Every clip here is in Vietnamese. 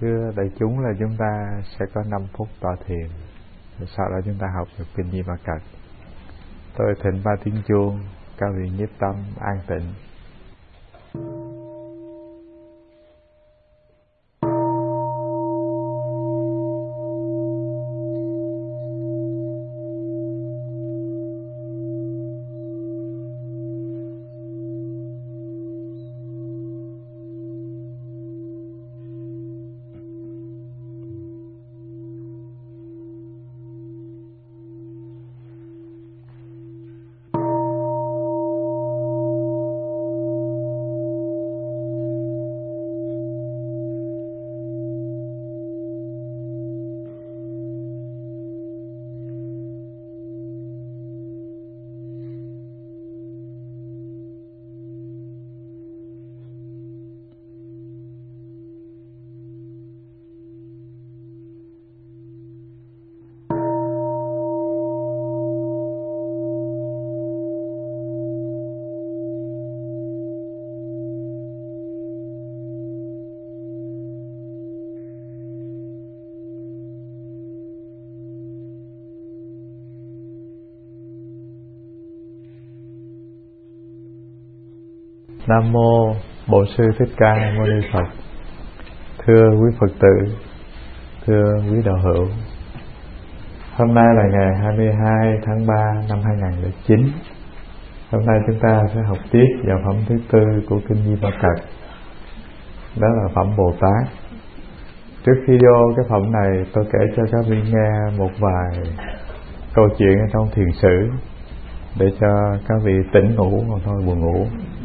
Thưa đại chúng, là chúng ta sẽ có 5 phút tọa thiền, rồi sau đó chúng ta học được kinh Di Ma Cật. Tôi thỉnh 3 tiếng chuông, các vị nhiếp tâm an tịnh. Nam mô Bổn Sư Thích Ca Mâu Ni Phật. Thưa quý Phật tử, thưa quý đạo hữu, hôm nay là ngày 22 tháng 3 năm 2009. Hôm nay chúng ta sẽ học tiếp vào phẩm thứ 4 của kinh Di Ma Cật, đó là phẩm Bồ Tát. Trước khi vô cái phẩm này, tôi kể cho các vị nghe một vài câu chuyện ở trong thiền sử để cho các vị tỉnh ngủ, còn thôi buồn ngủ.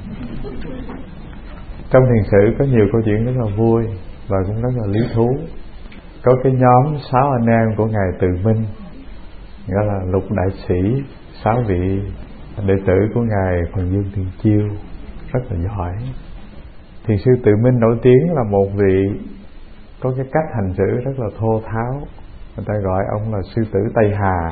Trong thiền sử có nhiều câu chuyện rất là vui và cũng rất là lý thú. Có cái nhóm 6 anh em của ngài Từ Minh, gọi là Lục Đại Sĩ, 6 vị đệ tử của ngài Phần Dương Thiên Chiêu, rất là giỏi. Thiền sư Từ Minh nổi tiếng là một vị có cái cách hành xử rất là thô tháo, người ta gọi ông là sư tử Tây Hà.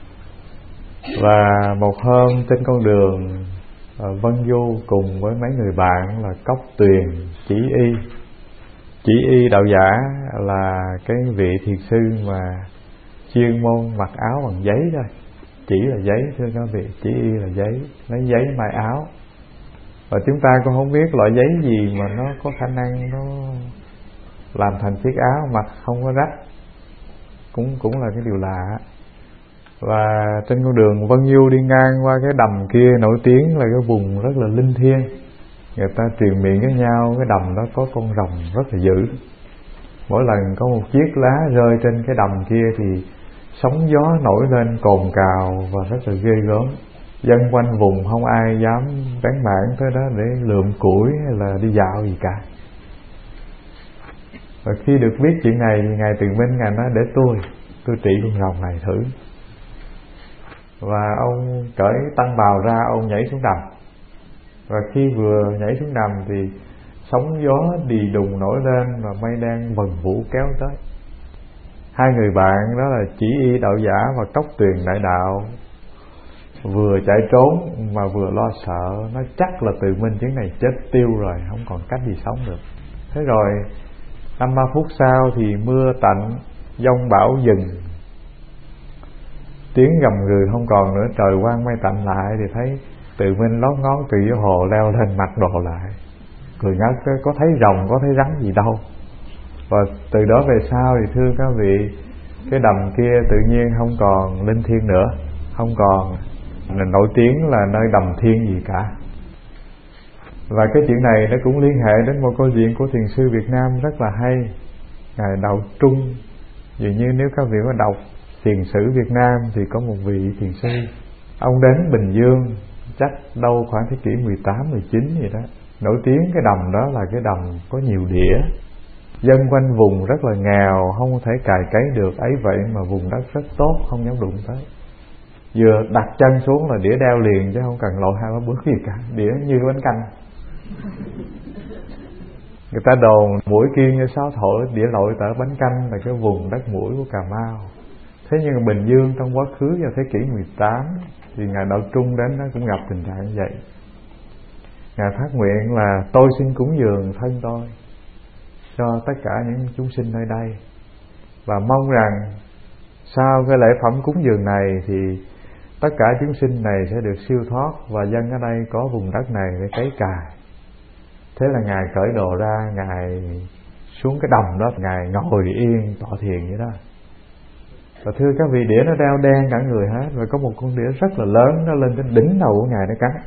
Và một hôm trên con đường Vân Du cùng với mấy người bạn là Cốc Tuyền, Chỉ Y đạo giả là cái vị thiền sư mà chuyên môn mặc áo bằng giấy thôi. Chỉ là giấy, thưa các vị, Chỉ Y là giấy, lấy giấy may áo. Và chúng ta cũng không biết loại giấy gì mà nó có khả năng nó làm thành chiếc áo mặc không có rách, cũng là cái điều lạ. Và trên con đường Vân Du đi ngang qua cái đầm kia nổi tiếng là cái vùng rất là linh thiêng. Người ta truyền miệng với nhau cái đầm đó có con rồng rất là dữ. Mỗi lần có một chiếc lá rơi trên cái đầm kia thì sóng gió nổi lên cồn cào và rất là ghê gớm. Dân quanh vùng không ai dám bén mảng tới đó để lượm củi hay là đi dạo gì cả. Và khi được biết chuyện này thì ngài Từ Minh ngài nói để tôi trị con rồng này thử. Và ông cởi tăng bào ra, ông nhảy xuống đầm. Và khi vừa nhảy xuống đầm thì sóng gió đì đùng nổi lên và mây đen vần vũ kéo tới. Hai người bạn đó là Chỉ Y đạo giả và Cốc Tuyền đại đạo vừa chạy trốn mà vừa lo sợ, nó chắc là Từ Minh chuyến này chết tiêu rồi, không còn cách gì sống được. Thế rồi 5-3 phút sau thì mưa tạnh, giông bão dừng, tiếng gầm gừ không còn nữa, trời quang mây tạnh lại thì thấy Từ Minh lót ngón từ dưới hồ leo lên mặc đồ lại, cười ngất, có thấy rồng có thấy rắn gì đâu. Và từ đó về sau thì thưa các vị, cái đầm kia tự nhiên không còn linh thiêng nữa, không còn nổi tiếng là nơi đầm thiên gì cả. Và cái chuyện này nó cũng liên hệ đến một câu chuyện của thiền sư Việt Nam rất là hay, ngài Đạo Trung. Dường như nếu các vị có đọc thiền sử Việt Nam thì có một vị thiền sư, ông đến Bình Dương chắc đâu khoảng thế kỷ 18-19 gì đó. Nổi tiếng cái đầm đó là cái đầm có nhiều đĩa, dân quanh vùng rất là nghèo, không thể cày cấy được, ấy vậy mà vùng đất rất tốt, không dám đụng tới. Vừa đặt chân xuống là đĩa đeo liền chứ không cần lội 2-3 bước gì cả, đĩa như bánh canh. Người ta đồn mũi kim như sáo thổi, đĩa lội tở bánh canh là cái vùng đất mũi của Cà Mau. Thế nhưng Bình Dương trong quá khứ vào thế kỷ 18 thì ngài Đạo Trung đến đó cũng gặp tình trạng như vậy. Ngài phát nguyện là tôi xin cúng dường thân tôi. cho tất cả những chúng sinh nơi đây. Và mong rằng sau cái lễ phẩm cúng dường này thì tất cả chúng sinh này sẽ được siêu thoát, và dân ở đây có vùng đất này để cấy cài. Thế là Ngài cởi đồ ra, Ngài xuống cái đồng đó, Ngài ngồi yên tọa thiền vậy đó. Và thưa các vị, đĩa nó đeo đen cả người hết, và có một con đĩa rất là lớn, nó lên trên đỉnh đầu của Ngài nó cắn.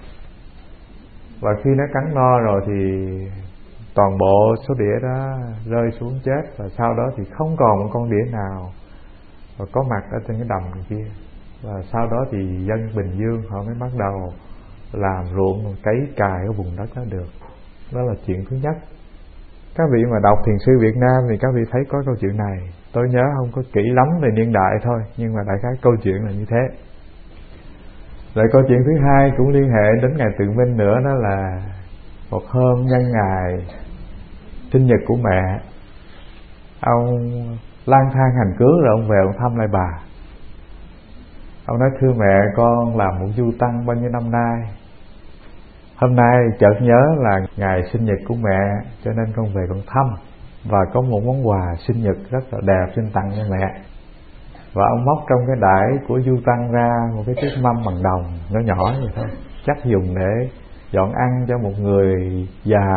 Và khi nó cắn no rồi thì toàn bộ số đĩa đó rơi xuống chết, và sau đó thì không còn một con đĩa nào và có mặt ở trên cái đồng kia. Và sau đó thì dân Bình Dương họ mới bắt đầu làm ruộng cấy cài ở vùng đất đó được. Đó là chuyện thứ nhất. Các vị mà đọc Thiền sư Việt Nam thì các vị thấy có câu chuyện này. Tôi nhớ không có kỹ lắm về niên đại thôi, nhưng mà đại khái câu chuyện là như thế. Rồi câu chuyện thứ hai cũng liên hệ đến Ngài Từ Minh nữa, đó là một hôm nhân ngày sinh nhật của mẹ, ông lang thang hành cưới rồi ông về ông thăm lại bà. Ông nói: thưa mẹ, con làm một du tăng bao nhiêu năm nay, hôm nay chợt nhớ là ngày sinh nhật của mẹ, cho nên con về con thăm, và có một món quà sinh nhật rất là đẹp xin tặng cho mẹ. Và ông móc trong cái đải của du tăng ra một cái chiếc mâm bằng đồng nó nhỏ vậy thôi, chắc dùng để dọn ăn cho một người già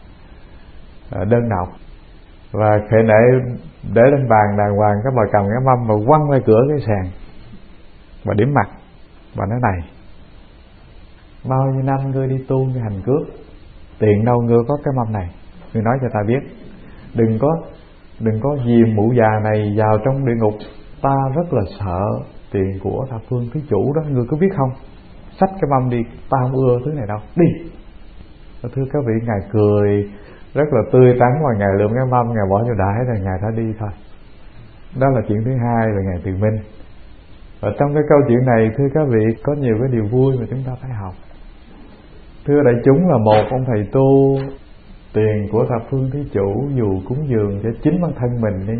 đơn độc. Và khệ nệ để lên bàn đàng hoàng, các bà cầm cái mâm và quăng qua cửa cái sàn và điểm mặt. Và nói: này, bao nhiêu năm ngươi đi tu như hành cước, tiền đâu ngươi có cái mâm này, ngươi nói cho ta biết. Đừng có dìm mụ già này vào trong địa ngục, ta rất là sợ tiền của thập phương thí chủ đó, ngươi có biết không? Xách cái mâm đi, ta không ưa thứ này đâu, đi. Và thưa các vị, Ngài cười rất là tươi tắn, và Ngài lượm cái mâm, Ngài bỏ vô đải rồi Ngài đã đi thôi. Đó là chuyện thứ hai về Ngài Từ Minh. Và trong cái câu chuyện này, thưa các vị, có nhiều cái điều vui mà chúng ta phải học. Thưa đại chúng, là một ông thầy tu, tiền của thập phương thí chủ dù cúng dường cho chính bản thân mình,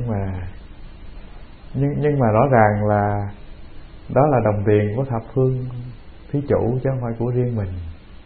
nhưng mà rõ ràng là đó là đồng tiền của thập phương thí chủ chứ không phải của riêng mình.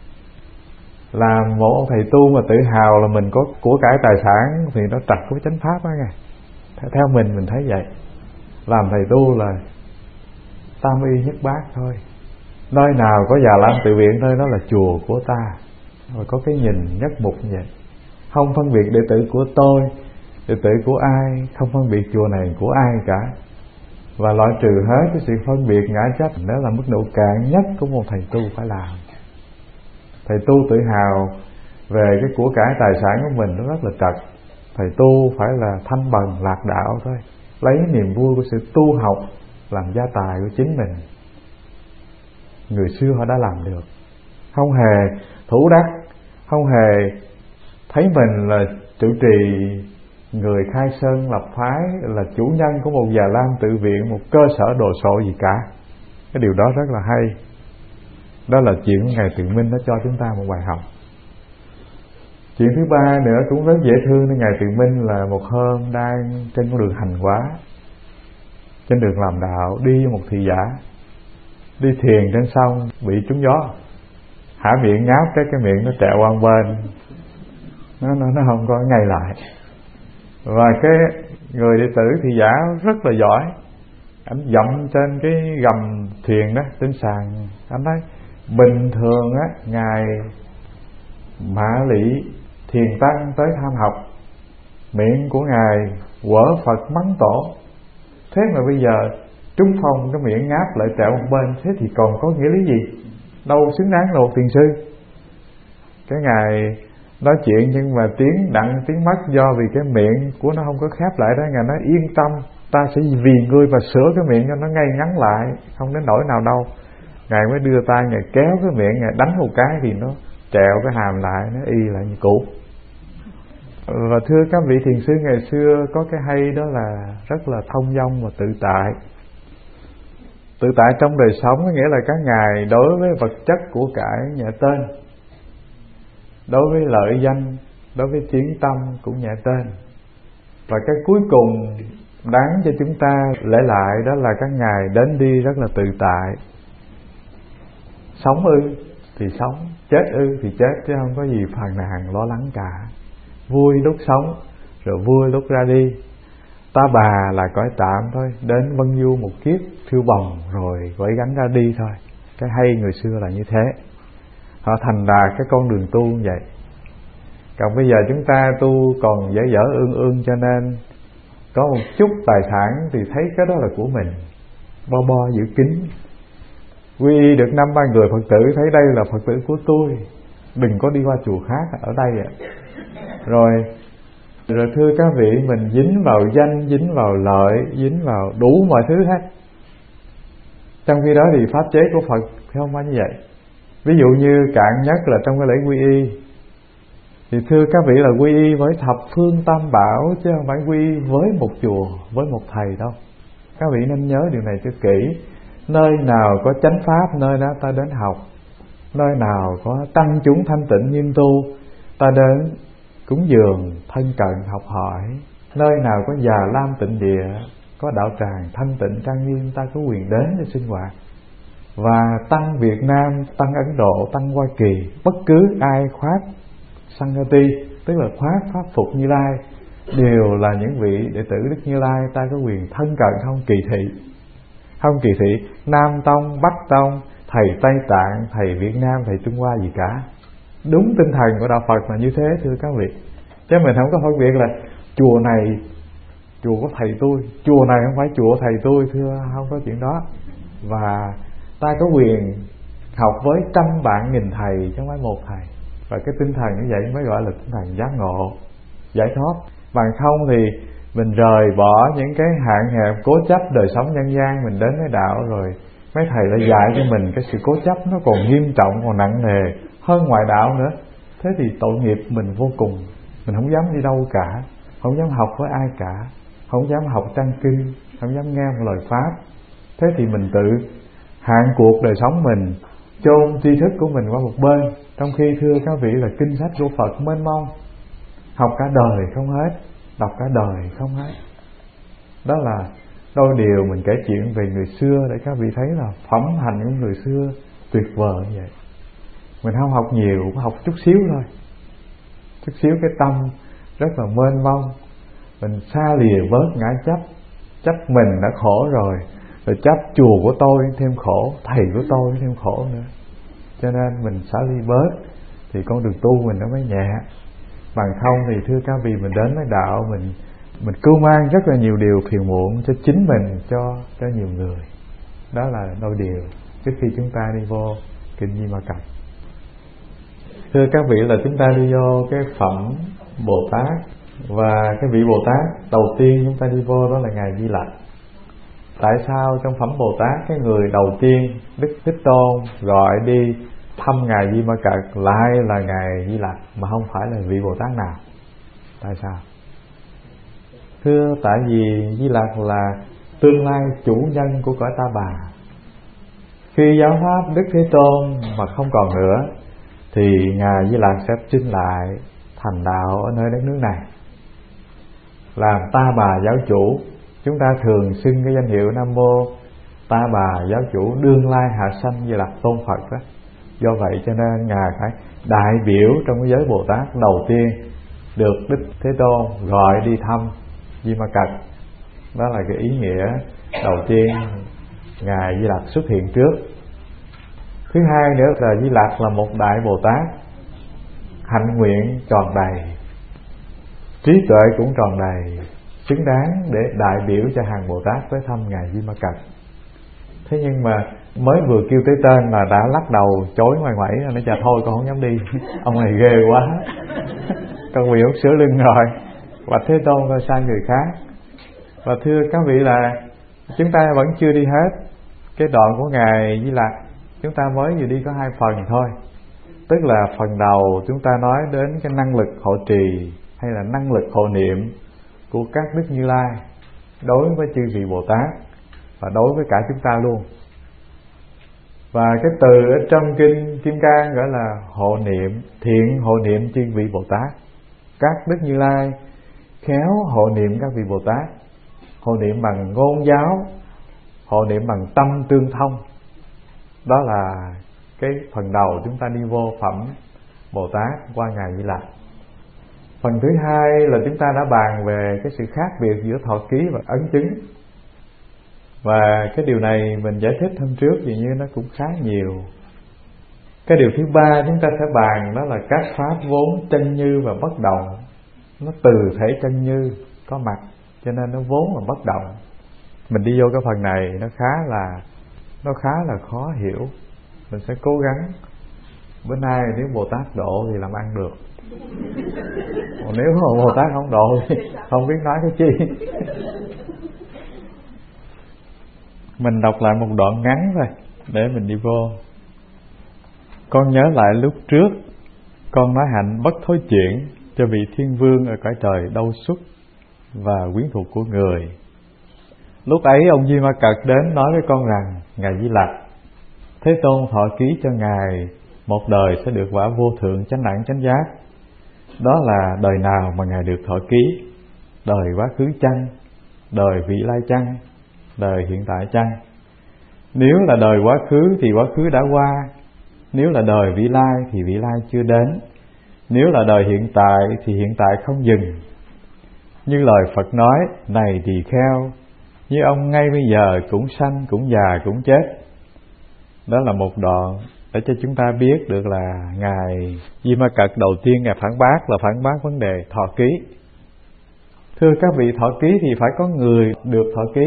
Là một ông thầy tu mà tự hào là mình có của cải tài sản thì nó trật với chánh pháp đó nghe. Theo mình thấy vậy. Làm thầy tu là tam y nhất bát thôi. Nơi nào có Già Lam Tự Viện, nơi đó là chùa của ta. Rồi có cái nhìn nhất mục như vậy, không phân biệt đệ tử của tôi, đệ tử của ai, không phân biệt chùa này của ai cả, và loại trừ hết cái sự phân biệt ngã chấp. Đó là mức độ cạn nhất của một thầy tu phải làm. Thầy tu tự hào về cái của cải tài sản của mình nó rất là trật. Thầy tu phải là thanh bần lạc đạo thôi, lấy niềm vui của sự tu học làm gia tài của chính mình. Người xưa họ đã làm được, không hề thủ đắc, không hề thấy mình là trụ trì, người khai sơn lập phái, là chủ nhân của một Già Lam Tự Viện, một cơ sở đồ sộ gì cả. Cái điều đó rất là hay. Đó là chuyện của Ngài Từ Minh, nó cho chúng ta một bài học. Chuyện thứ ba nữa cũng rất dễ thương đến Ngài Từ Minh, là một hôm đang trên con đường hành hóa, trên đường làm đạo, đi với một thị giả, đi thiền trên sông bị trúng gió, hả miệng ngáp cái miệng nó trẹo qua bên, nó không có ngay lại. Và cái người đệ tử thị giả rất là giỏi, anh dậm trên cái gầm thuyền đó, trên sàn, anh nói bình thường á, ngài Mã Lị Thiền Tăng tới tham học, miệng của ngài quở Phật mắng tổ, thế mà bây giờ trúng phong cái miệng ngáp lại trẹo một bên, thế thì còn có nghĩa lý gì? Đâu xứng đáng là một thiền sư. Cái ngài nói chuyện nhưng mà tiếng đặng tiếng mất, do vì cái miệng của nó không có khép lại đó. Ngài nói yên tâm, ta sẽ vì ngươi và sửa cái miệng cho nó ngay ngắn lại, không đến nỗi nào đâu. Ngài mới đưa tay, ngài kéo cái miệng, ngài đánh một cái thì nó trẹo cái hàm lại, nó y lại như cũ. Và thưa các vị, thiền sư ngày xưa có cái hay đó là rất là thông dong và tự tại. Tự tại trong đời sống có nghĩa là các ngài đối với vật chất của cải nhẹ tên, đối với lợi danh, đối với tiếng tâm cũng nhẹ tên. Và cái cuối cùng đáng cho chúng ta lễ lại đó là các ngài đến đi rất là tự tại. Sống ư thì sống, chết ư thì chết, chứ không có gì phàn nàn lo lắng cả. Vui lúc sống, rồi vui lúc ra đi. Ta bà là cõi tạm thôi, đến vân du một kiếp phiêu bồng rồi gãy gánh ra đi thôi. Cái hay người xưa là như thế. Họ thành đạt cái con đường tu như vậy. Còn bây giờ chúng ta tu còn dở dở ương cho nên có một chút tài sản thì thấy cái đó là của mình, bo giữ kín. Quy y được 5-3 người Phật tử thấy đây là Phật tử của tôi, đừng có đi qua chùa khác ở đây ạ. Rồi thưa các vị, mình dính vào danh, dính vào lợi, dính vào đủ mọi thứ hết. Trong khi đó thì pháp chế của Phật không phải như vậy. Ví dụ như cạn nhất là trong cái lễ quy y, thì thưa các vị là quy y với thập phương tam bảo, chứ không phải quy y với một chùa, với một thầy đâu. Các vị nên nhớ điều này cho kỹ. Nơi nào có chánh pháp, nơi đó ta đến học. Nơi nào có tăng chúng thanh tịnh nghiêm tu, ta đến cúng dường, thân cận, học hỏi. Nơi nào có già lam tịnh địa, có đạo tràng thanh tịnh trang nghiêm, ta có quyền đến để sinh hoạt. Và tăng Việt Nam, tăng Ấn Độ, tăng Hoa Kỳ, bất cứ ai khoác Sangati, tức là khoác pháp phục Như Lai, đều là những vị đệ tử Đức Như Lai, ta có quyền thân cận, không kỳ thị. Không kỳ thị Nam Tông, Bắc Tông, thầy Tây Tạng, thầy Việt Nam, thầy Trung Hoa gì cả. Đúng tinh thần của đạo Phật là như thế thưa các vị. Chứ mình không có phân biệt là chùa này chùa của thầy tôi, chùa này không phải chùa thầy tôi, thưa, không có chuyện đó. Và ta có quyền học với 100 bạn nghìn thầy chứ không phải một thầy. Và cái tinh thần như vậy mới gọi là tinh thần giác ngộ, giải thoát. Bằng không thì mình rời bỏ những cái hạn hẹp cố chấp đời sống nhân gian, mình đến với đạo rồi mấy thầy lại dạy cho mình cái sự cố chấp nó còn nghiêm trọng, còn nặng nề hơn ngoại đạo nữa. Thế thì tội nghiệp mình vô cùng. Mình không dám đi đâu cả, không dám học với ai cả, không dám học trang kinh, không dám nghe một lời pháp. Thế thì mình tự hạn cuộc đời sống mình, chôn tri thức của mình qua một bên. Trong khi thưa các vị là kinh sách của Phật mênh mông, học cả đời không hết, đọc cả đời không hết. Đó là đôi điều mình kể chuyện về người xưa để các vị thấy là phẩm hành của người xưa tuyệt vời như vậy. Mình không học nhiều, học chút xíu thôi, chút xíu cái tâm rất là mênh mông. Mình xa lìa bớt ngã chấp mình đã khổ rồi chấp chùa của tôi thêm khổ, thầy của tôi thêm khổ nữa. Cho nên mình xả ly bớt thì con đường tu mình nó mới nhẹ. Bằng không thì thưa các vị, mình đến với đạo, mình cưu mang rất là nhiều điều phiền muộn cho chính mình, cho nhiều người. Đó là đôi điều trước khi chúng ta đi vô kinh Di Ma Cật. Thưa các vị là chúng ta đi vô cái phẩm Bồ Tát, và cái vị Bồ Tát đầu tiên chúng ta đi vô đó là Ngài Di Lặc. Tại sao trong phẩm Bồ Tát cái người đầu tiên Đức Thích Tôn gọi đi thăm Ngài Di Ma Cật lại là Ngài Di Lặc mà không phải là vị Bồ Tát nào? Tại sao? Thưa, tại vì Di Lặc là tương lai chủ nhân của cõi Ta Bà. Khi giáo pháp Đức Thế Tôn mà không còn nữa thì Ngài Di Lặc sẽ sinh lại thành đạo ở nơi đất nước này, làm Ta Bà giáo chủ. Chúng ta thường xưng cái danh hiệu Nam Mô Ta Bà giáo chủ đương lai hạ sanh Di Lặc Tôn Phật đó. Do vậy cho nên Ngài phải đại biểu trong cái giới Bồ Tát đầu tiên được Đức Thế Tôn gọi đi thăm Di Ma Cật. Đó là cái ý nghĩa đầu tiên Ngài Di Lặc xuất hiện trước. Thứ hai nữa là Di Lặc là một đại Bồ Tát, hạnh nguyện tròn đầy, trí tuệ cũng tròn đầy, xứng đáng để đại biểu cho hàng Bồ Tát tới thăm Ngài Di Ma Cật. Thế nhưng mà mới vừa kêu tới tên là đã lắc đầu chối ngoài ngoảy, nói chà thôi con không dám đi, ông này ghê quá, con bị hút sữa lưng rồi, và Thế Tôn coi sang người khác. Và thưa các vị là chúng ta vẫn chưa đi hết cái đoạn của Ngài Di Lặc, chúng ta mới vừa đi có 2 phần thôi. Tức là phần đầu chúng ta nói đến cái năng lực hộ trì hay là năng lực hộ niệm của các Đức Như Lai đối với chư vị Bồ Tát và đối với cả chúng ta luôn. Và cái từ ở trong kinh Kim Cang gọi là hộ niệm, thiện hộ niệm chư vị Bồ Tát. Các Đức Như Lai khéo hộ niệm các vị Bồ Tát, hộ niệm bằng ngôn giáo, hộ niệm bằng tâm tương thông. Đó là cái phần đầu chúng ta đi vô phẩm Bồ Tát qua Ngài Di Lặc. Phần thứ hai là chúng ta đã bàn về cái sự khác biệt giữa thọ ký và ấn chứng. Và cái điều này mình giải thích hôm trước dường như nó cũng khá nhiều. Cái điều thứ ba chúng ta sẽ bàn đó là các pháp vốn chân như và bất động. Nó từ thể chân như có mặt, cho nên nó vốn là bất động. Mình đi vô cái phần này nó khá là khó hiểu. Mình sẽ cố gắng bữa nay nếu Bồ Tát độ thì làm ăn được. Còn nếu mà Bồ Tát không độ thì không biết nói cái chi. Mình đọc lại một đoạn ngắn thôi để mình đi vô. Con nhớ lại lúc trước con nói hạnh bất thối chuyển cho vị thiên vương ở cõi trời Đâu Xuất và quyến thuộc của người. Lúc ấy ông Di Ma Cật đến nói với con rằng: Ngài Di Lặc, Thế Tôn thọ ký cho Ngài một đời sẽ được quả vô thượng chánh đẳng chánh giác. Đó là đời nào mà Ngài được thọ ký? Đời quá khứ chăng? Đời vị lai chăng? Đời hiện tại chăng? Nếu là đời quá khứ thì quá khứ đã qua. Nếu là đời vị lai thì vị lai chưa đến. Nếu là đời hiện tại thì hiện tại không dừng. Như lời Phật nói: Này tỳ kheo, như ông ngay bây giờ cũng sanh, cũng già, cũng chết. Đó là một đoạn để cho chúng ta biết được là Ngài Di Ma Cật đầu tiên Ngài phản bác là phản bác vấn đề thọ ký. Thưa các vị, thọ ký thì phải có người được thọ ký.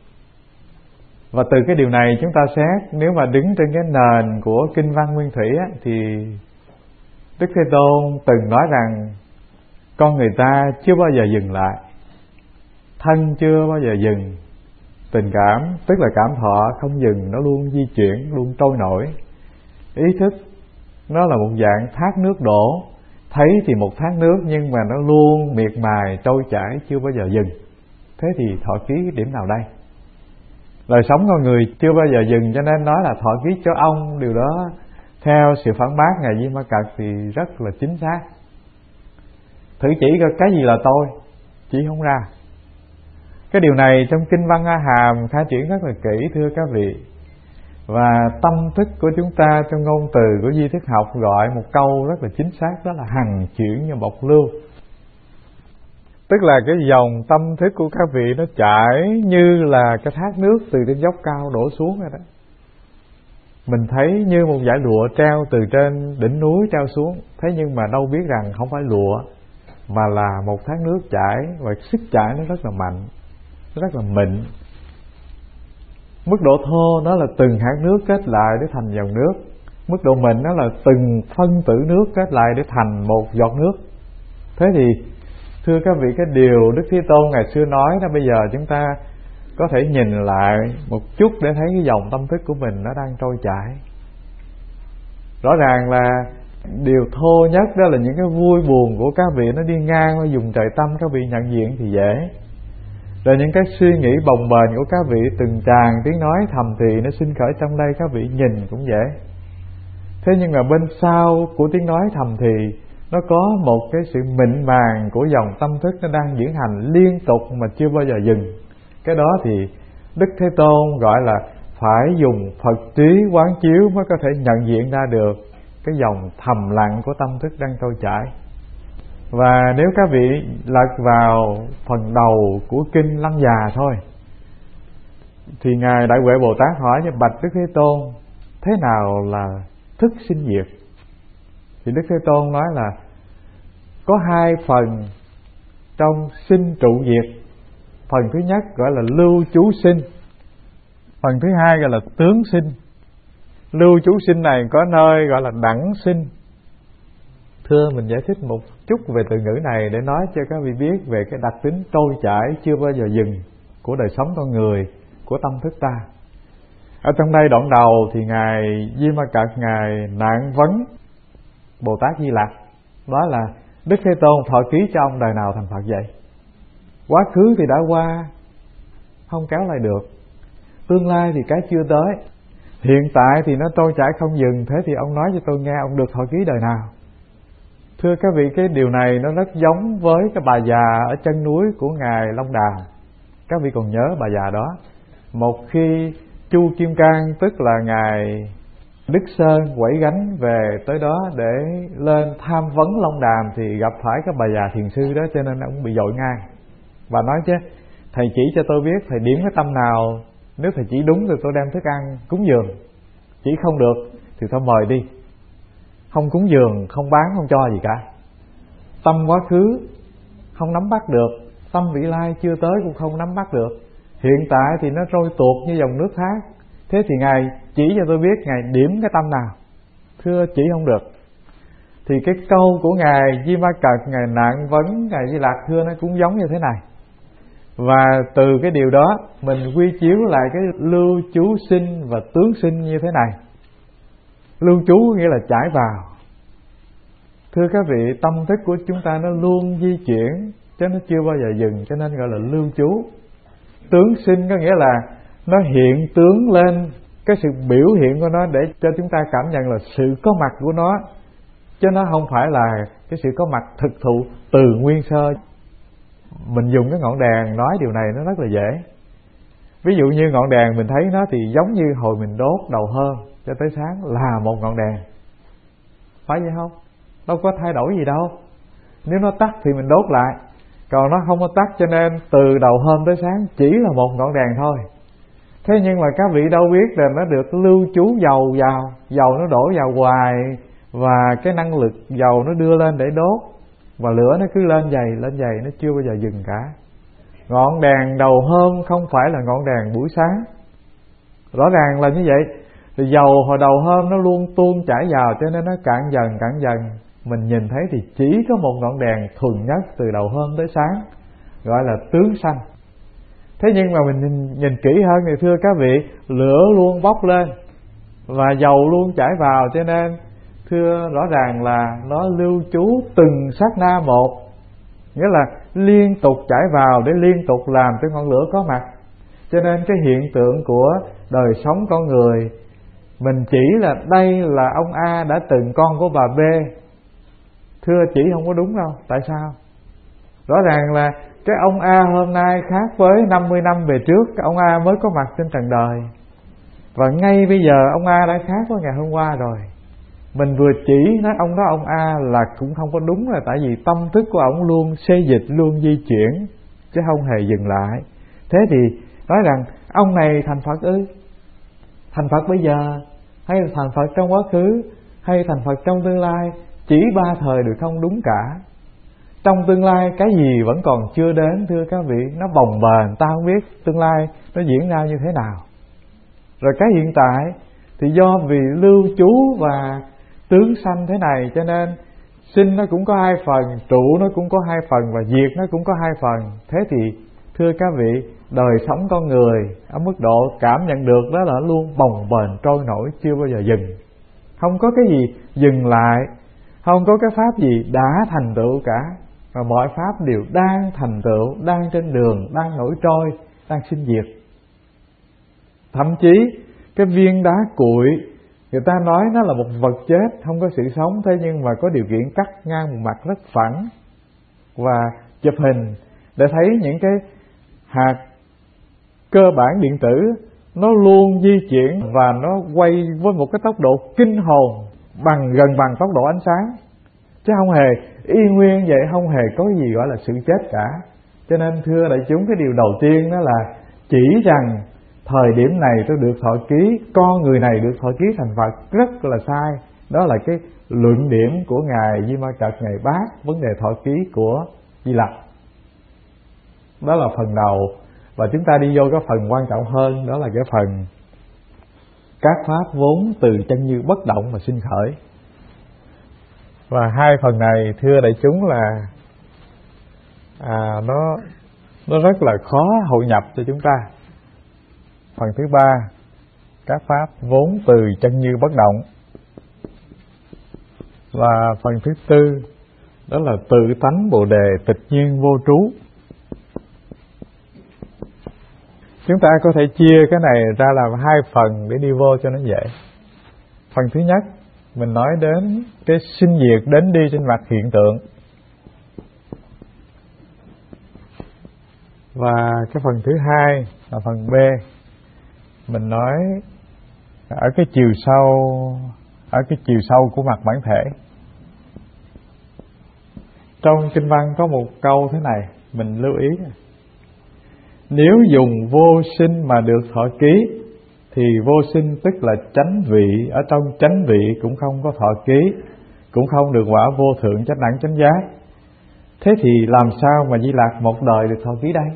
Và từ cái điều này chúng ta xét, nếu mà đứng trên cái nền của kinh văn Nguyên Thủy á, thì Đức Thế Tôn từng nói rằng con người ta chưa bao giờ dừng lại, thân chưa bao giờ dừng, tình cảm tức là cảm thọ không dừng, nó luôn di chuyển, luôn trôi nổi. Ý thức nó là một dạng thác nước đổ, thấy thì một thác nước nhưng mà nó luôn miệt mài trôi chảy, chưa bao giờ dừng. Thế thì thọ ký điểm nào đây? Đời sống con người chưa bao giờ dừng, cho nên nói là thọ ký cho ông. Điều đó theo sự phản bác Ngài Di Ma Cật thì rất là chính xác. Thử chỉ coi cái gì là tôi, chỉ không ra. Cái điều này trong kinh văn A Hàm khai triển rất là kỹ thưa các vị. Và tâm thức của chúng ta trong ngôn từ của Di Thức học gọi một câu rất là chính xác, đó là hằng chuyển như bộc lưu. Tức là cái dòng tâm thức của các vị nó chảy như là cái thác nước từ trên dốc cao đổ xuống rồi đó. Mình thấy như một dải lụa treo từ trên đỉnh núi treo xuống, thế nhưng mà đâu biết rằng không phải lụa mà là một thác nước chảy, và sức chảy nó rất là mạnh, nó rất là mịn. Mức độ thô nó là từng hạt nước kết lại để thành dòng nước. Mức độ mịn nó là từng phân tử nước kết lại để thành một giọt nước. Thế thì thưa các vị, cái điều Đức Thế Tôn ngày xưa nói đó, bây giờ chúng ta có thể nhìn lại một chút để thấy cái dòng tâm thức của mình nó đang trôi chảy. Rõ ràng là điều thô nhất đó là những cái vui buồn của các vị nó đi ngang qua vùng trời tâm, các vị nhận diện thì dễ. Rồi những cái suy nghĩ bồng bềnh của các vị, từng tràng tiếng nói thầm thì nó sinh khởi trong đây, các vị nhìn cũng dễ. Thế nhưng mà bên sau của tiếng nói thầm thì nó có một cái sự mịn màng của dòng tâm thức nó đang diễn hành liên tục mà chưa bao giờ dừng. Cái đó thì Đức Thế Tôn gọi là phải dùng Phật trí quán chiếu mới có thể nhận diện ra được cái dòng thầm lặng của tâm thức đang trôi chảy. Và nếu các vị lật vào phần đầu của kinh Lăng Già thôi, thì Ngài Đại Huệ Bồ Tát hỏi như: Bạch Đức Thế Tôn, thế nào là thức sinh diệt? Thì Đức Thế Tôn nói là có hai phần trong sinh trụ diệt. Phần thứ nhất gọi là lưu trú sinh, phần thứ hai gọi là tướng sinh. Lưu trú sinh này có nơi gọi là đẳng sinh. Thưa mình giải thích một chút về từ ngữ này để nói cho các vị biết về cái đặc tính trôi chảy chưa bao giờ dừng của đời sống con người, của tâm thức ta. Ở trong đây đoạn đầu thì Ngài Di Ma Cật Ngài nạn vấn Bồ Tát Di Lặc, đó là Đức Thế Tôn thọ ký cho ông đời nào thành Phật vậy? Quá khứ thì đã qua, không kéo lại được. Tương lai thì cái chưa tới. Hiện tại thì nó trôi chảy không dừng. Thế thì ông nói cho tôi nghe, ông được thọ ký đời nào? Thưa các vị, cái điều này nó rất giống với cái bà già ở chân núi của Ngài Long Đàm. Các vị còn nhớ bà già đó. Một khi Chu Kim Cang, tức là Ngài Đức Sơn quẩy gánh về tới đó để lên tham vấn Long Đàm thì gặp phải cái bà già thiền sư đó, cho nên ông bị dội ngang. Bà nói chứ thầy chỉ cho tôi biết thầy điểm cái tâm nào, nếu thầy chỉ đúng thì tôi đem thức ăn cúng dường, chỉ không được thì thôi mời đi, không cúng dường, không bán, không cho gì cả. Tâm quá khứ không nắm bắt được, tâm vị lai chưa tới cũng không nắm bắt được, hiện tại thì nó trôi tuột như dòng nước thác. Thế thì Ngài chỉ cho tôi biết Ngài điểm cái tâm nào. Thưa chỉ không được. Thì cái câu của Ngài Di Ma Cật, Ngài nạn vấn Ngài Di Lặc thưa nó cũng giống như thế này. Và từ cái điều đó mình quy chiếu lại cái lưu chú sinh và tướng sinh như thế này. Lưu chú nghĩa là trải vào. Thưa các vị, tâm thức của chúng ta nó luôn di chuyển chứ nó chưa bao giờ dừng, cho nên gọi là lưu chú. Tướng sinh có nghĩa là nó hiện tướng lên, cái sự biểu hiện của nó để cho chúng ta cảm nhận là sự có mặt của nó, chứ nó không phải là cái sự có mặt thực thụ từ nguyên sơ. Mình dùng cái ngọn đèn nói điều này nó rất là dễ. Ví dụ như ngọn đèn mình thấy nó thì giống như hồi mình đốt đầu hôm cho tới sáng là một ngọn đèn, phải vậy không? Đâu có thay đổi gì đâu. Nếu nó tắt thì mình đốt lại, còn nó không có tắt, cho nên từ đầu hôm tới sáng chỉ là một ngọn đèn thôi. Thế nhưng mà các vị đâu biết là nó được lưu trú dầu vào, dầu nó đổ vào hoài, và cái năng lực dầu nó đưa lên để đốt, và lửa nó cứ lên dày, nó chưa bao giờ dừng cả. Ngọn đèn đầu hôm không phải là ngọn đèn buổi sáng, rõ ràng là như vậy. Thì dầu hồi đầu hôm nó luôn tuôn chảy vào, cho nên nó cạn dần. Mình nhìn thấy thì chỉ có một ngọn đèn thuần nhất từ đầu hôm tới sáng, gọi là tướng sanh. Thế nhưng mà mình nhìn kỹ hơn thì thưa các vị, lửa luôn bốc lên và dầu luôn chảy vào, cho nên thưa rõ ràng là nó lưu trú từng sát na một, nghĩa là liên tục chảy vào để liên tục làm cho ngọn lửa có mặt. Cho nên cái hiện tượng của đời sống con người, mình chỉ là đây là ông A đã từng con của bà B, thưa chỉ không có đúng đâu. Tại sao? Rõ ràng là cái ông A hôm nay khác với 50 năm về trước cái ông A mới có mặt trên trần đời, và ngay bây giờ ông A đã khác với ngày hôm qua rồi. Mình vừa chỉ nói ông đó ông A là cũng không có đúng, là tại vì tâm thức của ông luôn xê dịch, luôn di chuyển chứ không hề dừng lại. Thế thì nói rằng ông này thành Phật ư? Thành Phật bây giờ, hay là thành Phật trong quá khứ, hay thành Phật trong tương lai? Chỉ ba thời được không? Đúng cả. Trong tương lai cái gì vẫn còn chưa đến thưa các vị, nó bồng bềnh, ta không biết tương lai nó diễn ra như thế nào. Rồi cái hiện tại thì do vì lưu trú và tướng sanh thế này, cho nên sinh nó cũng có hai phần, trụ nó cũng có hai phần, và diệt nó cũng có hai phần. Thế thì thưa các vị, đời sống con người ở mức độ cảm nhận được đó là luôn bồng bềnh trôi nổi, chưa bao giờ dừng. Không có cái gì dừng lại, không có cái pháp gì đã thành tựu cả, mà mọi pháp đều đang thành tựu, đang trên đường, đang nổi trôi, đang sinh diệt. Thậm chí cái viên đá cuội, người ta nói nó là một vật chết, không có sự sống, thế nhưng mà có điều kiện cắt ngang một mặt rất phẳng và chụp hình để thấy những cái hạt cơ bản điện tử nó luôn di chuyển và nó quay với một cái tốc độ kinh hồn, gần bằng tốc độ ánh sáng, chứ không hề y nguyên vậy, không hề có gì gọi là sự chết cả. Cho nên thưa đại chúng, cái điều đầu tiên đó là chỉ rằng thời điểm này tôi được thọ ký, con người này được thọ ký thành Phật, rất là sai. Đó là cái luận điểm của Ngài Di Ma Cật, Ngài bác vấn đề thọ ký của Di Lặc. Đó là phần đầu. Và chúng ta đi vô cái phần quan trọng hơn, đó là cái phần các pháp vốn từ chân như bất động mà sinh khởi. Và hai phần này thưa đại chúng là nó rất là khó hội nhập cho chúng ta. Phần thứ ba, các pháp vốn từ chân như bất động. Và phần thứ tư, đó là tự tánh bồ đề tịch nhiên vô trú. Chúng ta có thể chia cái này ra làm hai phần để đi vô cho nó dễ. Phần thứ nhất, mình nói đến cái sinh diệt đến đi trên mặt hiện tượng. Và cái phần thứ hai là phần B, mình nói ở cái chiều sâu của mặt bản thể. Trong kinh văn có một câu thế này mình lưu ý: nếu dùng vô sinh mà được thọ ký thì vô sinh tức là chánh vị, ở trong chánh vị cũng không có thọ ký, cũng không được quả vô thượng chánh đẳng chánh giác. Thế thì làm sao mà Di Lặc một đời được thọ ký đây?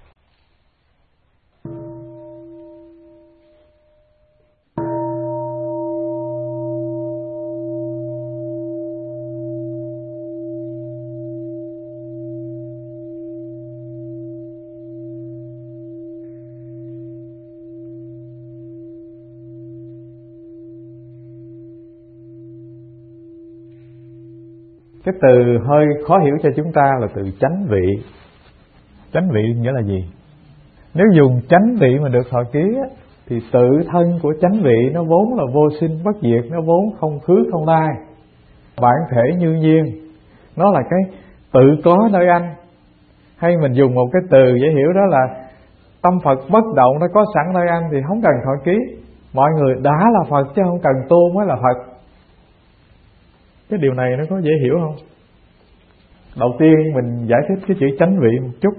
Cái từ hơi khó hiểu cho chúng ta là từ chánh vị. Chánh vị nghĩa là gì? Nếu dùng chánh vị mà được thọ ký thì tự thân của chánh vị nó vốn là vô sinh bất diệt, nó vốn không khứ không lai, bản thể như nhiên, nó là cái tự có nơi anh. Hay mình dùng một cái từ dễ hiểu đó là tâm Phật bất động, nó có sẵn nơi anh thì không cần thọ ký. Mọi người đã là Phật chứ không cần tu mới là Phật. Cái điều này nó có dễ hiểu không? Đầu tiên mình giải thích cái chữ chánh vị một chút.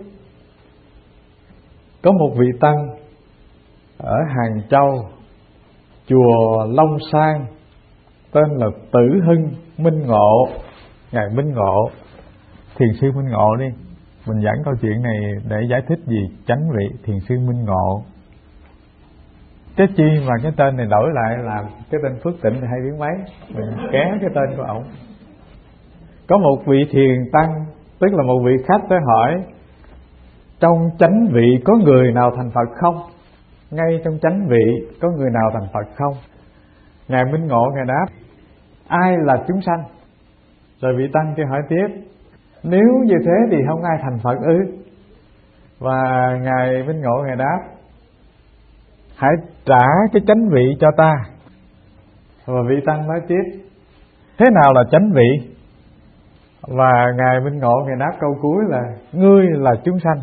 Có một vị tăng ở Hàng Châu, chùa Long Sang, tên là Tử Hưng Minh Ngộ. Ngài Minh Ngộ, thiền sư Minh Ngộ đi. Mình giảng câu chuyện này để giải thích gì chánh vị, thiền sư Minh Ngộ. Cái chi mà cái tên này đổi lại làm cái tên Phước Tịnh thì hay biến mấy, mình ké cái tên của ổng. Có một vị thiền tăng, tức là một vị khách tới hỏi: trong chánh vị có người nào thành Phật không? Ngay trong chánh vị có người nào thành Phật không? Ngài Minh Ngộ Ngài đáp: ai là chúng sanh? Rồi vị tăng kia hỏi tiếp: nếu như thế thì không ai thành Phật ư? Và Ngài Minh Ngộ Ngài đáp: hãy trả cái chánh vị cho ta. Và vị tăng nói tiếp: thế nào là chánh vị? Và Ngài Minh Ngộ Ngài đáp câu cuối là: ngươi là chúng sanh.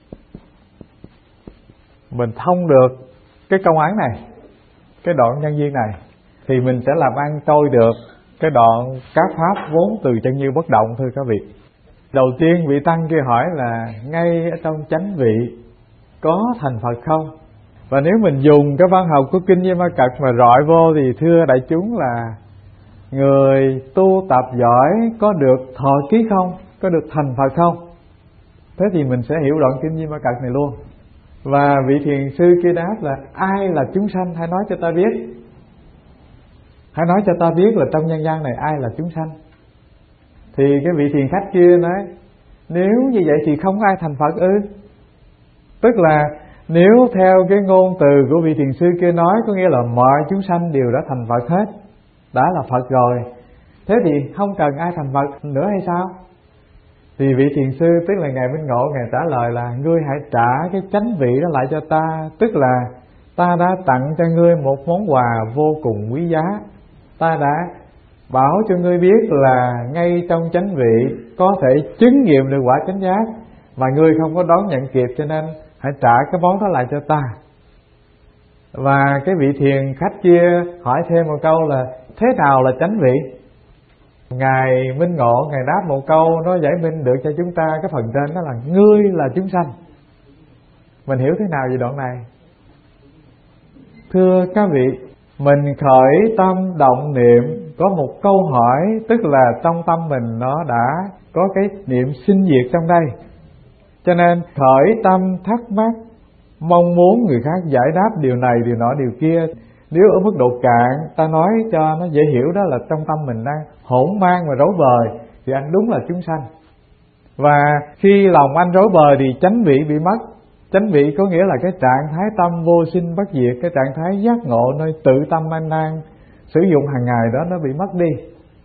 Mình thông được cái câu án này, cái đoạn nhân duyên này, thì mình sẽ làm ăn trôi được cái đoạn các pháp vốn từ chân như bất động. Thưa các vị, đầu tiên vị tăng kia hỏi là ngay ở trong chánh vị có thành Phật không? Và nếu mình dùng cái văn học của Kinh Di Ma Cật mà rọi vô thì thưa đại chúng là người tu tập giỏi có được thọ ký không? Có được thành Phật không? Thế thì mình sẽ hiểu đoạn Kinh Di Ma Cật này luôn. Và vị thiền sư kia đáp là: ai là chúng sanh? Hãy nói cho ta biết. Hãy nói cho ta biết là trong nhân gian này ai là chúng sanh. Thì cái vị thiền khách kia nói: nếu như vậy thì không ai thành Phật ư? Tức là nếu theo cái ngôn từ của vị thiền sư kia nói, có nghĩa là mọi chúng sanh đều đã thành Phật hết, đã là Phật rồi. Thế thì không cần ai thành Phật nữa hay sao? Thì vị thiền sư, tức là Ngài Minh Ngộ, Ngài trả lời là: ngươi hãy trả cái chánh vị đó lại cho ta. Tức là ta đã tặng cho ngươi một món quà vô cùng quý giá. Ta đã bảo cho ngươi biết là ngay trong chánh vị có thể chứng nghiệm được quả chánh giác, mà ngươi không có đón nhận kịp, cho nên hãy trả cái món đó lại cho ta. Và cái vị thiền khách kia hỏi thêm một câu là: thế nào là chánh vị? Ngài Minh Ngộ Ngài đáp một câu nó giải minh được cho chúng ta cái phần trên, đó là: ngươi là chúng sanh. Mình hiểu thế nào về đoạn này? Thưa các vị, mình khởi tâm động niệm có một câu hỏi, tức là trong tâm mình nó đã có cái niệm sinh diệt trong đây. Cho nên khởi tâm thắc mắc, mong muốn người khác giải đáp điều này, điều nọ, điều kia. Nếu ở mức độ cạn ta nói cho nó dễ hiểu, đó là trong tâm mình đang hỗn mang và rối bời, thì anh đúng là chúng sanh. Và khi lòng anh rối bời thì chánh vị bị mất. Chánh vị có nghĩa là cái trạng thái tâm vô sinh bất diệt, cái trạng thái giác ngộ nơi tự tâm anh đang sử dụng hàng ngày đó, nó bị mất đi.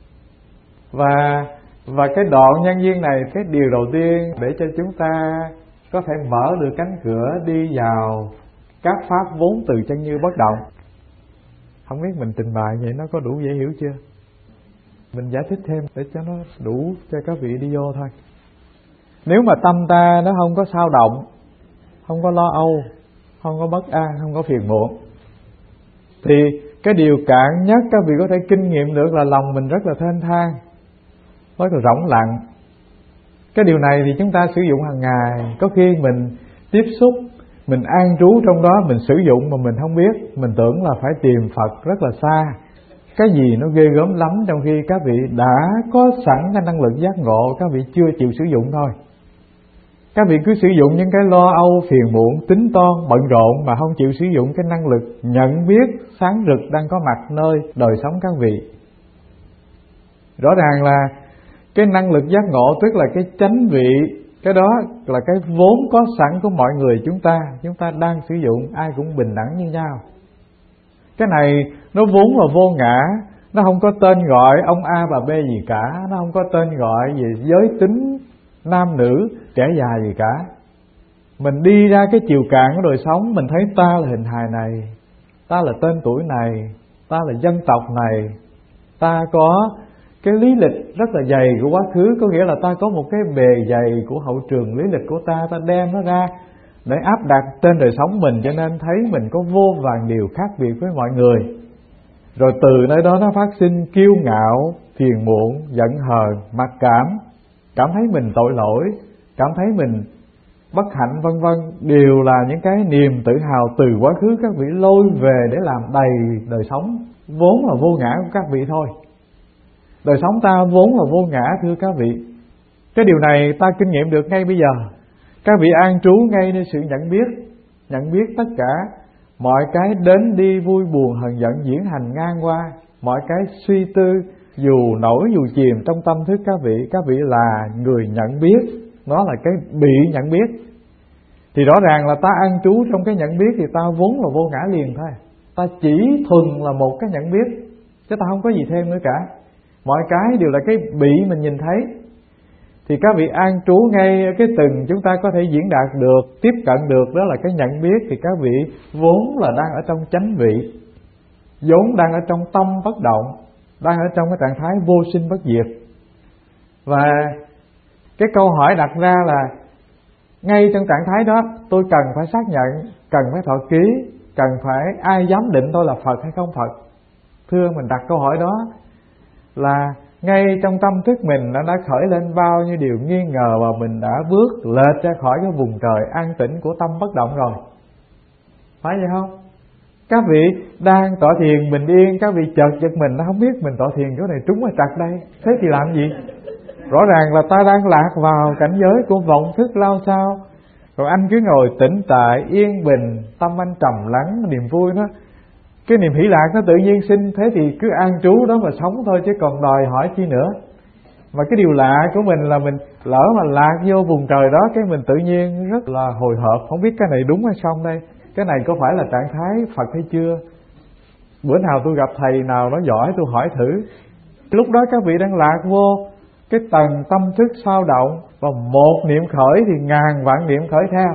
Và cái đoạn nhân duyên này, cái điều đầu tiên để cho chúng ta có thể mở được cánh cửa đi vào các pháp vốn từ chân như bất động. Không biết mình trình bày vậy nó có đủ dễ hiểu chưa? Mình giải thích thêm để cho nó đủ cho các vị đi vô thôi. Nếu mà tâm ta nó không có xao động, không có lo âu, không có bất an, không có phiền muộn, thì Cái điều cạn nhất các vị có thể kinh nghiệm được là lòng mình rất là thênh thang, rất là rỗng lặng. Cái điều này thì chúng ta sử dụng hàng ngày. Có khi mình tiếp xúc, mình an trú trong đó, mình sử dụng mà mình không biết. Mình tưởng là phải tìm Phật rất là xa. Cái gì nó ghê gớm lắm, trong khi các vị đã có sẵn cái năng lực giác ngộ, các vị chưa chịu sử dụng thôi. Các vị cứ sử dụng những cái lo âu, phiền muộn, tính toán, bận rộn mà không chịu sử dụng cái năng lực nhận biết sáng rực đang có mặt nơi đời sống các vị. Rõ ràng là cái năng lực giác ngộ, tức là cái chánh vị, cái đó là cái vốn có sẵn của mọi người chúng ta đang sử dụng, ai cũng bình đẳng như nhau. Cái này nó vốn là vô ngã, nó không có tên gọi ông A bà B gì cả, nó không có tên gọi về giới tính nam nữ, trẻ già gì cả. Mình đi ra cái chiều cạn của đời sống, mình thấy ta là hình hài này, ta là tên tuổi này, ta là dân tộc này, ta có cái lý lịch rất là dày của quá khứ, có nghĩa là ta có một cái bề dày của hậu trường lý lịch của ta đem nó ra để áp đặt trên đời sống mình, cho nên thấy mình có vô vàn điều khác biệt với mọi người. Rồi từ nơi đó nó phát sinh kiêu ngạo, phiền muộn, giận hờn, mặc cảm thấy mình tội lỗi, cảm thấy mình bất hạnh vân vân, đều là những cái niềm tự hào từ quá khứ các vị lôi về để làm đầy đời sống vốn là vô ngã của các vị thôi. Đời sống ta vốn là vô ngã thưa các vị. Cái điều này ta kinh nghiệm được ngay bây giờ. Các vị an trú ngay nơi sự nhận biết tất cả mọi cái đến đi, vui buồn hờn giận diễn hành ngang qua, mọi cái suy tư dù nổi dù chìm trong tâm thức các vị là người nhận biết, nó là cái bị nhận biết. Thì rõ ràng là ta an trú trong cái nhận biết thì ta vốn là vô ngã liền thôi. Ta chỉ thuần là một cái nhận biết, chứ ta không có gì thêm nữa cả. Mọi cái đều là cái bị mình nhìn thấy. Thì các vị an trú ngay cái từng chúng ta có thể diễn đạt được, tiếp cận được, đó là cái nhận biết. Thì các vị vốn là đang ở trong chánh vị, vốn đang ở trong tâm bất động, đang ở trong cái trạng thái vô sinh bất diệt. Và cái câu hỏi đặt ra là ngay trong trạng thái đó tôi cần phải xác nhận, cần phải thọ ký, cần phải ai giám định tôi là Phật hay không Phật. Thưa, mình đặt câu hỏi đó là ngay trong tâm thức mình nó đã khởi lên bao nhiêu điều nghi ngờ, và mình đã bước lệch ra khỏi cái vùng trời an tĩnh của tâm bất động rồi. Phải vậy không? Các vị đang tọa thiền bình yên, các vị chợt giật mình, nó không biết mình tọa thiền chỗ này trúng hay trật đây. Thế thì làm gì? Rõ ràng là ta đang lạc vào cảnh giới của vọng thức lao sao. Còn anh cứ ngồi tĩnh tại, yên bình, tâm anh trầm lắng, niềm vui nó, cái niềm hỷ lạc nó tự nhiên sinh. Thế thì cứ an trú đó mà sống thôi, chứ còn đòi hỏi chi nữa. Mà cái điều lạ của mình là mình lỡ mà lạc vô vùng trời đó, cái mình tự nhiên rất là hồi hộp, không biết cái này đúng hay không đây, cái này có phải là trạng thái Phật hay chưa. Bữa nào tôi gặp thầy nào nó giỏi tôi hỏi thử. Lúc đó các vị đang lạc vô cái tầng tâm thức sao động, và một niệm khởi thì ngàn vạn niệm khởi theo.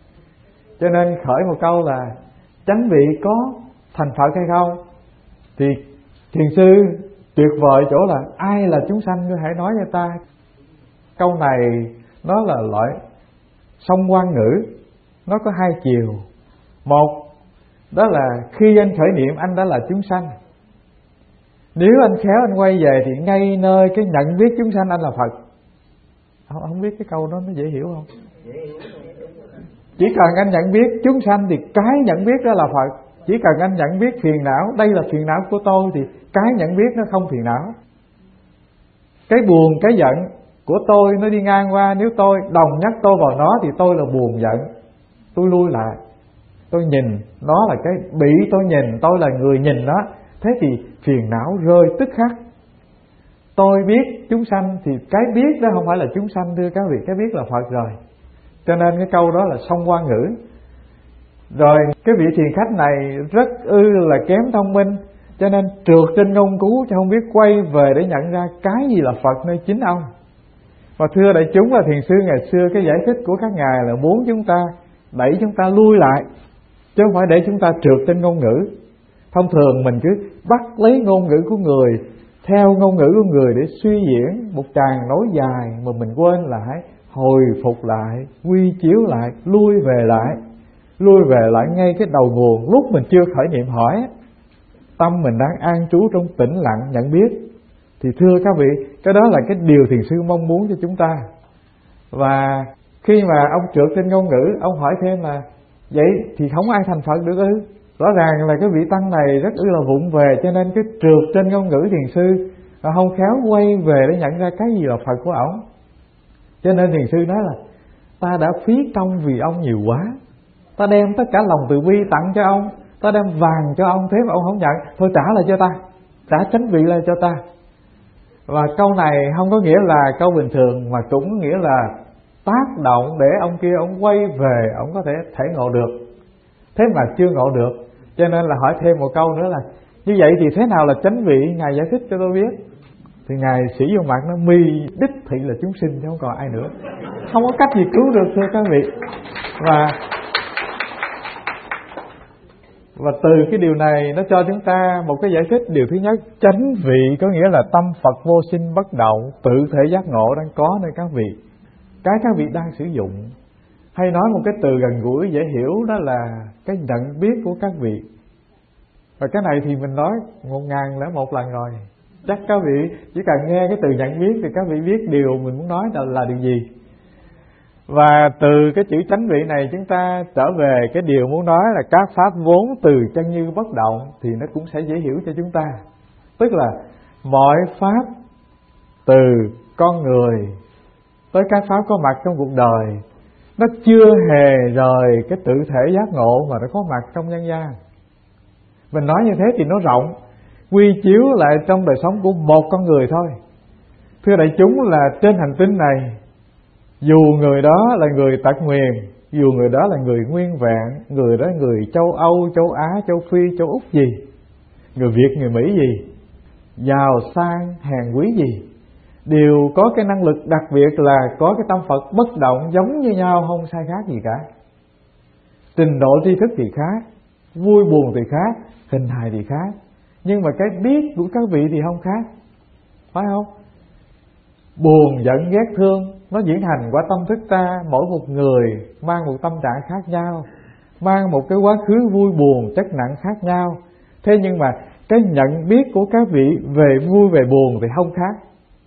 Cho nên khởi một câu là chánh vị có thành Phật hay không, thì thiền sư tuyệt vời chỗ là ai là chúng sanh cứ hãy nói cho ta. Câu này nó là loại song quan ngữ, nó có hai chiều. Một, đó là khi anh khởi niệm anh đã là chúng sanh. Nếu anh khéo anh quay về thì ngay nơi cái nhận biết chúng sanh anh là Phật. Không biết cái câu đó nó dễ hiểu không? Chỉ cần anh nhận biết chúng sanh thì cái nhận biết đó là Phật. Chỉ cần anh nhận biết phiền não, đây là phiền não của tôi, thì cái nhận biết nó không phiền não. Cái buồn, cái giận của tôi nó đi ngang qua, nếu tôi đồng nhắc tôi vào nó thì tôi là buồn giận. Tôi lui lại, tôi nhìn, nó là cái bị tôi nhìn, tôi là người nhìn nó. Thế thì phiền não rơi tức khắc. Tôi biết chúng sanh thì cái biết đó không phải là chúng sanh thưa các vị, cái biết là Phật rồi. Cho nên cái câu đó là song quan ngữ. Rồi cái vị thiền khách này rất là kém thông minh, cho nên trượt trên ngông cứu, chứ không biết quay về để nhận ra cái gì là Phật nơi chính ông. Và thưa đại chúng là thiền sư ngày xưa cái giải thích của các ngài là muốn chúng ta đẩy chúng ta lui lại, chứ không phải để chúng ta trượt trên ngôn ngữ. Thông thường mình cứ bắt lấy ngôn ngữ của người, theo ngôn ngữ của người để suy diễn một tràng nói dài, mà mình quên là hãy hồi phục lại, quy chiếu lại, lui về lại ngay cái đầu nguồn lúc mình chưa khởi niệm hỏi. tâm mình đang an trú trong tĩnh lặng nhận biết. Thì thưa các vị, cái đó là cái điều thiền sư mong muốn cho chúng ta. Và khi mà ông trượt trên ngôn ngữ, ông hỏi thêm là vậy thì không ai thành Phật được ư? Rõ ràng là cái vị tăng này rất là vụng về, cho nên cái trượt trên ngôn ngữ thiền sư không khéo quay về để nhận ra cái gì là Phật của ổng. Cho nên thiền sư nói là ta đã phí công vì ông nhiều quá, ta đem tất cả lòng từ bi tặng cho ông, ta đem vàng cho ông, thế mà ông không nhận, thôi trả lại cho ta, trả chánh vị lại cho ta. Và câu này không có nghĩa là câu bình thường, mà cũng có nghĩa là tác động để ông kia ông quay về, ông có thể ngộ được. Thế mà chưa ngộ được, cho nên là hỏi thêm một câu nữa là như vậy thì thế nào là chánh vị? Ngài giải thích cho tôi biết. Thì Ngài sĩ vô mặt nó mi đích thị là chúng sinh chứ không còn ai nữa, không có cách gì cứu được thưa các vị. Và từ cái điều này nó cho chúng ta một cái giải thích. Điều thứ nhất, chánh vị có nghĩa là tâm Phật vô sinh bất động, tự thể giác ngộ đang có nơi các vị, cái các vị đang sử dụng. Hay nói một cái từ gần gũi dễ hiểu, đó là cái nhận biết của các vị. Và cái này thì mình nói 1001 lần rồi, chắc các vị chỉ cần nghe cái từ nhận biết thì các vị biết điều mình muốn nói là điều gì. Và từ cái chữ chánh vị này chúng ta trở về cái điều muốn nói là các pháp vốn từ chân như bất động, thì nó cũng sẽ dễ hiểu cho chúng ta. Tức là mọi pháp từ con người tới các pháp có mặt trong cuộc đời, nó chưa hề rời cái tự thể giác ngộ mà nó có mặt trong nhân gian. Mình nói như thế thì nó rộng, quy chiếu lại trong đời sống của một con người thôi. Thưa đại chúng, là trên hành tinh này, dù người đó là người tật nguyền, dù người đó là người nguyên vẹn, người đó là người châu Âu, châu Á, châu Phi, châu Úc gì, người Việt, người Mỹ gì, giàu sang, hèn quý gì, đều có cái năng lực đặc biệt là có cái tâm Phật bất động giống như nhau, không sai khác gì cả. Trình độ tri thức thì khác, vui buồn thì khác, hình hài thì khác, nhưng mà cái biết của các vị thì không khác, phải không? Buồn, giận, ghét, thương nó diễn hành qua tâm thức ta. Mỗi một người mang một tâm trạng khác nhau, mang một cái quá khứ vui buồn, chất nặng khác nhau. Thế nhưng mà cái nhận biết của các vị về vui về buồn thì không khác.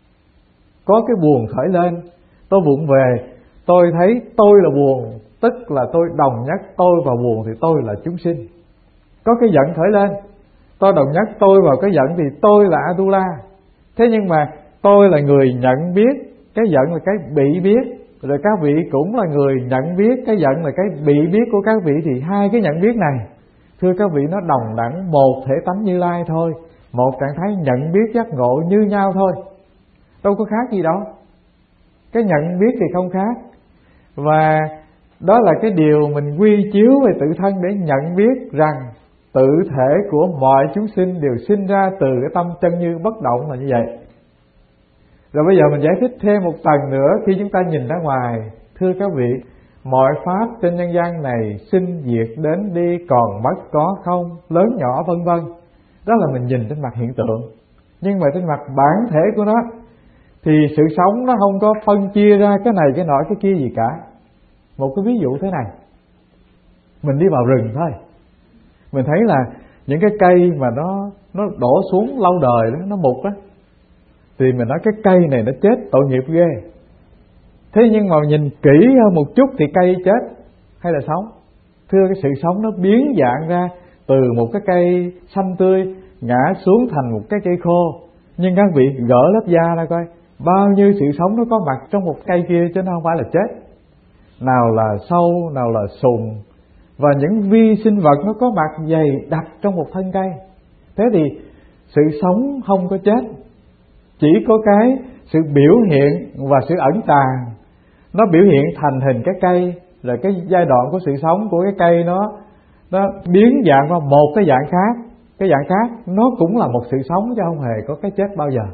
Có cái buồn khởi lên, tôi vụng về, tôi thấy tôi là buồn, tức là tôi đồng nhất tôi vào buồn thì tôi là chúng sinh. Có cái giận khởi lên, tôi đồng nhất tôi vào cái giận thì tôi là Atula. Thế nhưng mà tôi là người nhận biết, cái giận là cái bị biết, rồi các vị cũng là người nhận biết, cái giận là cái bị biết của các vị. Thì hai cái nhận biết này, thưa các vị, nó đồng đẳng một thể tánh Như Lai thôi, một trạng thái nhận biết giác ngộ như nhau thôi, đâu có khác gì đâu. Cái nhận biết thì không khác. Và đó là cái điều mình quy chiếu về tự thân để nhận biết rằng tự thể của mọi chúng sinh đều sinh ra từ cái tâm chân như bất động là như vậy. Rồi bây giờ mình giải thích thêm một tầng nữa khi chúng ta nhìn ra ngoài. Thưa các vị, mọi pháp trên nhân gian này sinh diệt đến đi, còn mất có không, lớn nhỏ vân vân. Đó là mình nhìn trên mặt hiện tượng. Nhưng mà trên mặt bản thể của nó thì sự sống nó không có phân chia ra cái này cái nọ cái kia gì cả. Một cái ví dụ thế này, mình đi vào rừng thôi, mình thấy là những cái cây mà nó đổ xuống lâu đời đó, nó mục đó, thì mình nói cái cây này nó chết tội nghiệp ghê. Thế nhưng mà nhìn kỹ hơn một chút thì cây chết hay là sống? Thưa, cái sự sống nó biến dạng ra từ một cái cây xanh tươi ngã xuống thành một cái cây khô. Nhưng các vị gỡ lớp da ra coi, bao nhiêu sự sống nó có mặt trong một cây kia chứ nó không phải là chết. Nào là sâu, nào là sùng, và những vi sinh vật nó có mặt dày đặc trong một thân cây. Thế thì sự sống không có chết, chỉ có cái sự biểu hiện và sự ẩn tàng. Nó biểu hiện thành hình cái cây, rồi cái giai đoạn của sự sống của cái cây nó biến dạng qua một cái dạng khác. Cái dạng khác nó cũng là một sự sống chứ không hề có cái chết bao giờ.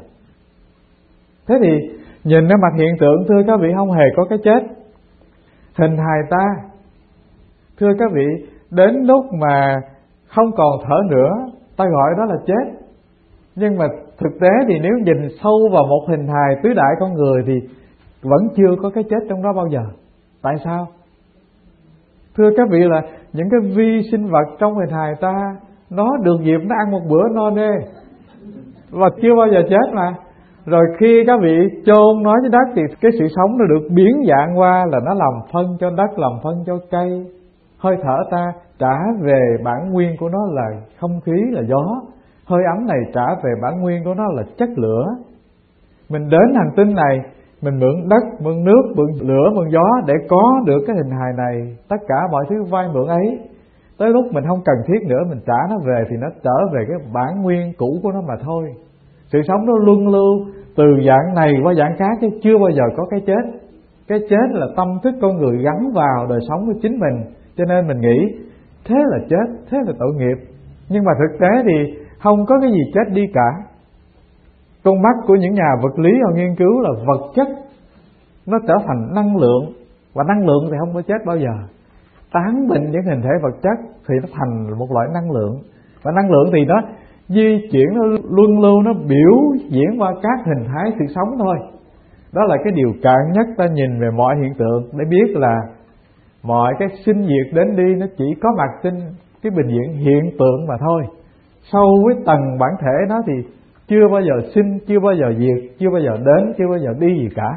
Thế thì nhìn cái mặt hiện tượng, thưa các vị, không hề có cái chết. Hình hài ta, thưa các vị, đến lúc mà không còn thở nữa, ta gọi đó là chết. Nhưng mà thực tế thì nếu nhìn sâu vào một hình hài tứ đại con người thì vẫn chưa có cái chết trong đó bao giờ. Tại sao? Thưa các vị, là những cái vi sinh vật trong hình hài ta nó được dịp nó ăn một bữa no nê và chưa bao giờ chết mà. Rồi khi các vị chôn nó dưới đất thì cái sự sống nó được biến dạng qua là nó làm phân cho đất, làm phân cho cây. Hơi thở ta trả về bản nguyên của nó là không khí, là gió. Hơi ấm này trả về bản nguyên của nó là chất lửa. Mình đến hành tinh này, mình mượn đất, mượn nước, mượn lửa, mượn gió để có được cái hình hài này. Tất cả mọi thứ vay mượn ấy, tới lúc mình không cần thiết nữa, mình trả nó về thì nó trở về cái bản nguyên cũ của nó mà thôi. Sự sống nó luân lưu từ dạng này qua dạng khác chứ chưa bao giờ có cái chết. Cái chết là tâm thức con người gắn vào đời sống của chính mình. Cho nên mình nghĩ thế là chết, thế là tội nghiệp. Nhưng mà thực tế thì không có cái gì chết đi cả. Con mắt của những nhà vật lý họ nghiên cứu là vật chất nó trở thành năng lượng, và năng lượng thì không có chết bao giờ. Tán bệnh những hình thể vật chất thì nó thành một loại năng lượng, và năng lượng thì nó di chuyển, nó luân lưu, nó biểu diễn qua các hình thái sự sống thôi. Đó là cái điều cạn nhất ta nhìn về mọi hiện tượng để biết là mọi cái sinh diệt đến đi nó chỉ có mặt trên cái bình diện hiện tượng mà thôi. Sâu với tầng bản thể nó thì chưa bao giờ sinh, chưa bao giờ diệt, chưa bao giờ đến, chưa bao giờ đi gì cả.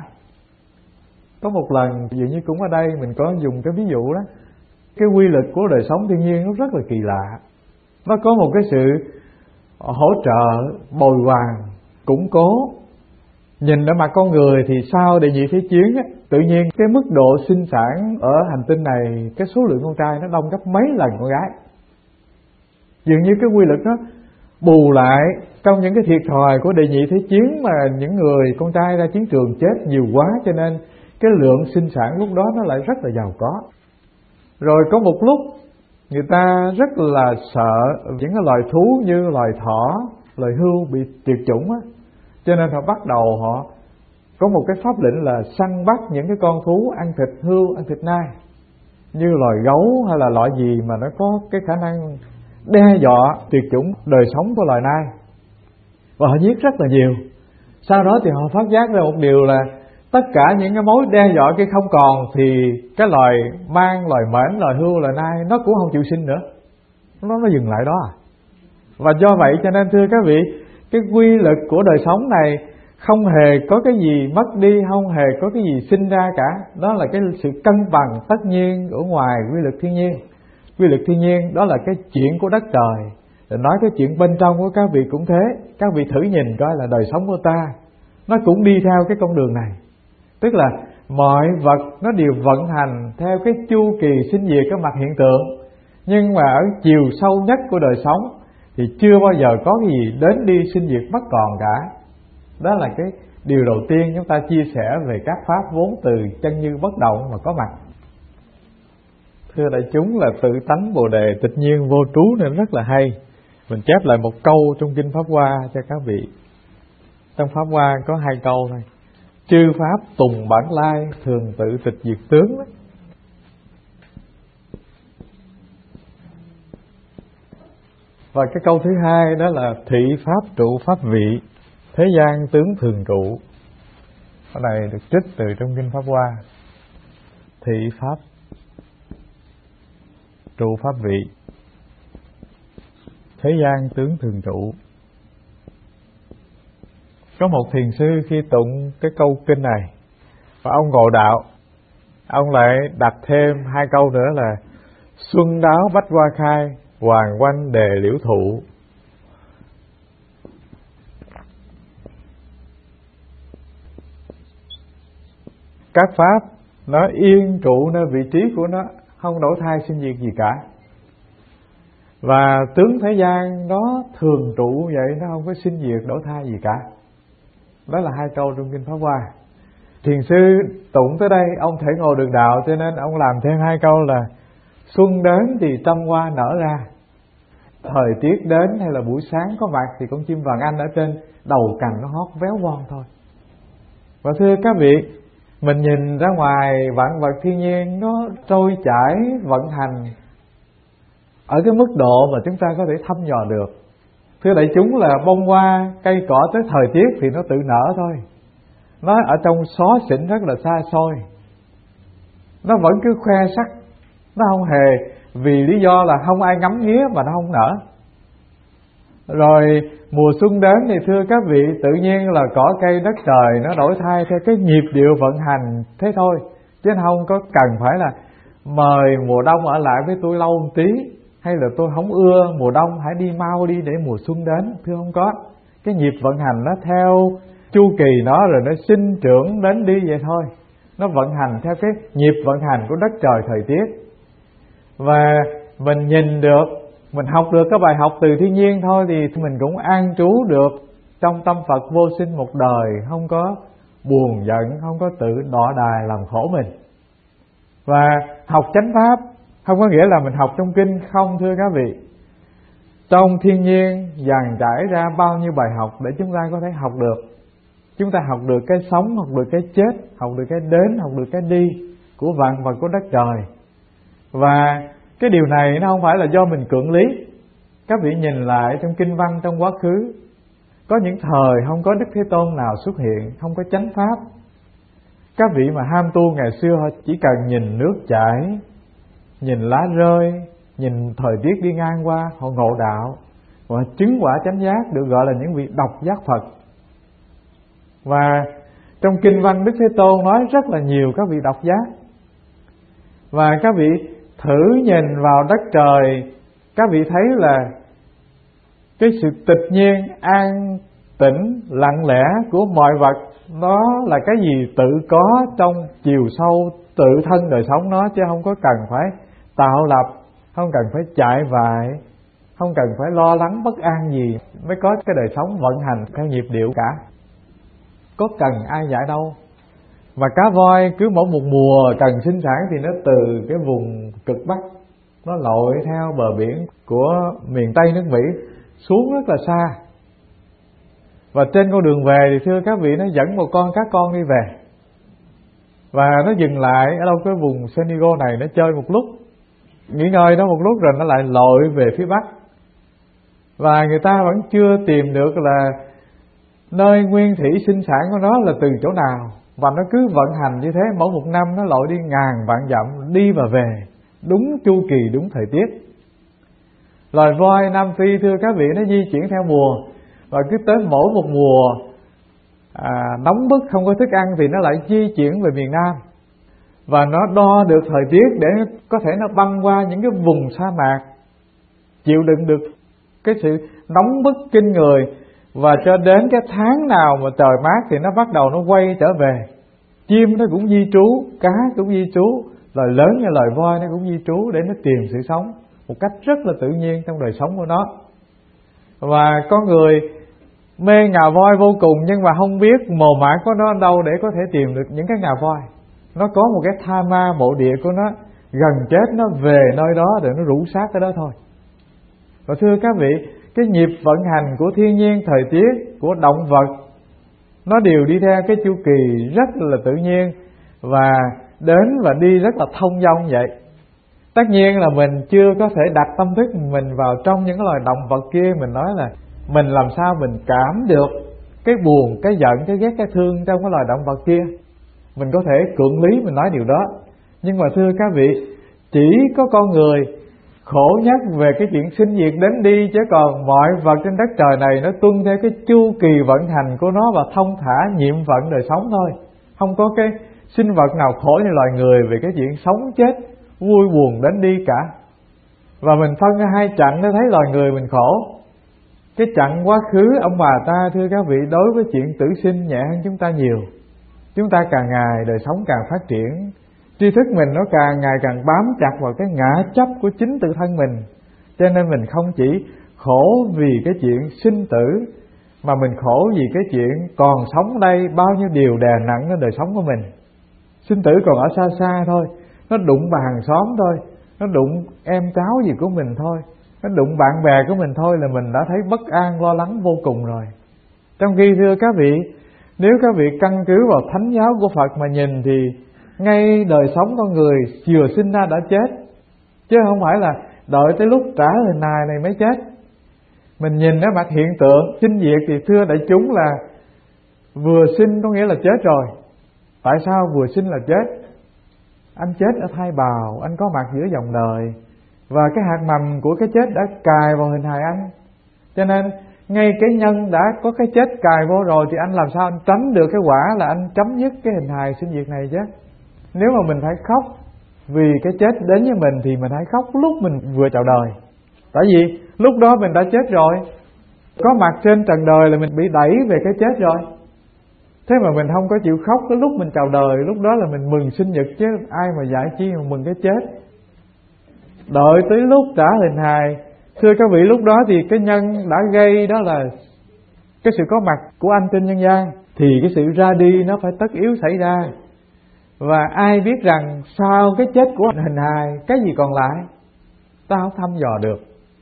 Có một lần dường như cũng ở đây mình có dùng cái ví dụ đó. Cái quy luật của đời sống thiên nhiên nó rất là kỳ lạ. Nó có một cái sự hỗ trợ, bồi hoàn, củng cố. Nhìn ở mặt con người thì sau đệ nhị thế chiến á, tự nhiên cái mức độ sinh sản ở hành tinh này, cái số lượng con trai nó đông gấp mấy lần con gái. Dường như cái quy luật nó bù lại trong những cái thiệt thòi của đệ nhị thế chiến, mà những người con trai ra chiến trường chết nhiều quá, cho nên cái lượng sinh sản lúc đó nó lại rất là giàu có. Rồi có một lúc người ta rất là sợ những cái loài thú như loài thỏ, loài hươu bị tuyệt chủng á, cho nên họ bắt đầu họ có một cái pháp lệnh là săn bắt những cái con thú ăn thịt hươu, ăn thịt nai, như loài gấu hay là loại gì mà nó có cái khả năng đe dọa tuyệt chủng đời sống của loài nai, và họ giết rất là nhiều. Sau đó thì họ phát giác ra một điều là tất cả những cái mối đe dọa kia không còn, thì cái loài mang, loài mãnh, loài hươu, loài nai nó cũng không chịu sinh nữa, nó dừng lại đó à. Và do vậy cho nên thưa các vị, cái quy luật của đời sống này không hề có cái gì mất đi, không hề có cái gì sinh ra cả. Đó là cái sự cân bằng tất nhiên ở ngoài quy luật thiên nhiên. Quy luật thiên nhiên đó là cái chuyện của đất trời. Rồi nói cái chuyện bên trong của các vị cũng thế. Các vị thử nhìn coi là đời sống của ta nó cũng đi theo cái con đường này. Tức là mọi vật nó đều vận hành theo cái chu kỳ sinh diệt cái mặt hiện tượng. Nhưng mà ở chiều sâu nhất của đời sống thì chưa bao giờ có cái gì đến đi sinh diệt mất còn cả. Đó là cái điều đầu tiên chúng ta chia sẻ về các pháp vốn từ chân như bất động mà có mặt. Thưa đại chúng, là tự tánh Bồ Đề tịch nhiên vô trú nên rất là hay. Mình chép lại một câu trong Kinh Pháp Hoa cho các vị. Trong Pháp Hoa có 2 câu thôi. Chư pháp tùng bản lai, thường tự tịch diệt tướng. Và cái câu thứ 2 đó là thị pháp trụ pháp vị, thế gian tướng thường trụ. Cái này được trích từ trong Kinh Pháp Hoa. Thị pháp trụ pháp vị, thế gian tướng thường trụ. Có một thiền sư khi tụng cái câu kinh này và ông ngộ đạo, ông lại đặt thêm 2 câu nữa là xuân đáo bách hoa khai, hoàng quanh đề liễu thụ. Các pháp nó yên trụ nơi vị trí của nó, không đổi thay sinh diệt gì cả. Và tướng thế gian nó thường trụ vậy, nó không có sinh diệt đổi thay gì cả. Đó là 2 câu trong Kinh Pháp Hoa. Thiền sư tụng tới đây, ông thể ngồi được đạo, cho nên ông làm thêm 2 câu là xuân đến thì trăm hoa nở ra, thời tiết đến hay là buổi sáng có mặt thì con chim vàng anh ở trên đầu cành nó hót véo von thôi. Và thưa các vị, mình nhìn ra ngoài vạn vật thiên nhiên nó trôi chảy vận hành ở cái mức độ mà chúng ta có thể thăm dò được. Thưa đại chúng, là bông hoa, cây cỏ tới thời tiết thì nó tự nở thôi. Nó ở trong xó xỉnh rất là xa xôi, nó vẫn cứ khoe sắc. Nó không hề vì lý do là không ai ngắm nghía mà nó không nở. Rồi mùa xuân đến thì thưa các vị, tự nhiên là cỏ cây đất trời nó đổi thay theo cái nhịp điệu vận hành thế thôi, chứ không có cần phải là mời mùa đông ở lại với tôi lâu một tí, hay là tôi không ưa mùa đông hãy đi mau đi để mùa xuân đến. Thưa không có, cái nhịp vận hành nó theo chu kỳ nó, rồi nó sinh trưởng đến đi vậy thôi. Nó vận hành theo cái nhịp vận hành của đất trời thời tiết. Và mình nhìn được, mình học được cái bài học từ thiên nhiên thôi, thì mình cũng an trú được trong tâm Phật vô sinh một đời, không có buồn giận, không có tự đọa đài làm khổ mình. Và học chánh pháp không có nghĩa là mình học trong kinh không, thưa các vị. Trong thiên nhiên dàn trải ra bao nhiêu bài học để chúng ta có thể học được. Chúng ta học được cái sống, học được cái chết, học được cái đến, học được cái đi của vạn vật của đất trời. Và cái điều này nó không phải là do mình cưỡng lý. Các vị nhìn lại trong kinh văn trong quá khứ, có những thời không có Đức Thế Tôn nào xuất hiện, không có chánh pháp. Các vị mà ham tu ngày xưa họ chỉ cần nhìn nước chảy, nhìn lá rơi, nhìn thời tiết đi ngang qua, họ ngộ đạo và chứng quả chánh giác, được gọi là những vị độc giác Phật. Và trong kinh văn Đức Thế Tôn nói rất là nhiều các vị độc giác. Và các vị thử nhìn vào đất trời, các vị thấy là cái sự tịch nhiên, an tĩnh, lặng lẽ của mọi vật, nó là cái gì tự có trong chiều sâu tự thân đời sống nó, chứ không có cần phải tạo lập, không cần phải chạy vại, không cần phải lo lắng bất an gì mới có cái đời sống vận hành theo nhịp điệu cả. Có cần ai dạy đâu. Và cá voi cứ mỗi một mùa cần sinh sản thì nó từ cái vùng cực Bắc, nó lội theo bờ biển của miền Tây nước Mỹ xuống rất là xa. Và trên con đường về thì thưa các vị, nó dẫn một con cá con đi về. Và nó dừng lại ở đâu cái vùng San Diego này, nó chơi một lúc, nghỉ ngơi đó một lúc, rồi nó lại lội về phía Bắc. Và người ta vẫn chưa tìm được là nơi nguyên thủy sinh sản của nó là từ chỗ nào. Và nó cứ vận hành như thế, mỗi một năm nó lội đi ngàn vạn dặm, đi và về, đúng chu kỳ, đúng thời tiết. Loài voi Nam Phi thưa các vị, nó di chuyển theo mùa. Và cứ tới mỗi một mùa nóng bức không có thức ăn thì nó lại di chuyển về miền Nam. Và nó đo được thời tiết để có thể nó băng qua những cái vùng sa mạc, chịu đựng được cái sự nóng bức kinh người. Và cho đến cái tháng nào mà trời mát thì nó bắt đầu nó quay trở về. Chim nó cũng di trú, cá cũng di trú, loài lớn như loài voi nó cũng di trú để nó tìm sự sống một cách rất là tự nhiên trong đời sống của nó. Và con người mê ngà voi vô cùng, nhưng mà không biết mồ mả của nó ở đâu để có thể tìm được những cái ngà voi. Nó có một cái tha ma mộ địa của nó, gần chết nó về nơi đó để nó rủ xác ở đó thôi. Và thưa các vị, cái nhịp vận hành của thiên nhiên, thời tiết, của động vật, nó đều đi theo cái chu kỳ rất là tự nhiên và đến và đi rất là thông dong vậy. Tất nhiên là mình chưa có thể đặt tâm thức mình vào trong những loài động vật kia. Mình nói là mình làm sao mình cảm được cái buồn, cái giận, cái ghét, cái thương trong cái loài động vật kia. Mình có thể cưỡng lý mình nói điều đó. Nhưng mà thưa các vị, chỉ có con người khổ nhất về cái chuyện sinh diệt đến đi, chứ còn mọi vật trên đất trời này nó tuân theo cái chu kỳ vận hành của nó và thông thả nhiệm vận đời sống thôi. Không có cái sinh vật nào khổ như loài người về cái chuyện sống chết, vui buồn đến đi cả. Và mình phân ra hai chặng để thấy loài người mình khổ. Cái chặng quá khứ ông bà ta thưa các vị, đối với chuyện tử sinh nhẹ hơn chúng ta nhiều. Chúng ta càng ngày đời sống càng phát triển, tri thức mình nó càng ngày càng bám chặt vào cái ngã chấp của chính tự thân mình. Cho nên mình không chỉ khổ vì cái chuyện sinh tử, mà mình khổ vì cái chuyện còn sống đây bao nhiêu điều đè nặng lên đời sống của mình. Sinh tử còn ở xa xa thôi, nó đụng bà hàng xóm thôi, nó đụng em cháu gì của mình thôi, nó đụng bạn bè của mình thôi là mình đã thấy bất an lo lắng vô cùng rồi. Trong khi thưa các vị, nếu các vị căn cứ vào thánh giáo của Phật mà nhìn thì ngay đời sống con người vừa sinh ra đã chết, chứ không phải là đợi tới lúc trả hình hài này mới chết. Mình nhìn cái mặt hiện tượng sinh diệt thì thưa đại chúng là vừa sinh có nghĩa là chết rồi. Tại sao vừa sinh là chết? Anh chết ở thai bào, anh có mặt giữa dòng đời, và cái hạt mầm của cái chết đã cài vào hình hài anh. Cho nên ngay cái nhân đã có cái chết cài vô rồi thì anh làm sao anh tránh được cái quả là anh chấm dứt cái hình hài sinh diệt này chứ. Nếu mà mình phải khóc vì cái chết đến với mình thì mình hãy khóc lúc mình vừa chào đời. Tại vì lúc đó mình đã chết rồi, có mặt trên trần đời là mình bị đẩy về cái chết rồi. Thế mà mình không có chịu khóc cái lúc mình chào đời, lúc đó là mình mừng sinh nhật chứ ai mà dạy chi mà mừng cái chết. Đợi tới lúc trả hình hài, thưa các vị, lúc đó thì cái nhân đã gây đó là cái sự có mặt của anh trên nhân gian, thì cái sự ra đi nó phải tất yếu xảy ra. Và ai biết rằng sau cái chết của hình hài cái gì còn lại, ta không thăm dò được.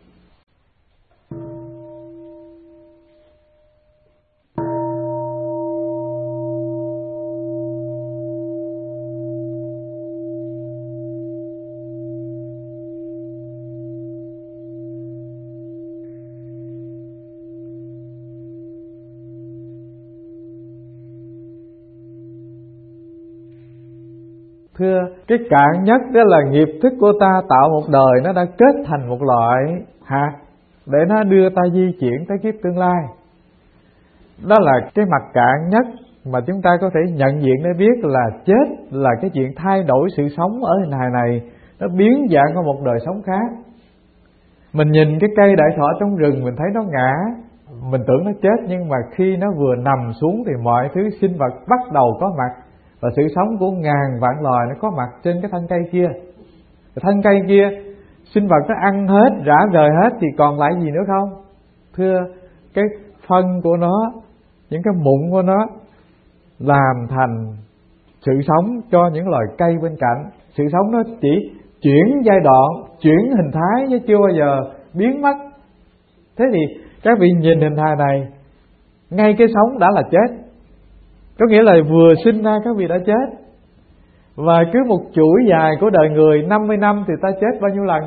Thưa, cái cạn nhất đó là nghiệp thức của ta tạo một đời, nó đã kết thành một loại hạt để nó đưa ta di chuyển tới kiếp tương lai. Đó là cái mặt cạn nhất mà chúng ta có thể nhận diện để biết là chết là cái chuyện thay đổi sự sống ở hình hài này, nó biến dạng qua một đời sống khác. Mình nhìn cái cây đại thọ trong rừng mình thấy nó ngã, mình tưởng nó chết, nhưng mà khi nó vừa nằm xuống thì mọi thứ sinh vật bắt đầu có mặt. Và sự sống của ngàn vạn loài nó có mặt trên cái thân cây kia. Thân cây kia sinh vật nó ăn hết, rã rời hết thì còn lại gì nữa không? Thưa, cái phân của nó, những cái mụn của nó làm thành sự sống cho những loài cây bên cạnh. Sự sống nó chỉ chuyển giai đoạn, chuyển hình thái chứ chưa bao giờ biến mất. Thế thì các vị nhìn hình hài này, ngay cái sống đã là chết. Có nghĩa là vừa sinh ra các vị đã chết. Và cứ một chuỗi dài của đời người 50 năm thì ta chết bao nhiêu lần?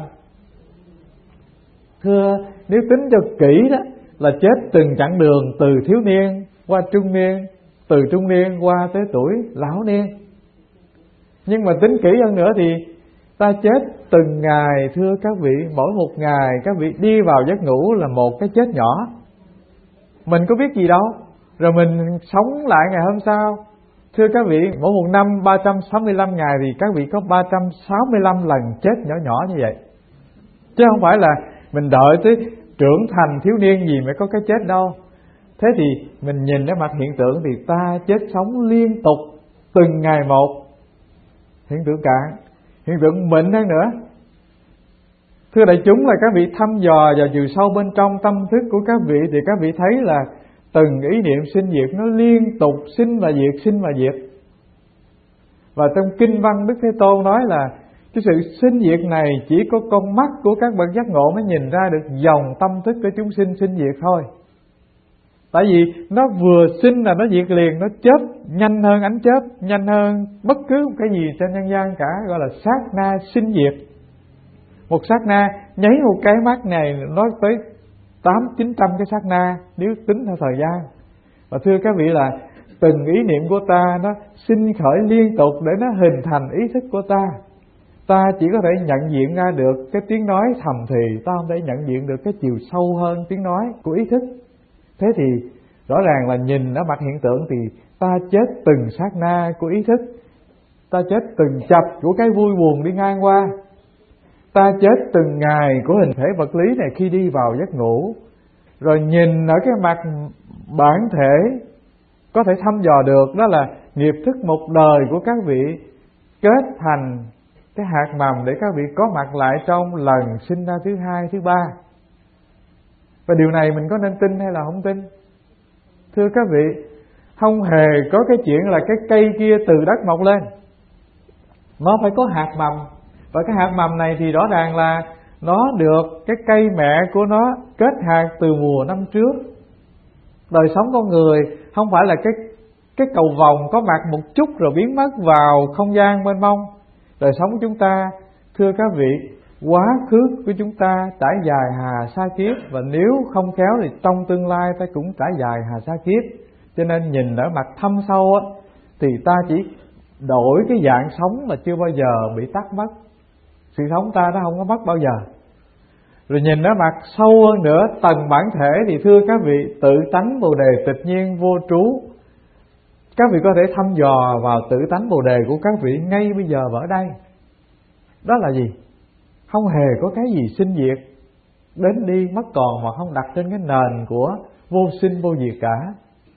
Thưa, nếu tính cho kỹ đó là chết từng chặng đường, từ thiếu niên qua trung niên, từ trung niên qua tới tuổi lão niên. Nhưng mà tính kỹ hơn nữa thì ta chết từng ngày. Thưa các vị, mỗi một ngày các vị đi vào giấc ngủ là một cái chết nhỏ. Mình có biết gì đâu, rồi mình sống lại ngày hôm sau. Thưa các vị, mỗi một năm 365 ngày thì các vị có 365 lần chết nhỏ nhỏ như vậy. Chứ không phải là mình đợi tới trưởng thành thiếu niên gì mới có cái chết đâu. Thế thì mình nhìn cái mặt hiện tượng thì ta chết sống liên tục từng ngày một. Hiện tượng cạn, hiện tượng mịn hơn nữa. Thưa đại chúng, là các vị thăm dò vào chiều sâu bên trong tâm thức của các vị thì các vị thấy là từng ý niệm sinh diệt nó liên tục sinh và diệt, sinh và diệt. Và trong kinh văn Đức Thế Tôn nói là cái sự sinh diệt này chỉ có con mắt của các bậc giác ngộ mới nhìn ra được dòng tâm thức của chúng sinh sinh diệt thôi. Tại vì nó vừa sinh là nó diệt liền, nó chớp nhanh hơn ánh chớp, nhanh hơn bất cứ một cái gì trên nhân gian cả, gọi là sát na sinh diệt. Một sát na nháy một cái mắt này nói tới 800-900 cái sát na nếu tính theo thời gian. Và thưa các vị, là từng ý niệm của ta nó sinh khởi liên tục để nó hình thành ý thức của ta. Ta chỉ có thể nhận diện ra được cái tiếng nói thầm thì, ta không thể nhận diện được cái chiều sâu hơn tiếng nói của ý thức. Thế thì rõ ràng là nhìn ở mặt hiện tượng thì ta chết từng sát na của ý thức, ta chết từng chập của cái vui buồn đi ngang qua, ta chết từng ngày của hình thể vật lý này khi đi vào giấc ngủ. Rồi nhìn ở cái mặt bản thể có thể thăm dò được, đó là nghiệp thức một đời của các vị kết thành cái hạt mầm để các vị có mặt lại trong lần sinh ra thứ hai, thứ ba. Và điều này mình có nên tin hay là không tin? Thưa các vị, không hề có cái chuyện là cái cây kia từ đất mọc lên. Nó phải có hạt mầm. Và cái hạt mầm này thì rõ ràng là nó được cái cây mẹ của nó kết hạt từ mùa năm trước. Đời sống con người không phải là cái cầu vồng có mặt một chút rồi biến mất vào không gian mênh mông. Đời sống của chúng ta, thưa các vị, quá khứ của chúng ta trải dài hà sa kiếp, và nếu không khéo thì trong tương lai ta cũng trải dài hà sa kiếp. Cho nên nhìn ở mặt thâm sâu á, thì ta chỉ đổi cái dạng sống mà chưa bao giờ bị tắt mất. Sự sống ta nó không có mất bao giờ. Rồi nhìn ở mặt sâu hơn nữa, tầng bản thể thì thưa các vị, tự tánh Bồ Đề tịch nhiên vô trú. Các vị có thể thăm dò vào tự tánh Bồ Đề của các vị ngay bây giờ và ở đây. Đó là gì? Không hề có cái gì sinh diệt, đến đi mất còn mà không đặt trên cái nền của vô sinh vô diệt cả.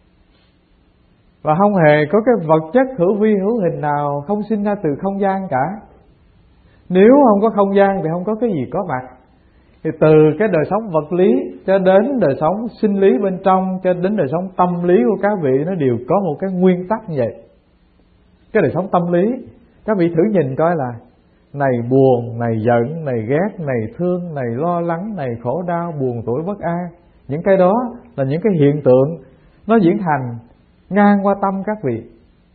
Và không hề có cái vật chất hữu vi hữu hình nào không sinh ra từ không gian cả. Nếu không có không gian thì không có cái gì có mặt. Thì từ cái đời sống vật lý cho đến đời sống sinh lý bên trong, cho đến đời sống tâm lý của các vị, nó đều có một cái nguyên tắc như vậy. Cái đời sống tâm lý, các vị thử nhìn coi là này buồn, này giận, này ghét, này thương, này lo lắng, này khổ đau, buồn tủi bất an. Những cái đó là những cái hiện tượng nó diễn thành ngang qua tâm các vị.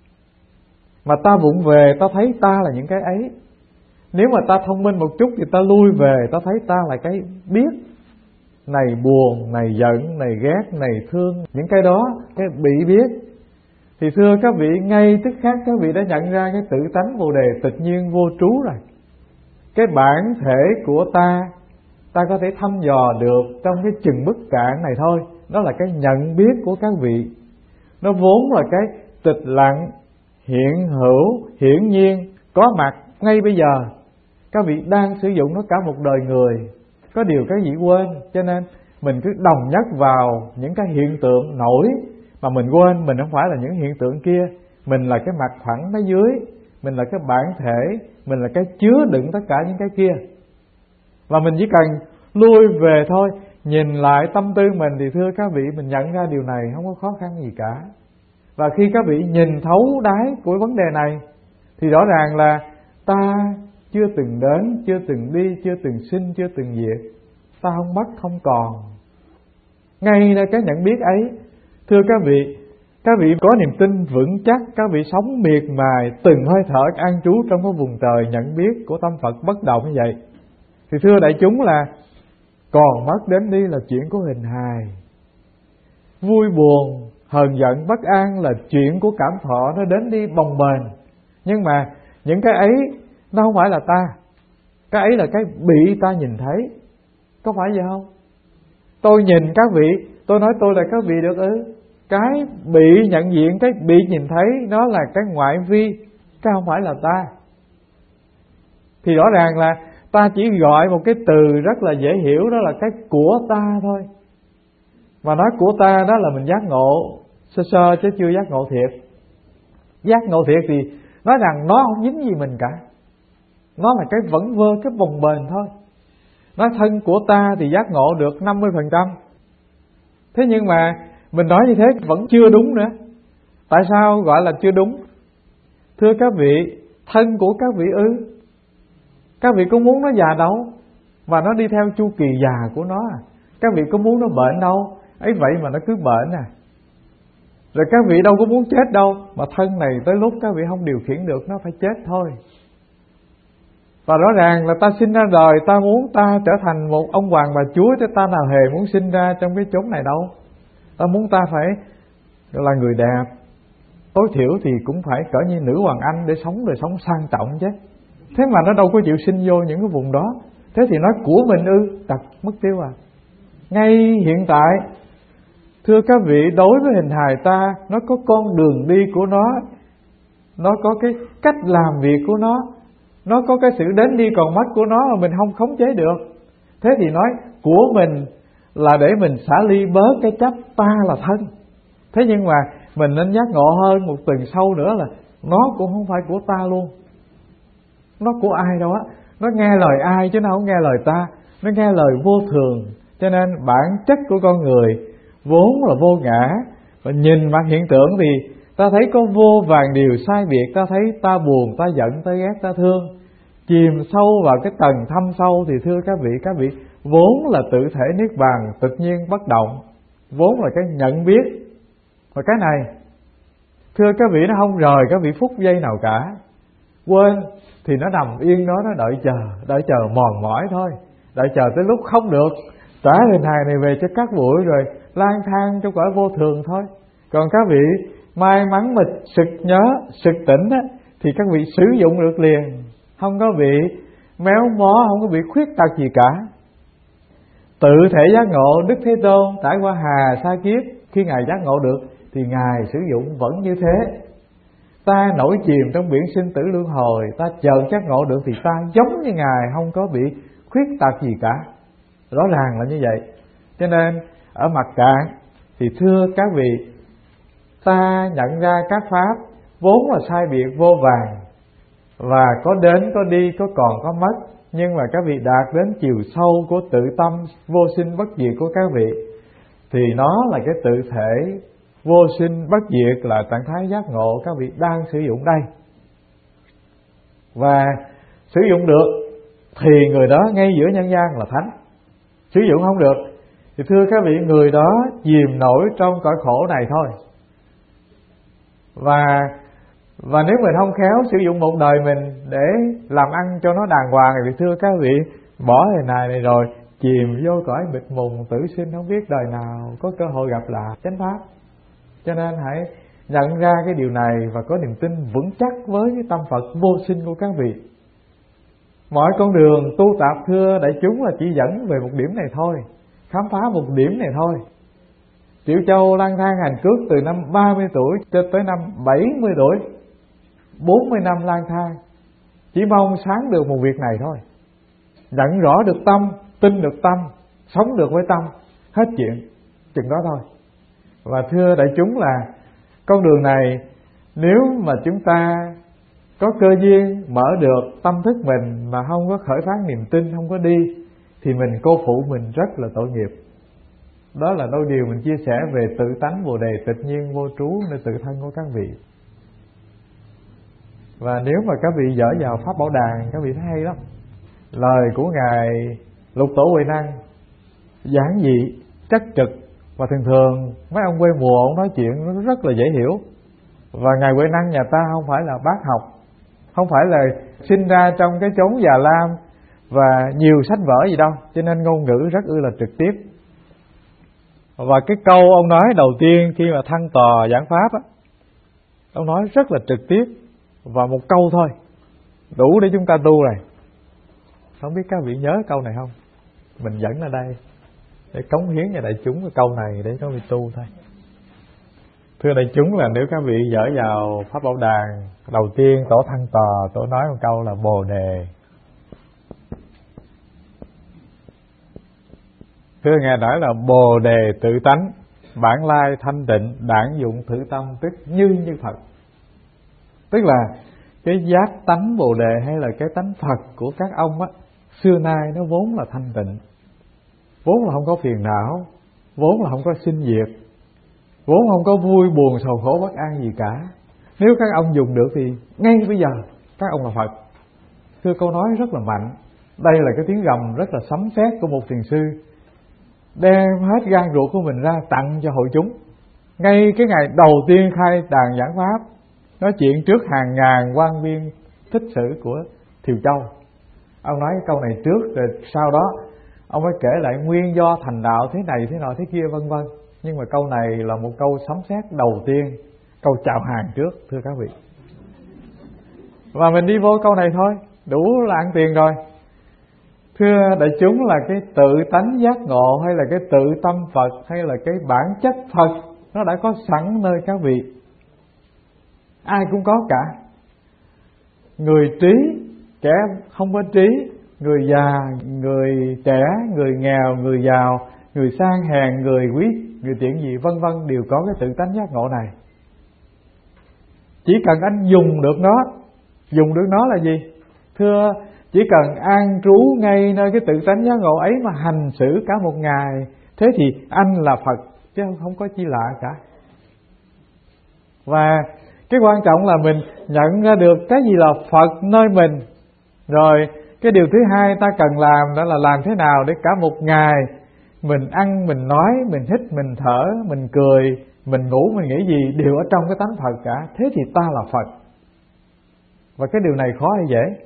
Mà ta vụng về ta thấy ta là những cái ấy. Nếu mà ta thông minh một chút thì ta lui về, ta thấy ta là cái biết. Này buồn, này giận, này ghét, này thương, những cái đó, cái bị biết. Thì thưa các vị, ngay tức khắc các vị đã nhận ra cái tự tánh Bồ Đề tịch nhiên vô trú rồi. Cái bản thể của ta có thể thăm dò được trong cái chừng bức cạn này thôi. Đó là cái nhận biết của các vị. Nó vốn là cái tịch lặng, hiện hữu, hiển nhiên, có mặt ngay bây giờ. Các vị đang sử dụng nó cả một đời người. Có điều cái gì quên, cho nên mình cứ đồng nhất vào những cái hiện tượng nổi, mà mình quên mình không phải là những hiện tượng kia. Mình là cái mặt phẳng ở dưới, mình là cái bản thể, mình là cái chứa đựng tất cả những cái kia. Và mình chỉ cần lui về thôi, nhìn lại tâm tư mình thì thưa các vị, mình nhận ra điều này không có khó khăn gì cả. Và khi các vị nhìn thấu đáy của vấn đề này thì rõ ràng là ta chưa từng đến, chưa từng đi, chưa từng sinh, chưa từng diệt. Ta không mất, không còn. Ngay là cái nhận biết ấy, thưa các vị có niềm tin vững chắc, các vị sống miệt mài từng hơi thở an trú trong cái vùng trời nhận biết của tâm Phật bất động như vậy. Thì thưa đại chúng là còn mất đến đi là chuyện của hình hài. Vui buồn, hờn giận, bất an là chuyện của cảm thọ, nó đến đi bồng bềnh. Nhưng mà những cái ấy nó không phải là ta. Cái ấy là cái bị ta nhìn thấy. Có phải vậy không? Tôi nhìn các vị, tôi nói tôi là các vị được ư? Cái bị nhận diện, cái bị nhìn thấy, nó là cái ngoại vi, cái không phải là ta. Thì rõ ràng là ta chỉ gọi một cái từ rất là dễ hiểu, đó là cái của ta thôi. Mà nói của ta đó là mình giác ngộ sơ sơ chứ chưa giác ngộ thiệt. Giác ngộ thiệt thì nói rằng nó không dính gì mình cả. Nó là cái vẩn vơ, cái bồng bềnh thôi. Nói thân của ta thì giác ngộ được 50%. Thế nhưng mà mình nói như thế vẫn chưa đúng nữa. Tại sao gọi là chưa đúng? Thưa các vị, thân của các vị ư? Các vị có muốn nó già đâu, và nó đi theo chu kỳ già của nó à. Các vị có muốn nó bệnh đâu, ấy vậy mà nó cứ bệnh à. Rồi các vị đâu có muốn chết đâu, mà thân này tới lúc các vị không điều khiển được, nó phải chết thôi. Và rõ ràng là ta sinh ra đời, ta muốn ta trở thành một ông hoàng bà chúa, chứ ta nào hề muốn sinh ra trong cái chốn này đâu. Ta muốn ta phải là người đẹp, tối thiểu thì cũng phải cỡ như nữ hoàng Anh để sống đời sống sang trọng chứ. Thế mà nó đâu có chịu sinh vô những cái vùng đó. Thế thì nói của mình ư? Tật mất tiêu à. Ngay hiện tại, thưa các vị, đối với hình hài ta, nó có con đường đi của nó có cái cách làm việc của nó có cái sự đến đi còn mất của nó mà mình không khống chế được. Thế thì nói của mình là để mình xả ly bớt cái chấp ta là thân. Thế nhưng mà mình nên giác ngộ hơn một tầng sâu nữa là nó cũng không phải của ta luôn. Nó của ai đâu á. Nó nghe lời ai chứ nó không nghe lời ta. Nó nghe lời vô thường. Cho nên bản chất của con người vốn là vô ngã. Và nhìn mặt hiện tượng thì ta thấy có vô vàn điều sai biệt. Ta thấy ta buồn, ta giận, ta ghét, ta thương. Chìm sâu vào cái tầng thâm sâu thì thưa các vị vốn là tự thể niết bàn, tự nhiên bất động, vốn là cái nhận biết. Và cái này thưa các vị, nó không rời các vị phút giây nào cả. Quên thì nó nằm yên đó, nó đợi chờ mòn mỏi thôi. Đợi chờ tới lúc không được, trả hình hài này về cho các bụi rồi lang thang trong cõi vô thường thôi. Còn các vị may mắn mà sực nhớ, sực tỉnh á, thì các vị sử dụng được liền, không có bị méo mó, không có bị khuyết tật gì cả. Tự thể giác ngộ, Đức Thế Tôn trải qua hà sa kiếp, khi Ngài giác ngộ được thì Ngài sử dụng vẫn như thế. Ta nổi chìm trong biển sinh tử luân hồi, ta chợt giác ngộ được thì ta giống như Ngài, không có bị khuyết tật gì cả. Rõ ràng là như vậy. Cho nên ở mặt cạn thì thưa các vị, ta nhận ra các pháp vốn là sai biệt vô vàn, và có đến có đi, có còn có mất. Nhưng mà các vị đạt đến chiều sâu của tự tâm vô sinh bất diệt của các vị thì nó là cái tự thể vô sinh bất diệt, là trạng thái giác ngộ các vị đang sử dụng đây. Và sử dụng được thì người đó ngay giữa nhân gian là thánh. Sử dụng không được thì thưa các vị, người đó chìm nổi trong cõi khổ này thôi. Và nếu mình không khéo sử dụng một đời mình để làm ăn cho nó đàng hoàng thì thưa các vị, bỏ đời này rồi chìm vô cõi mịt mùng tử sinh, không biết đời nào có cơ hội gặp lại chánh pháp. Cho nên hãy nhận ra cái điều này và có niềm tin vững chắc với cái tâm Phật vô sinh của các vị. Mọi con đường tu tập thưa đại chúng là chỉ dẫn về một điểm này thôi, khám phá một điểm này thôi. Triệu Châu lang thang hành cước từ năm 30 tuổi cho tới năm 70 tuổi, 40 năm lang thang, chỉ mong sáng được một việc này thôi. Nhận rõ được tâm, tin được tâm, sống được với tâm, hết chuyện, chừng đó thôi. Và thưa đại chúng là con đường này nếu mà chúng ta có cơ duyên mở được tâm thức mình mà không có khởi phát niềm tin, không có đi, thì mình cô phụ mình rất là tội nghiệp. Đó là đôi điều mình chia sẻ về tự tánh Bồ Đề tịch nhiên vô trú nơi tự thân của các vị. Và nếu mà các vị dở vào Pháp Bảo Đàn, các vị thấy hay lắm. Lời của Ngài Lục Tổ Huệ Năng giản dị, chắc trực, và thường thường mấy ông quê mùa ông nói chuyện nó rất là dễ hiểu. Và Ngài Huệ Năng nhà ta không phải là bác học, không phải là sinh ra trong cái chốn già lam và nhiều sách vở gì đâu, cho nên ngôn ngữ rất là trực tiếp. Và cái câu ông nói đầu tiên khi mà thăng tòa giảng pháp á, ông nói rất là trực tiếp, và một câu thôi đủ để chúng ta tu rồi. Không biết các vị nhớ câu này không? Mình dẫn ở đây để cống hiến cho đại chúng cái câu này để các vị tu thôi. Thưa đại chúng là nếu các vị dở vào Pháp Bảo Đàn, đầu tiên tổ thăng tòa tổ nói một câu là Bồ Đề. Thưa Ngài nói là Bồ Đề tự tánh, bản lai thanh tịnh, đản dụng thử tâm, tức như Phật. Tức là cái giác tánh Bồ Đề hay là cái tánh Phật của các ông á, xưa nay nó vốn là thanh tịnh, vốn là không có phiền não, vốn là không có sinh diệt, vốn không có vui buồn sầu khổ bất an gì cả. Nếu các ông dùng được thì ngay bây giờ các ông là Phật. Thưa câu nói rất là mạnh. Đây là cái tiếng gầm rất là sấm sét của một thiền sư đem hết gan ruột của mình ra tặng cho hội chúng. Ngay cái ngày đầu tiên khai đàn giảng pháp, nói chuyện trước hàng ngàn quan viên thích sự của Thiều Châu, ông nói cái câu này trước, rồi sau đó ông mới kể lại nguyên do thành đạo thế này thế nọ thế kia vân vân. Nhưng mà câu này là một câu sấm sét đầu tiên, câu chào hàng trước, thưa các vị. Và mình đi vô câu này thôi, đủ là ăn tiền rồi. Thưa đại chúng là cái tự tánh giác ngộ hay là cái tự tâm Phật hay là cái bản chất Phật, nó đã có sẵn nơi các vị. Ai cũng có cả. Người trí, kẻ không có trí, người già, người trẻ, người nghèo, người giàu, người sang hèn, người quý, người tiện gì vân vân đều có cái tự tánh giác ngộ này. Chỉ cần anh dùng được nó. Dùng được nó là gì? Thưa, chỉ cần an trú ngay nơi cái tự tánh giác ngộ ấy mà hành xử cả một ngày, thế thì anh là Phật, chứ không có chi lạ cả. Và cái quan trọng là mình nhận ra được cái gì là Phật nơi mình. Rồi cái điều thứ hai ta cần làm đó là làm thế nào để cả một ngày mình ăn, mình nói, mình hít, mình thở, mình cười, mình ngủ, mình nghĩ gì đều ở trong cái tánh Phật cả. Thế thì ta là Phật. Và cái điều này khó hay dễ?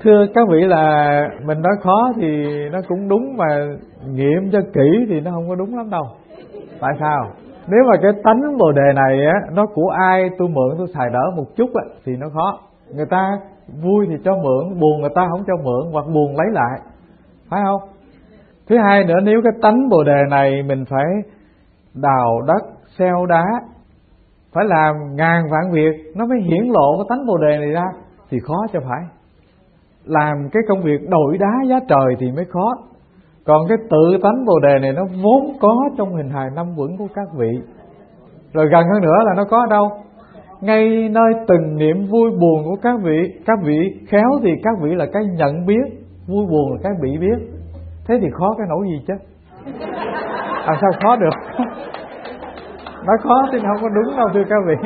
Thưa các vị, là mình nói khó thì nó cũng đúng, mà nghiệm cho kỹ thì nó không có đúng lắm đâu. Tại sao? Nếu mà cái tánh bồ đề này á, nó của ai tôi mượn tôi xài đỡ một chút á, thì nó khó. Người ta vui thì cho mượn, buồn người ta không cho mượn, hoặc buồn lấy lại, phải không? Thứ hai nữa, nếu cái tánh bồ đề này mình phải đào đất xeo đá, phải làm ngàn vạn việc nó mới hiển lộ cái tánh bồ đề này ra, thì khó cho phải. Làm cái công việc đổi đá giá trời thì mới khó. Còn cái tự tánh bồ đề này nó vốn có trong hình hài năm uẩn của các vị. Rồi gần hơn nữa là nó có ở đâu? Ngay nơi từng niệm vui buồn của các vị khéo thì các vị là cái nhận biết, vui buồn là cái bị biết. Thế thì khó cái nỗi gì chứ? Làm sao khó được? Nói khó thì không có đúng đâu thưa các vị.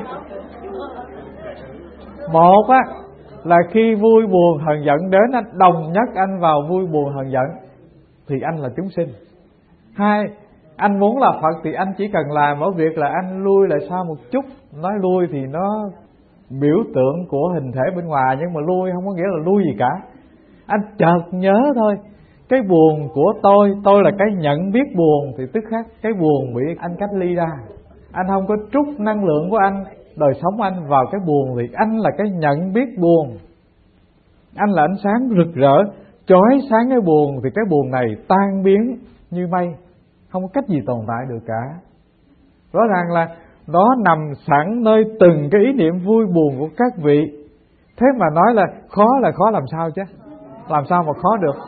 Một á, là khi vui buồn hờn giận đến, anh đồng nhất anh vào vui buồn hờn giận thì anh là chúng sinh. Hai, anh muốn là Phật thì anh chỉ cần làm ở việc là anh lui lại sau một chút. Nói lui thì nó biểu tượng của hình thể bên ngoài, nhưng mà lui không có nghĩa là lui gì cả. Anh chợt nhớ thôi, cái buồn của tôi là cái nhận biết buồn, thì tức khắc cái buồn bị anh cách ly ra. Anh không có trút năng lượng của anh, đời sống anh vào cái buồn, thì anh là cái nhận biết buồn. Anh là ánh sáng rực rỡ chói sáng cái buồn, thì cái buồn này tan biến như mây, không có cách gì tồn tại được cả. Rõ ràng là nó nằm sẵn nơi từng cái ý niệm vui buồn của các vị. Thế mà nói là khó làm sao chứ? Làm sao mà khó được?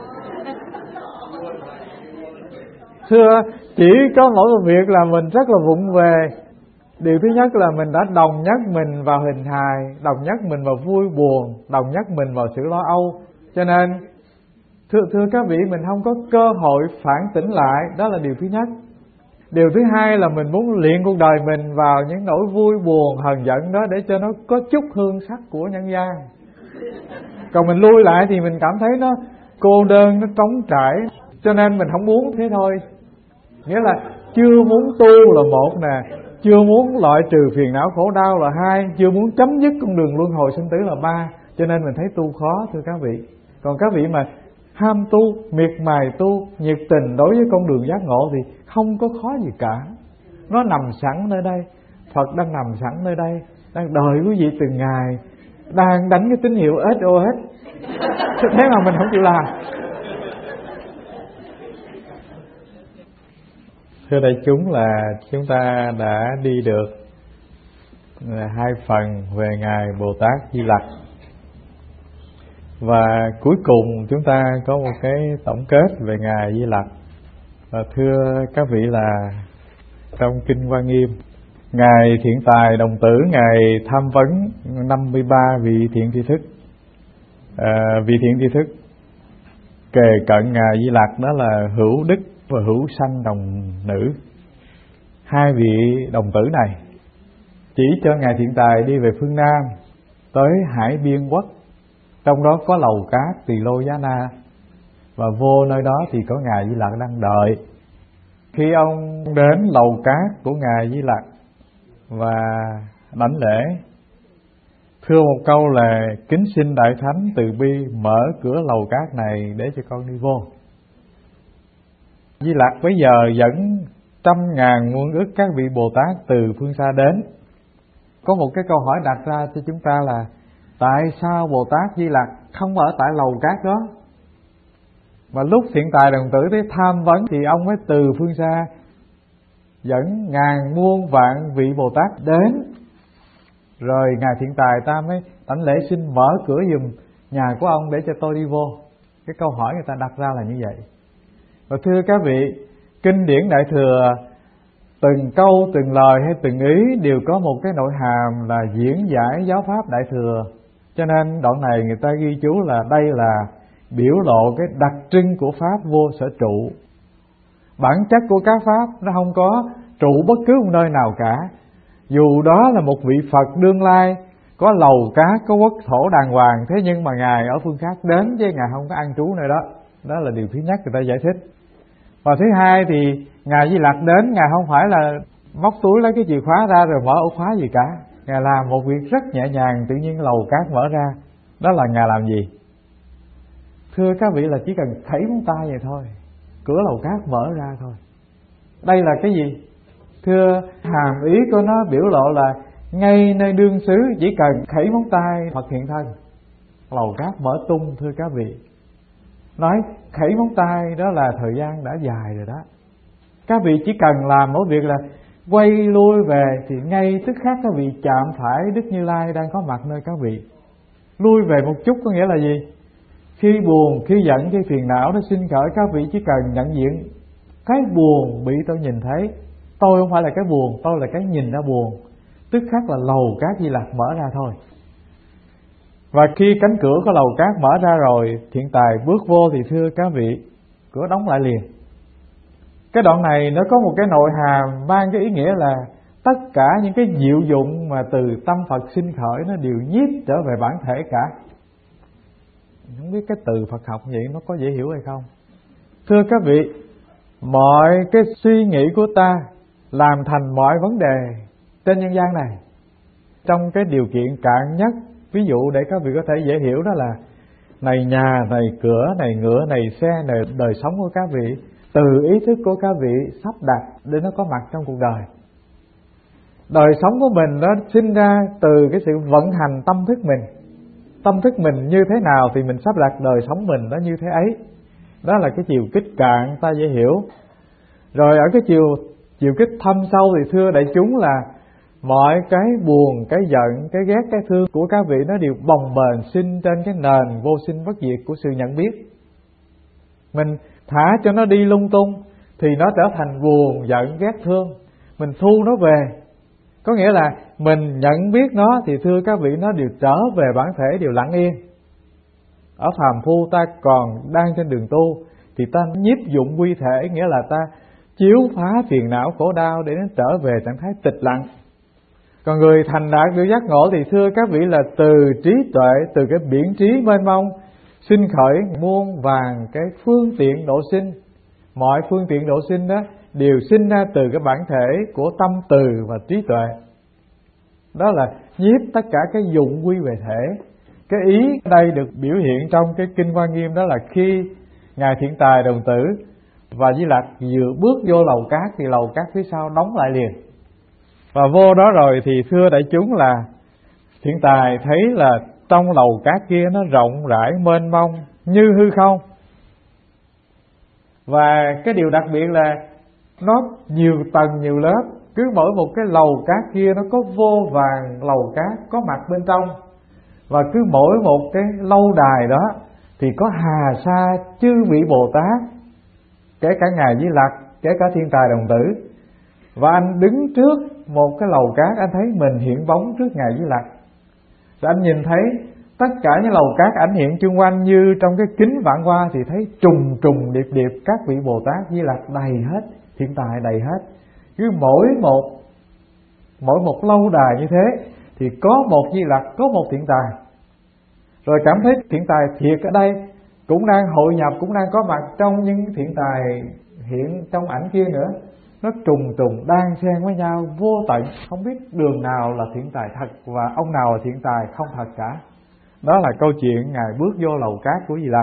Thưa, chỉ có mỗi một việc là mình rất là vụng về. Điều thứ nhất là mình đã đồng nhất mình vào hình hài, đồng nhất mình vào vui buồn, đồng nhất mình vào sự lo âu. Cho nên thưa các vị, mình không có cơ hội phản tỉnh lại. Đó là điều thứ nhất. Điều thứ hai là mình muốn luyện cuộc đời mình vào những nỗi vui buồn hờn giận đó, để cho nó có chút hương sắc của nhân gian. Còn mình lui lại thì mình cảm thấy nó cô đơn, nó trống trải. Cho nên mình không muốn thế thôi. Nghĩa là chưa muốn tu là một nè, chưa muốn loại trừ phiền não khổ đau là hai, chưa muốn chấm dứt con đường luân hồi sinh tử là ba. Cho nên mình thấy tu khó thưa các vị. Còn các vị mà ham tu, miệt mài tu, nhiệt tình đối với con đường giác ngộ thì không có khó gì cả. Nó nằm sẵn nơi đây. Phật đang nằm sẵn nơi đây, đang đợi quý vị từng ngày, đang đánh cái tín hiệu SOS. Thế mà mình không chịu làm. Thưa đại chúng, là chúng ta đã đi được hai phần về Ngài Bồ Tát Di Lặc. Và cuối cùng chúng ta có một cái tổng kết về Ngài Di Lặc. Và thưa các vị, là trong Kinh Hoa Nghiêm, Ngài Thiện Tài Đồng Tử, Ngài tham vấn 53 vị thiện tri thức. Vị thiện tri thức kề cận Ngài Di Lặc đó là Hữu Đức và Hữu Sanh Đồng Nữ. Hai vị đồng tử này chỉ cho Ngài Thiện Tài đi về phương Nam, tới Hải Biên Quốc. Trong đó có lầu cát Tỳ Lô Giá Na, và vô nơi đó thì có Ngài Di Lặc đang đợi. Khi ông đến lầu cát của Ngài Di Lặc và đảnh lễ, thưa một câu là: kính xin Đại Thánh từ bi mở cửa lầu cát này để cho con đi vô. Di Lặc bây giờ dẫn 100.000 muôn ức các vị Bồ Tát từ phương xa đến. Có một cái câu hỏi đặt ra cho chúng ta là: tại sao Bồ Tát Di Lặc không ở tại lầu cát đó? Mà lúc Thiện Tài Đồng Tử tới tham vấn thì ông mới từ phương xa dẫn ngàn muôn vạn vị Bồ Tát đến. Rồi Ngài Thiện Tài ta mới đảnh lễ xin mở cửa giùm nhà của ông để cho tôi đi vô. Cái câu hỏi người ta đặt ra là như vậy. Và thưa các vị, kinh điển Đại Thừa từng câu, từng lời hay từng ý đều có một cái nội hàm là diễn giải giáo pháp Đại Thừa. Cho nên đoạn này người ta ghi chú là đây là biểu lộ cái đặc trưng của Pháp vô sở trụ. Bản chất của các Pháp nó không có trụ bất cứ một nơi nào cả. Dù đó là một vị Phật đương lai, có lầu cát, có quốc thổ đàng hoàng, thế nhưng mà Ngài ở phương khác đến chứ Ngài không có ăn trú nơi đó. Đó là điều thứ nhất người ta giải thích. Và thứ hai thì Ngài Di Lặc đến, Ngài không phải là móc túi lấy cái chìa khóa ra rồi mở ổ khóa gì cả. Ngài làm một việc rất nhẹ nhàng, tự nhiên lầu cát mở ra. Đó là Ngài làm gì? Thưa các vị là chỉ cần khẩy móng tay vậy thôi, cửa lầu cát mở ra thôi. Đây là cái gì? Thưa, hàm ý của nó biểu lộ là ngay nơi đương xứ chỉ cần khẩy móng tay Phật hiện thân, lầu cát mở tung. Thưa các vị, nói khẩy móng tay đó là thời gian đã dài rồi đó. Các vị chỉ cần làm mỗi việc là quay lui về thì ngay tức khắc các vị chạm phải Đức Như Lai đang có mặt nơi các vị. Lui về một chút có nghĩa là gì? Khi buồn, khi giận, khi phiền não nó sinh khởi, các vị chỉ cần nhận diện cái buồn bị tôi nhìn thấy. Tôi không phải là cái buồn, tôi là cái nhìn ra buồn. Tức khắc là lầu cát Di Lặc mở ra thôi. Và khi cánh cửa của lầu cát mở ra rồi, thiện tài bước vô thì thưa các vị, cửa đóng lại liền. Cái đoạn này nó có một cái nội hàm mang cái ý nghĩa là tất cả những cái diệu dụng mà từ tâm Phật sinh khởi nó đều nhiếp trở về bản thể cả. Không biết cái từ Phật học vậy nó có dễ hiểu hay không? Thưa các vị, mọi cái suy nghĩ của ta làm thành mọi vấn đề trên nhân gian này trong cái điều kiện cạn nhất. Ví dụ để các vị có thể dễ hiểu đó là này nhà, này cửa, này ngựa, này xe, này đời sống của các vị, từ ý thức của các vị sắp đặt để nó có mặt trong cuộc đời. Đời sống của mình nó sinh ra từ cái sự vận hành tâm thức mình. Tâm thức mình như thế nào thì mình sắp đặt đời sống mình nó như thế ấy. Đó là cái chiều kích cạn ta dễ hiểu. Rồi ở cái chiều kích thâm sâu thì thưa đại chúng là mọi cái buồn, cái giận, cái ghét, cái thương của các vị nó đều bồng bềnh sinh trên cái nền vô sinh bất diệt của sự nhận biết. Mình thả cho nó đi lung tung thì nó trở thành buồn, giận, ghét, thương. Mình thu nó về, có nghĩa là mình nhận biết nó thì thưa các vị nó đều trở về bản thể, đều lặng yên. Ở phàm phu ta còn đang trên đường tu thì ta nhiếp dụng quy thể, nghĩa là ta chiếu phá phiền não khổ đau để nó trở về trạng thái tịch lặng. Còn người thành đạt được giác ngộ thì thưa các vị là từ trí tuệ, từ cái biển trí mênh mông sinh khởi muôn vàng cái phương tiện độ sinh. Mọi phương tiện độ sinh đó đều sinh ra từ cái bản thể của tâm từ và trí tuệ. Đó là nhiếp tất cả cái dụng quy về thể. Cái ý ở đây được biểu hiện trong cái Kinh Hoa Nghiêm đó là khi Ngài Thiện Tài Đồng Tử và Di Lặc vừa bước vô lầu cát thì lầu cát phía sau đóng lại liền. Và vô đó rồi thì thưa đại chúng là Thiện Tài thấy là trong lầu cát kia nó rộng rãi mênh mông như hư không. Và cái điều đặc biệt là nó nhiều tầng nhiều lớp. Cứ mỗi một cái lầu cát kia nó có vô vàn lầu cát có mặt bên trong. Và cứ mỗi một cái lâu đài đó thì có hà sa chư vị Bồ Tát, kể cả Ngài Di Lặc, kể cả Thiên Tài Đồng Tử. Và anh đứng trước một cái lầu cát, anh thấy mình hiện bóng trước Ngài Di Lặc. Rồi anh nhìn thấy tất cả những lầu cát ảnh hiện chung quanh như trong cái kính vạn hoa thì thấy trùng trùng điệp điệp các vị Bồ Tát Di Lặc đầy hết, Thiện Tài đầy hết. Cứ mỗi một lâu đài như thế thì có một Di Lặc, có một Thiện Tài. Rồi cảm thấy Thiện Tài thiệt ở đây cũng đang hội nhập, cũng đang có mặt trong những Thiện Tài hiện trong ảnh kia nữa. Nó trùng trùng đan xen với nhau vô tận, không biết đường nào là Thiện Tài thật và ông nào là Thiện Tài không thật cả. Đó là câu chuyện Ngài bước vô lầu cát của Di Lặc.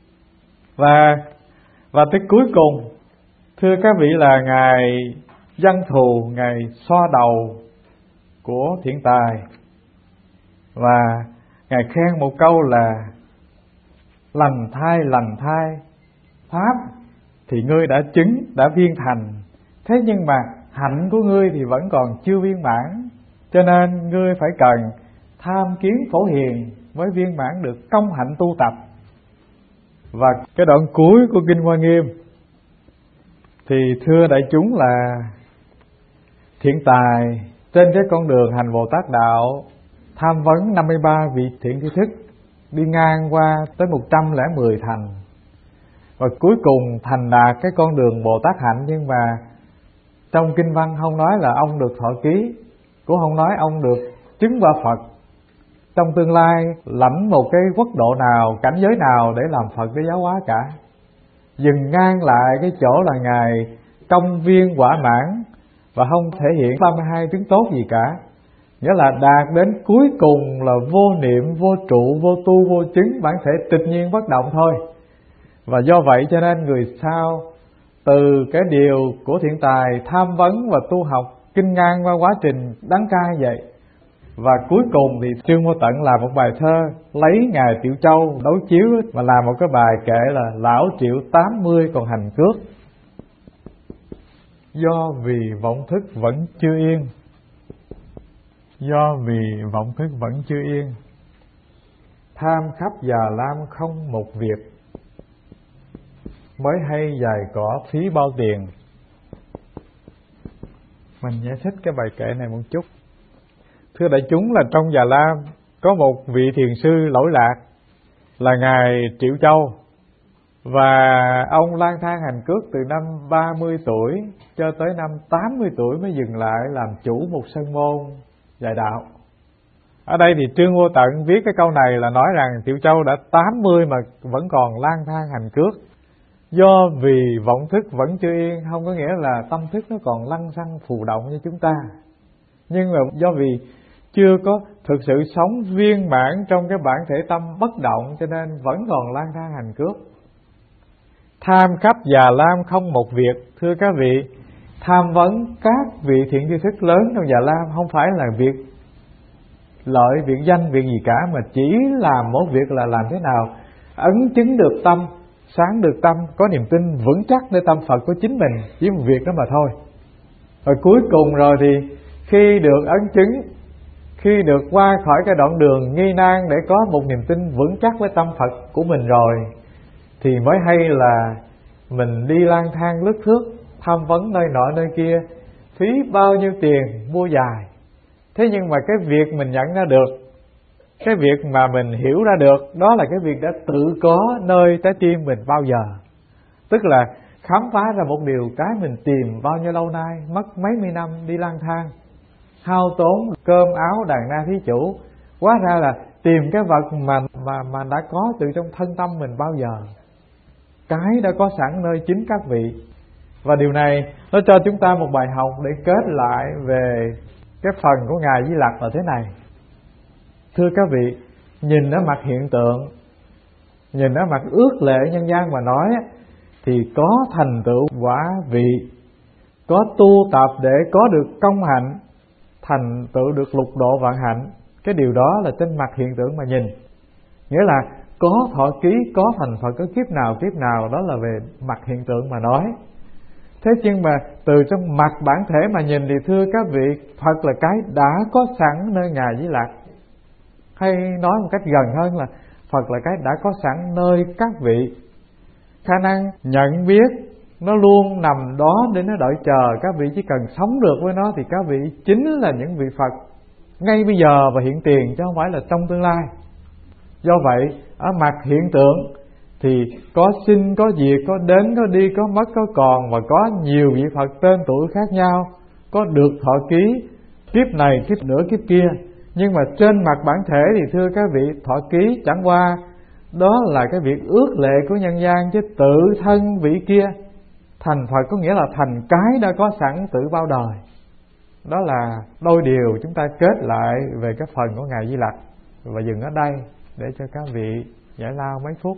Và tới cuối cùng, thưa các vị là Ngài Văn Thù, Ngài xoa đầu của Thiện Tài và Ngài khen một câu là lành thai pháp thì ngươi đã chứng, đã viên thành. Thế nhưng mà hạnh của ngươi thì vẫn còn chưa viên mãn, cho nên ngươi phải cần tham kiến Phổ Hiền mới viên mãn được công hạnh tu tập. Và cái đoạn cuối của Kinh Hoa Nghiêm thì thưa đại chúng là Thiện Tài trên cái con đường hành Bồ Tát đạo tham vấn 53 vị thiện tri thức, đi ngang qua tới 110 thành, và cuối cùng thành đạt cái con đường Bồ Tát hạnh. Nhưng mà trong kinh văn không nói là ông được thọ ký, cũng không nói ông được chứng quả Phật, trong tương lai lãnh một cái quốc độ nào, cảnh giới nào để làm Phật, để giáo hóa cả. Dừng ngang lại cái chỗ là Ngài công viên quả mãn và không thể hiện 32 tướng tốt gì cả. Nghĩa là đạt đến cuối cùng là vô niệm, vô trụ, vô tu, vô chứng, bản thể tịch nhiên bất động thôi. Và do vậy cho nên người sau từ cái điều của thiện tài tham vấn và tu học kinh ngang qua quá trình đắng cay vậy. Và cuối cùng thì Trương Vô Tận làm một bài thơ lấy Ngài Triệu Châu đối chiếu, mà làm một cái bài kể là Lão Triệu 80 còn hành cước. Do vì vọng thức vẫn chưa yên, do vì vọng thức vẫn chưa yên, tham khắp già lam không một việc, mới hay dài cỏ phí bao tiền. Mình giải thích cái bài kệ này một chút. Thưa đại chúng, là trong Già Lam có một vị thiền sư lỗi lạc là Ngài Triệu Châu, và ông lang thang hành cước từ năm 30 tuổi cho tới năm 80 tuổi mới dừng lại làm chủ một sân môn dạy đạo. Ở đây thì Trương Vô Tận viết cái câu này là nói rằng Triệu Châu đã 80 mà vẫn còn lang thang hành cước. Do vì vọng thức vẫn chưa yên, không có nghĩa là tâm thức nó còn lăng xăng phù động như chúng ta, nhưng mà do vì chưa có thực sự sống viên mãn trong cái bản thể tâm bất động, cho nên vẫn còn lang thang hành cước. Tham khắp già lam không một việc. Thưa các vị, tham vấn các vị thiện tri thức lớn trong Già Lam không phải là việc lợi, việc danh, việc gì cả, mà chỉ làm một việc là làm thế nào ấn chứng được tâm, sáng được tâm, có niềm tin vững chắc nơi tâm Phật của chính mình, chỉ một việc đó mà thôi. Rồi cuối cùng rồi thì khi được ấn chứng, khi được qua khỏi cái đoạn đường nghi nan để có một niềm tin vững chắc với tâm Phật của mình rồi, thì mới hay là mình đi lang thang lướt thước, tham vấn nơi nọ nơi kia, phí bao nhiêu tiền mua dài. Thế nhưng mà cái việc mình nhận ra được, cái việc mà mình hiểu ra được, đó là cái việc đã tự có nơi trái tim mình bao giờ. Tức là khám phá ra một điều cái mình tìm bao nhiêu lâu nay, mất mấy mươi năm đi lang thang, hao tốn cơm áo đàn na thí chủ, hóa ra là tìm cái vật mà đã có từ trong thân tâm mình bao giờ. Cái đã có sẵn nơi chính các vị. Và điều này nó cho chúng ta một bài học để kết lại về cái phần của Ngài Di Lặc là thế này. Thưa các vị, nhìn ở mặt hiện tượng, nhìn ở mặt ước lệ nhân gian mà nói, thì có thành tựu quả vị, có tu tập để có được công hạnh, thành tựu được lục độ vạn hạnh. Cái điều đó là trên mặt hiện tượng mà nhìn. Nghĩa là có thọ ký, có thành Phật ở kiếp nào, đó là về mặt hiện tượng mà nói. Thế nhưng mà từ trong mặt bản thể mà nhìn thì thưa các vị, Phật là cái đã có sẵn nơi Ngài Di Lặc. Hay nói một cách gần hơn là Phật là cái đã có sẵn nơi các vị. Khả năng nhận biết nó luôn nằm đó để nó đợi chờ. Các vị chỉ cần sống được với nó thì các vị chính là những vị Phật ngay bây giờ và hiện tiền, chứ không phải là trong tương lai. Do vậy ở mặt hiện tượng thì có sinh, có diệt, có đến, có đi, có mất, có còn, và có nhiều vị Phật tên tuổi khác nhau, có được thọ ký kiếp này, kiếp nữa, kiếp kia. Nhưng mà trên mặt bản thể thì thưa các vị, thọ ký chẳng qua đó là cái việc ước lệ của nhân gian, chứ tự thân vị kia thành Phật có nghĩa là thành cái đã có sẵn từ bao đời. Đó là đôi điều chúng ta kết lại về cái phần của Ngài Di Lặc, và dừng ở đây để cho các vị giải lao mấy phút.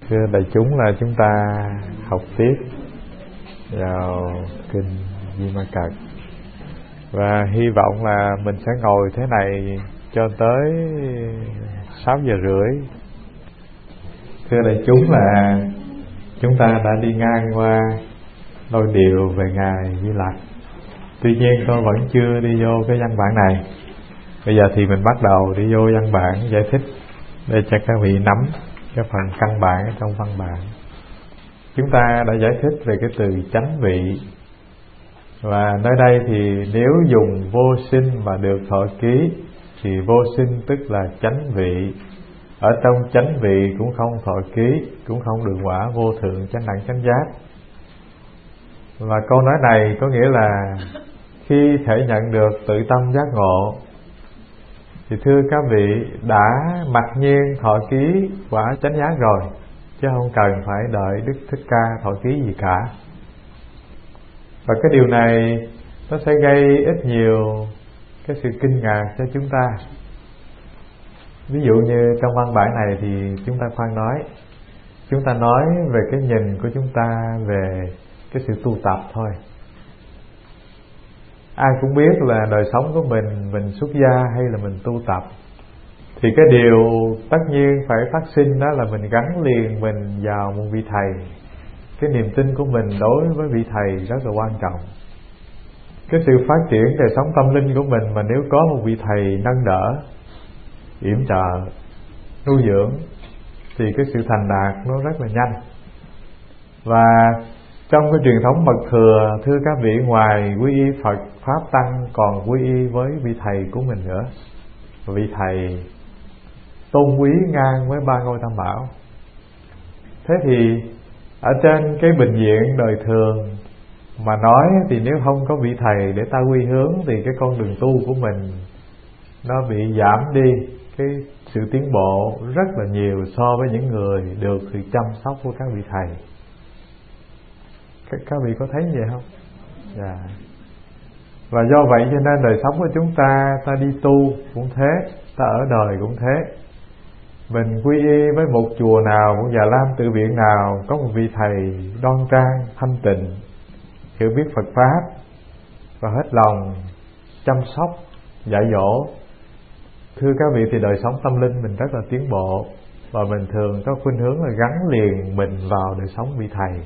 Thưa đại chúng, là chúng ta học tiếp vào kinh Di Ma Cật, và hy vọng là mình sẽ ngồi thế này cho tới 6 giờ rưỡi. Thưa đại chúng, là chúng ta đã đi ngang qua đôi điều về Ngài Di Lặc. Tuy nhiên tôi vẫn chưa đi vô cái văn bản này. Bây giờ thì mình bắt đầu đi vô văn bản giải thích để cho các vị nắm cái phần căn bản trong văn bản. Chúng ta đã giải thích về cái từ chánh vị, và nơi đây thì nếu dùng vô sinh mà được thọ ký thì vô sinh tức là chánh vị. Ở trong chánh vị cũng không thọ ký, cũng không được quả vô thượng chánh đẳng chánh giác. Và câu nói này có nghĩa là khi thể nhận được tự tâm giác ngộ thì thưa các vị đã mặc nhiên thọ ký quả chánh giác rồi, chứ không cần phải đợi Đức Thích Ca thọ ký gì cả. Và cái điều này nó sẽ gây ít nhiều cái sự kinh ngạc cho chúng ta. Ví dụ như trong văn bản này thì chúng ta khoan nói, chúng ta nói về cái nhìn của chúng ta về cái sự tu tập thôi. Ai cũng biết là đời sống của mình xuất gia hay là mình tu tập, thì cái điều tất nhiên phải phát sinh đó là mình gắn liền mình vào một vị thầy. Cái niềm tin của mình đối với vị thầy rất là quan trọng. Cái sự phát triển đời sống tâm linh của mình mà nếu có một vị thầy nâng đỡ, yểm trợ, nuôi dưỡng, thì cái sự thành đạt nó rất là nhanh. Và trong cái truyền thống mật thừa, thưa các vị, ngoài quy y Phật Pháp Tăng còn quy y với vị thầy của mình nữa. Vị thầy tôn quý ngang với ba ngôi tam bảo. Thế thì ở trên cái bình diện đời thường mà nói thì nếu không có vị thầy để ta quy hướng thì cái con đường tu của mình nó bị giảm đi cái sự tiến bộ rất là nhiều so với những người được sự chăm sóc của các vị thầy. Các vị có thấy vậy không? Dạ. Và do vậy cho nên đời sống của chúng ta đi tu cũng thế, ta ở đời cũng thế. Mình quy y với một chùa nào, một Già Lam tự viện nào, có một vị thầy đoan trang, thanh tịnh, hiểu biết Phật Pháp và hết lòng chăm sóc, dạy dỗ. Thưa các vị, thì đời sống tâm linh mình rất là tiến bộ, và mình thường có khuynh hướng là gắn liền mình vào đời sống vị thầy.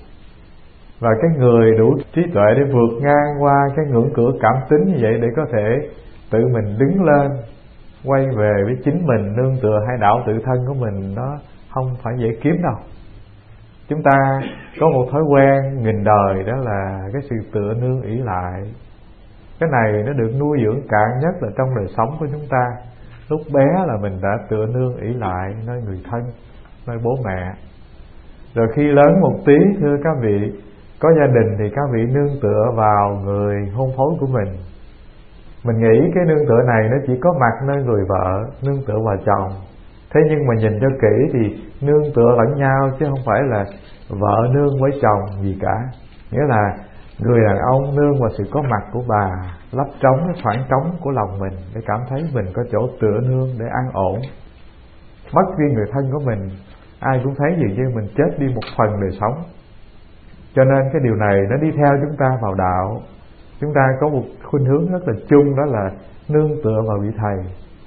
Và cái người đủ trí tuệ để vượt ngang qua cái ngưỡng cửa cảm tính như vậy, để có thể tự mình đứng lên, quay về với chính mình, nương tựa hai đạo tự thân của mình, nó không phải dễ kiếm đâu. Chúng ta có một thói quen nghìn đời, đó là cái sự tựa nương ỷ lại. Cái này nó được nuôi dưỡng cạn nhất là trong đời sống của chúng ta. Lúc bé là mình đã tựa nương ỷ lại nơi người thân, nơi bố mẹ. Rồi khi lớn một tí, thưa các vị, có gia đình thì các vị nương tựa vào người hôn phối của mình. Mình nghĩ cái nương tựa này nó chỉ có mặt nơi người vợ, nương tựa vào chồng. Thế nhưng mà nhìn cho kỹ thì nương tựa lẫn nhau, chứ không phải là vợ nương với chồng gì cả. Nghĩa là người đàn ông nương vào sự có mặt của bà, lấp trống cái khoảng trống của lòng mình, để cảm thấy mình có chỗ tựa nương để an ổn. Mất đi người thân của mình, ai cũng thấy dường như mình chết đi một phần đời sống. Cho nên cái điều này nó đi theo chúng ta vào đạo. Chúng ta có một khuynh hướng rất là chung, đó là nương tựa vào vị thầy.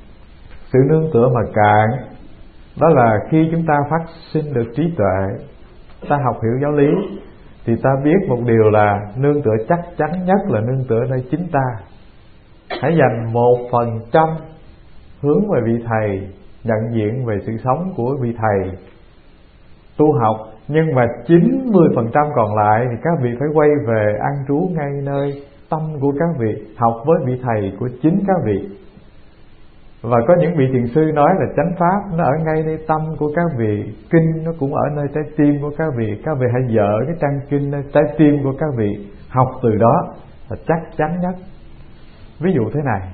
Sự nương tựa mà cạn, đó là khi chúng ta phát sinh được trí tuệ, ta học hiểu giáo lý, thì ta biết một điều là nương tựa chắc chắn nhất là nương tựa nơi chính ta. Hãy dành 1% hướng về vị thầy, nhận diện về sự sống của vị thầy, tu học. Nhưng mà 90% còn lại thì các vị phải quay về an trú ngay nơi tâm của các vị, học với vị thầy của chính các vị. Và có những vị thiền sư nói là chánh pháp nó ở ngay nơi tâm của các vị, kinh nó cũng ở nơi trái tim của các vị. Các vị hãy dở cái trang kinh nơi trái tim của các vị, học từ đó là chắc chắn nhất. Ví dụ thế này,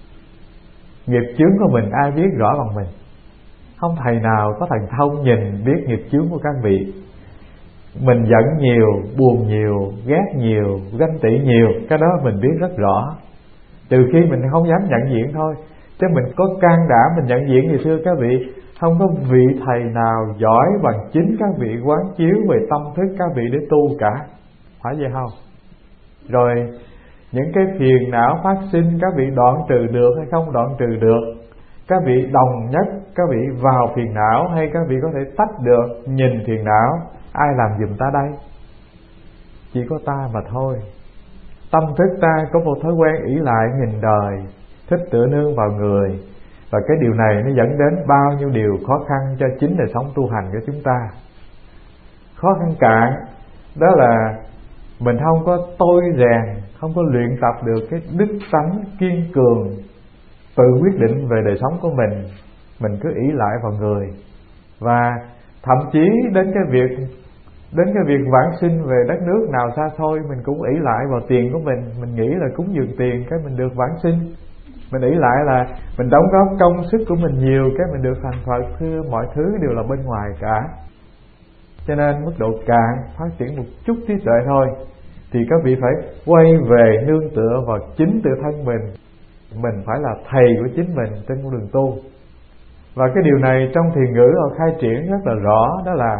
nghiệp chướng của mình ai biết rõ bằng mình? Không thầy nào có thần thông nhìn biết nghiệp chướng của các vị. Mình giận nhiều, buồn nhiều, ghét nhiều, ganh tị nhiều, cái đó mình biết rất rõ. Trừ khi mình không dám nhận diện thôi, chứ mình có can đảm mình nhận diện thì thưa các vị, Không có vị thầy nào giỏi bằng chính các vị quán chiếu về tâm thức các vị để tu cả. Phải vậy không? Rồi những cái phiền não phát sinh các vị đoạn trừ được hay không đoạn trừ được, các vị đồng nhất các vị vào phiền não hay các vị có thể tách được nhìn phiền não, ai làm giùm ta đây? Chỉ có ta mà thôi. Tâm thức ta có một thói quen ỷ lại nghìn đời, thích tựa nương vào người, và cái điều này nó dẫn đến bao nhiêu điều khó khăn cho chính đời sống tu hành của chúng ta. Khó khăn cạn đó là mình không có tôi rèn, không có luyện tập được cái đức tánh kiên cường, tự quyết định về đời sống của mình cứ ỷ lại vào người. Và thậm chí đến cái việc vãng sinh về đất nước nào xa xôi, mình cũng ỷ lại vào tiền của mình nghĩ là cúng dường tiền cái mình được vãng sinh. Mình ỷ lại là mình đóng góp công sức của mình nhiều cái mình được thành Phật. Thưa, mọi thứ đều là bên ngoài cả. Cho nên mức độ cạn phát triển một chút trí tuệ thôi, thì các vị phải quay về nương tựa vào chính tự thân mình. Mình phải là thầy của chính mình trên con đường tu. Và cái điều này trong thiền ngữ họ khai triển rất là rõ, đó là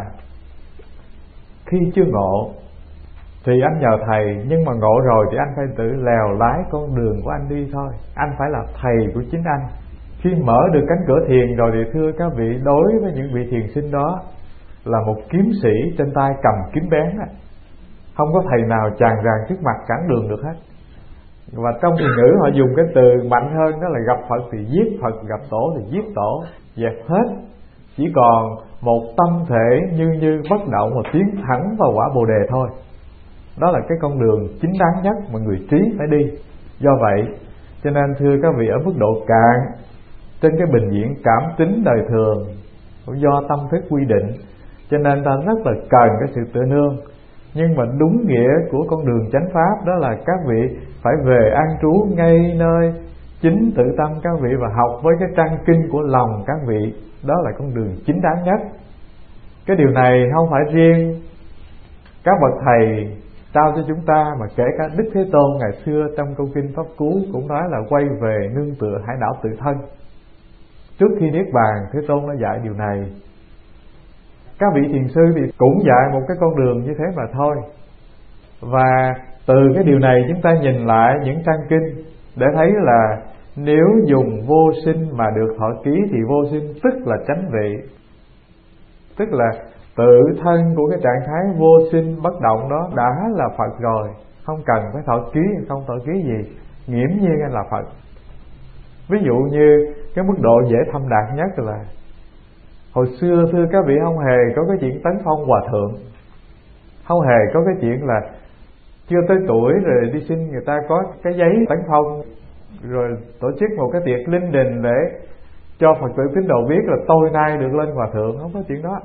khi chưa ngộ thì anh nhờ thầy, nhưng mà ngộ rồi thì anh phải tự lèo lái con đường của anh đi thôi. Anh phải là thầy của chính anh. Khi mở được cánh cửa thiền rồi thì thưa các vị, đối với những vị thiền sinh đó là một kiếm sĩ trên tay cầm kiếm bén đó. Không có thầy nào tràn tràn trước mặt cản đường được hết. Và trong thiền ngữ họ dùng cái từ mạnh hơn, đó là gặp Phật thì giết Phật, gặp Tổ thì giết Tổ, dẹp hết. Chỉ còn một tâm thể như bất động và tiến thẳng vào quả Bồ Đề thôi. Đó là cái con đường chính đáng nhất mà người trí phải đi. Do vậy cho nên thưa các vị, ở mức độ cạn trên cái bình diện cảm tính đời thường do tâm thức quy định, cho nên ta rất là cần cái sự tựa nương. Nhưng mà đúng nghĩa của con đường chánh pháp đó là các vị phải về an trú ngay nơi chính tự tâm các vị và học với cái trang kinh của lòng các vị. Đó là con đường chính đáng nhất. Cái điều này không phải riêng các bậc thầy trao cho chúng ta, mà kể cả Đức Thế Tôn ngày xưa trong câu kinh Pháp Cú cũng nói là quay về nương tựa hải đảo tự thân. Trước khi niết bàn, Thế Tôn đã dạy điều này. Các vị thiền sư thì cũng dạy một cái con đường như thế mà thôi. Và từ cái điều này chúng ta nhìn lại những trang kinh để thấy là nếu dùng vô sinh mà được thọ ký thì vô sinh tức là chánh vị, tức là tự thân của cái trạng thái vô sinh bất động đó đã là Phật rồi, không cần phải thọ ký hay không thọ ký gì, nghiễm nhiên anh là Phật. Ví dụ như cái mức độ dễ thâm đạt nhất là hồi xưa thưa các vị, không hề có cái chuyện tấn phong hòa thượng, không hề có cái chuyện là chưa tới tuổi rồi đi xin người ta có cái giấy tấn phong, rồi tổ chức một cái tiệc linh đình để cho Phật tử tín đồ biết là tôi nay được lên hòa thượng. Không có chuyện đó.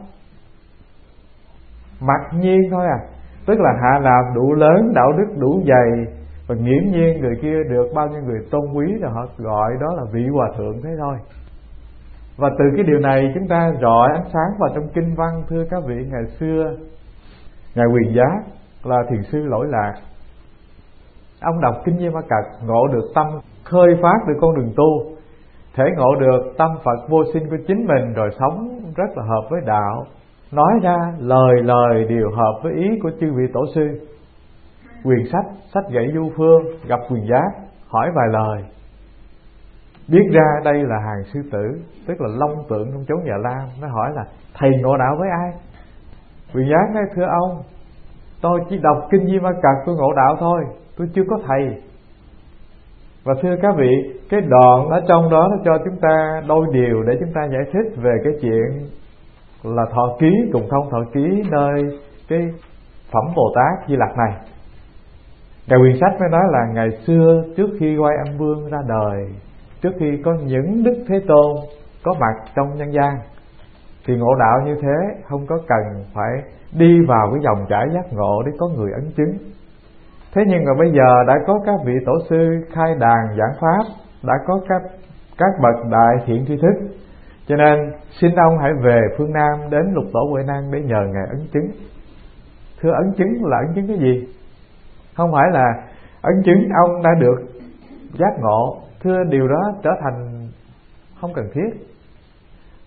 Mặc nhiên thôi à, tức là hạ nạp đủ lớn, đạo đức đủ dày, và nghiễm nhiên người kia được bao nhiêu người tôn quý rồi họ gọi đó là vị hòa thượng thế thôi. Và từ cái điều này chúng ta rọi ánh sáng vào trong kinh văn. Thưa các vị, ngày xưa Ngài Quyền Giác là thiền sư lỗi lạc, ông đọc kinh Di Ma Cật ngộ được tâm, khơi phát được con đường tu, thể ngộ được tâm Phật vô sinh của chính mình, rồi sống rất là hợp với đạo, nói ra lời đều hợp với ý của chư vị tổ sư. Quyền sách gãy du phương gặp Quyền Giác hỏi vài lời, biết ra đây là hàng sư tử, tức là long tượng trong chốn Già Lam. Nó hỏi là thầy ngộ đạo với ai? Quyền Giác nói thưa ông, tôi chỉ đọc kinh Di Ma Cật tôi ngộ đạo thôi, tôi chưa có thầy. Và thưa các vị, cái đoạn ở trong đó nó cho chúng ta đôi điều để chúng ta giải thích về cái chuyện là thọ ký cùng không thọ ký nơi cái phẩm Bồ Tát Di Lặc này. Ngài Quyền Sách mới nói là ngày xưa trước khi Quay Âm Vương ra đời, trước khi có những Đức Thế Tôn có mặt trong nhân gian, thì ngộ đạo như thế không có cần phải đi vào cái dòng chảy giác ngộ để có người ấn chứng. Thế nhưng mà bây giờ đã có các vị tổ sư khai đàn giảng pháp, đã có các bậc đại thiện tri thức, cho nên xin ông hãy về phương Nam đến Lục Tổ Huệ Năng để nhờ Ngài ấn chứng. Thưa, ấn chứng là ấn chứng cái gì? Không phải là ấn chứng ông đã được giác ngộ. Thưa, điều đó trở thành không cần thiết.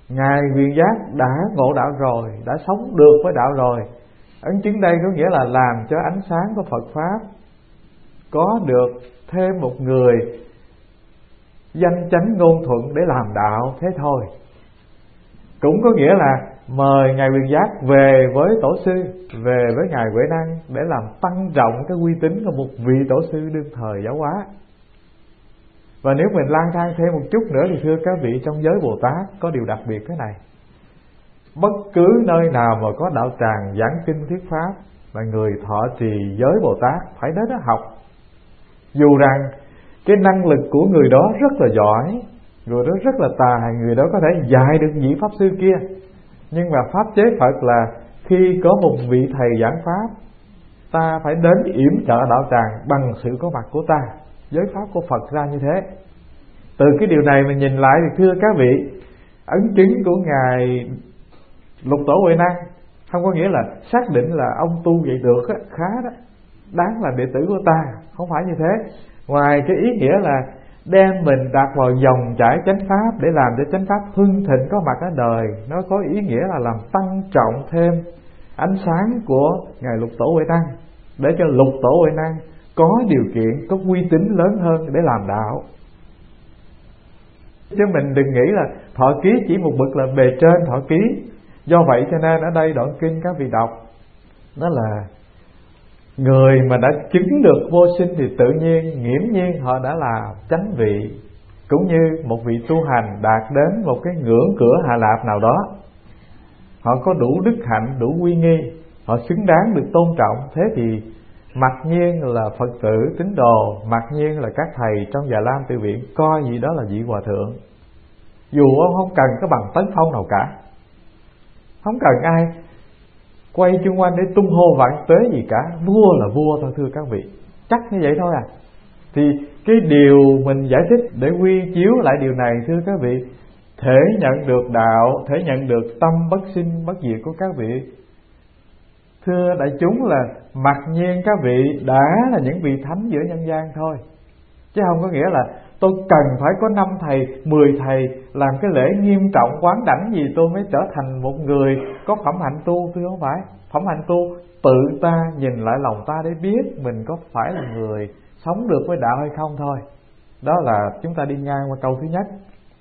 Ngài Viên Giác đã ngộ đạo rồi, đã sống được với đạo rồi. Ấn chứng đây có nghĩa là làm cho ánh sáng của Phật Pháp có được thêm một người danh chánh ngôn thuận để làm đạo, thế thôi. Cũng có nghĩa là mời Ngài Viên Giác về với tổ sư, về với Ngài Huệ Năng để làm tăng trọng cái uy tín của một vị tổ sư đương thời giáo hóa. Và nếu mình lang thang thêm một chút nữa thì thưa các vị, trong giới Bồ Tát có điều đặc biệt thế này: bất cứ nơi nào mà có đạo tràng giảng kinh thuyết pháp là người thọ trì giới Bồ Tát phải đến đó học. Dù rằng cái năng lực của người đó rất là giỏi, người đó rất là tài, người đó có thể dạy được vị pháp sư kia, nhưng mà pháp chế Phật là khi có một vị thầy giảng pháp, ta phải đến yểm trợ đạo tràng bằng sự có mặt của ta. Giới pháp của Phật ra như thế. Từ cái điều này mình nhìn lại thì thưa các vị, ấn chứng của Ngài Lục Tổ Huệ Năng không có nghĩa là xác định là ông tu vậy được á, khá đó, đáng là đệ tử của ta. Không phải như thế. Ngoài cái ý nghĩa là đem mình đặt vào dòng chảy chánh pháp để làm cho chánh pháp hưng thịnh có mặt ở đời, nó có ý nghĩa là làm tăng trọng thêm ánh sáng của Ngài Lục Tổ Huệ Năng, để cho Lục Tổ Huệ Năng có điều kiện, có uy tín lớn hơn để làm đạo. Chứ mình đừng nghĩ là thọ ký chỉ một bậc là bề trên thọ ký. Do vậy cho nên ở đây đoạn kinh các vị đọc, đó là người mà đã chứng được vô sinh thì tự nhiên, nghiễm nhiên họ đã là chánh vị. Cũng như một vị tu hành đạt đến một cái ngưỡng cửa hạ lạp nào đó, họ có đủ đức hạnh, đủ uy nghi, họ xứng đáng được tôn trọng. Thế thì mặc nhiên là Phật tử tín đồ, mặc nhiên là các thầy trong Già Lam Tự Viện coi gì đó là vị hòa thượng. Dù ông không cần cái bằng tấn phong nào cả, không cần ai quay chung quanh để tung hô vạn tuế gì cả, vua là vua thôi thưa các vị, chắc như vậy thôi à. Thì cái điều mình giải thích để quy chiếu lại điều này thưa các vị, thể nhận được đạo, thể nhận được tâm bất sinh bất diệt của các vị, thưa đại chúng, là mặc nhiên các vị đã là những vị thánh giữa nhân gian thôi, chứ không có nghĩa là tôi cần phải có 5 thầy, 10 thầy làm cái lễ nghiêm trọng quán đảnh gì tôi mới trở thành một người có phẩm hạnh tu. Thưa không phải. Phẩm hạnh tu tự ta nhìn lại lòng ta để biết mình có phải là người sống được với đạo hay không thôi. Đó là chúng ta đi ngang qua câu thứ nhất.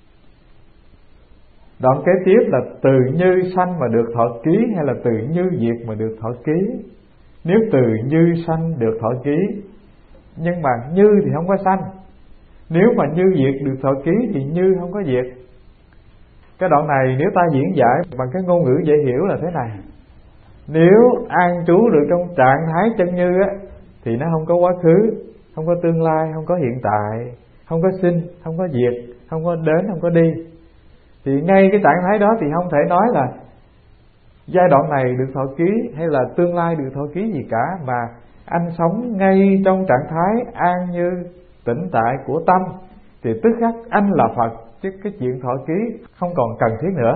Đoạn kế tiếp là từ như sanh mà được thọ ký hay là từ như diệt mà được thọ ký. Nếu từ như sanh được thọ ký, nhưng mà như thì không có sanh. Nếu mà như diệt được thọ ký thì như không có diệt. Cái đoạn này nếu ta diễn giải bằng cái ngôn ngữ dễ hiểu là thế này: nếu an trú được trong trạng thái chân như á, thì nó không có quá khứ, không có tương lai, không có hiện tại, không có sinh, không có diệt, không có đến, không có đi. Thì ngay cái trạng thái đó thì không thể nói là giai đoạn này được thọ ký hay là tương lai được thọ ký gì cả, mà anh sống ngay trong trạng thái an như tĩnh tại của tâm thì tức khắc anh là Phật, chứ cái chuyện thọ ký không còn cần thiết nữa.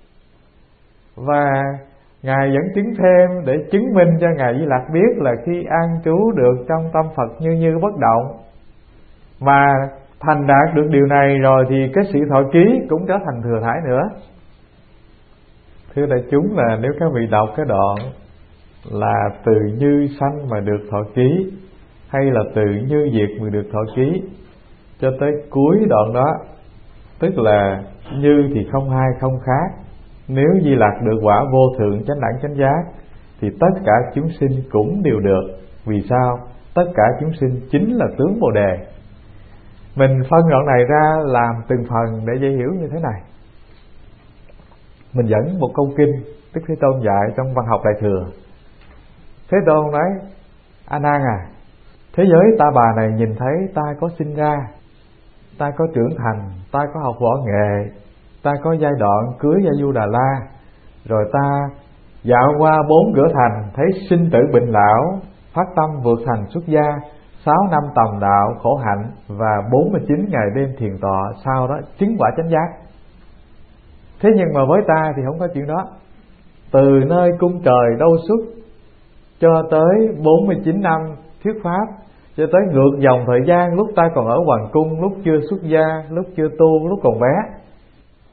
Và Ngài vẫn chứng thêm để chứng minh cho Ngài Di Lặc biết là khi an trú được trong tâm Phật như bất động, mà thành đạt được điều này rồi thì cái sự thọ ký cũng trở thành thừa thãi nữa. Thưa đại chúng, là nếu các vị đọc cái đoạn là từ như sanh mà được thọ ký hay là từ như diệt mà được thọ ký cho tới cuối đoạn đó, tức là như thì không hai không khác. Nếu Di Lặc được quả vô thượng chánh đẳng chánh giác thì tất cả chúng sinh cũng đều được. Vì sao? Tất cả chúng sinh chính là tướng Bồ Đề. Mình phân đoạn này ra làm từng phần để dễ hiểu như thế này. Mình dẫn một câu kinh Đức Thế Tôn dạy trong Văn học Đại Thừa. Thế Tôn nói: A Nan à, thế giới ta bà này nhìn thấy ta có sinh ra, ta có trưởng thành, ta có học võ nghệ, ta có giai đoạn cưới Gia Du Đà La, rồi ta dạo qua 4 cửa thành, thấy sinh tử bệnh lão, phát tâm vượt thành xuất gia, 6 năm tầm đạo khổ hạnh và 49 ngày đêm thiền tọa, sau đó chứng quả chánh giác. Thế nhưng mà với ta thì không có chuyện đó. Từ nơi cung trời đâu xuất cho tới 49 năm thuyết pháp, cho tới ngược dòng thời gian lúc ta còn ở hoàng cung, lúc chưa xuất gia, lúc chưa tu, lúc còn bé.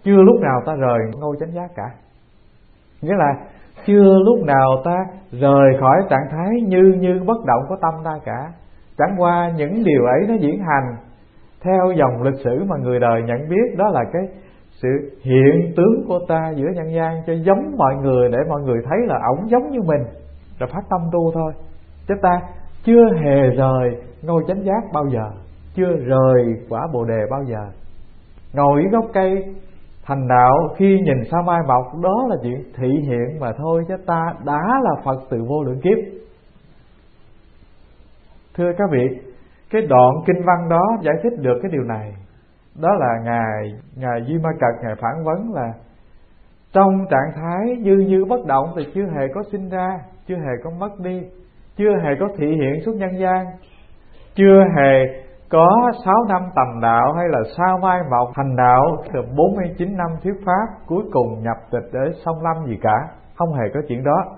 chưa lúc nào ta rời ngôi chánh giác cả. Nghĩa là chưa lúc nào ta rời khỏi trạng thái như bất động của tâm ta cả. Chẳng qua những điều ấy nó diễn hành theo dòng lịch sử mà người đời nhận biết, đó là cái sự hiện tướng của ta giữa nhân gian cho giống mọi người, để mọi người thấy là ổng giống như mình, rồi phát tâm tu thôi. Chứ ta chưa hề rời ngôi chánh giác bao giờ, chưa rời quả Bồ Đề bao giờ. Ngồi dưới gốc cây thành đạo khi nhìn sao mai mọc, đó là chuyện thị hiện mà thôi, chứ ta đã là Phật từ vô lượng kiếp. Thưa các vị, cái đoạn kinh văn đó giải thích được cái điều này. Đó là Ngài Di Ma Cật Ngài phản vấn là trong trạng thái như bất động thì chưa hề có sinh ra, chưa hề có mất đi, chưa hề có thị hiện xuất nhân gian, chưa hề có 6 năm tầm đạo hay là sao mai mọc thành đạo, từ 49 năm thuyết pháp cuối cùng nhập tịch ở sông Lâm gì cả. Không hề có chuyện đó.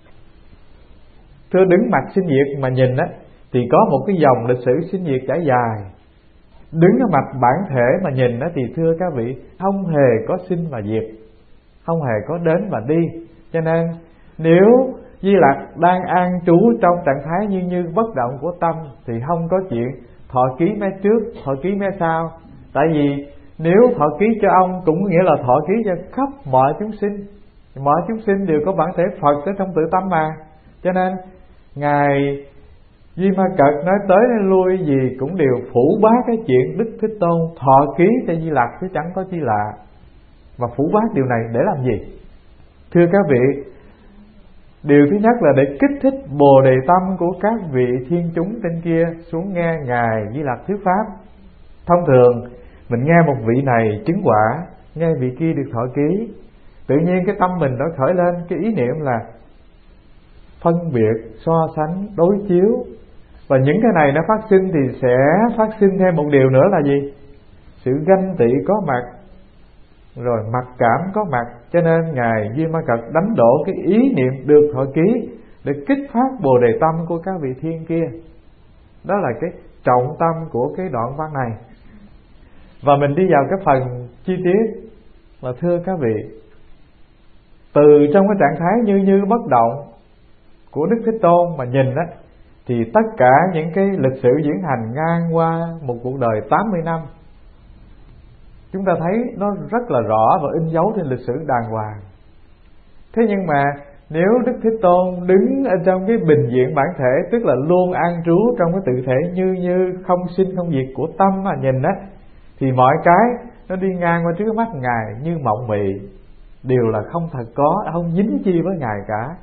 Thưa, đứng mặt sinh diệt mà nhìn á, thì có một cái dòng lịch sử sinh diệt trải dài. Đứng ở mặt bản thể mà nhìn á, thì thưa các vị, không hề có sinh mà diệt, không hề có đến mà đi. Cho nên nếu Di Lặc đang an trú trong trạng thái như bất động của tâm thì không có chuyện thọ ký mé trước, thọ ký mé sau. Tại vì nếu thọ ký cho ông cũng nghĩa là thọ ký cho khắp mọi chúng sinh. Mọi chúng sinh đều có bản thể Phật ở trong tự tâm mà. Cho nên Ngài Di Ma Cật nói tới nói lui gì cũng đều phủ bác cái chuyện Đức Thế Tôn thọ ký cho Di Lặc, chứ chẳng có chi lạ. Mà phủ bác điều này để làm gì? Thưa các vị, điều thứ nhất là để kích thích Bồ Đề tâm của các vị thiên chúng trên kia xuống nghe Ngài Di Lặc thuyết pháp. Thông thường mình nghe một vị này chứng quả, nghe vị kia được thọ ký, tự nhiên cái tâm mình nó khởi lên cái ý niệm là phân biệt, so sánh, đối chiếu. Và những cái này nó phát sinh thì sẽ phát sinh thêm một điều nữa là gì? Sự ganh tị có mặt, rồi mặc cảm có mặt. Cho nên Ngài Di Ma Cật đánh đổ cái ý niệm được thọ ký để kích phát Bồ Đề tâm của các vị thiên kia. Đó là cái trọng tâm của cái đoạn văn này. Và mình đi vào cái phần chi tiết là thưa các vị, từ trong cái trạng thái như bất động của Đức Thế Tôn mà nhìn á, thì tất cả những cái lịch sử diễn hành ngang qua một cuộc đời 80 năm, chúng ta thấy nó rất là rõ và in dấu trên lịch sử đàng hoàng. Thế nhưng mà nếu Đức Thế Tôn đứng ở trong cái bình diện bản thể, tức là luôn an trú trong cái tự thể như không sinh không diệt của tâm mà nhìn á, thì mọi cái nó đi ngang qua trước mắt Ngài như mộng mị, đều là không thật có, không dính chi với Ngài cả.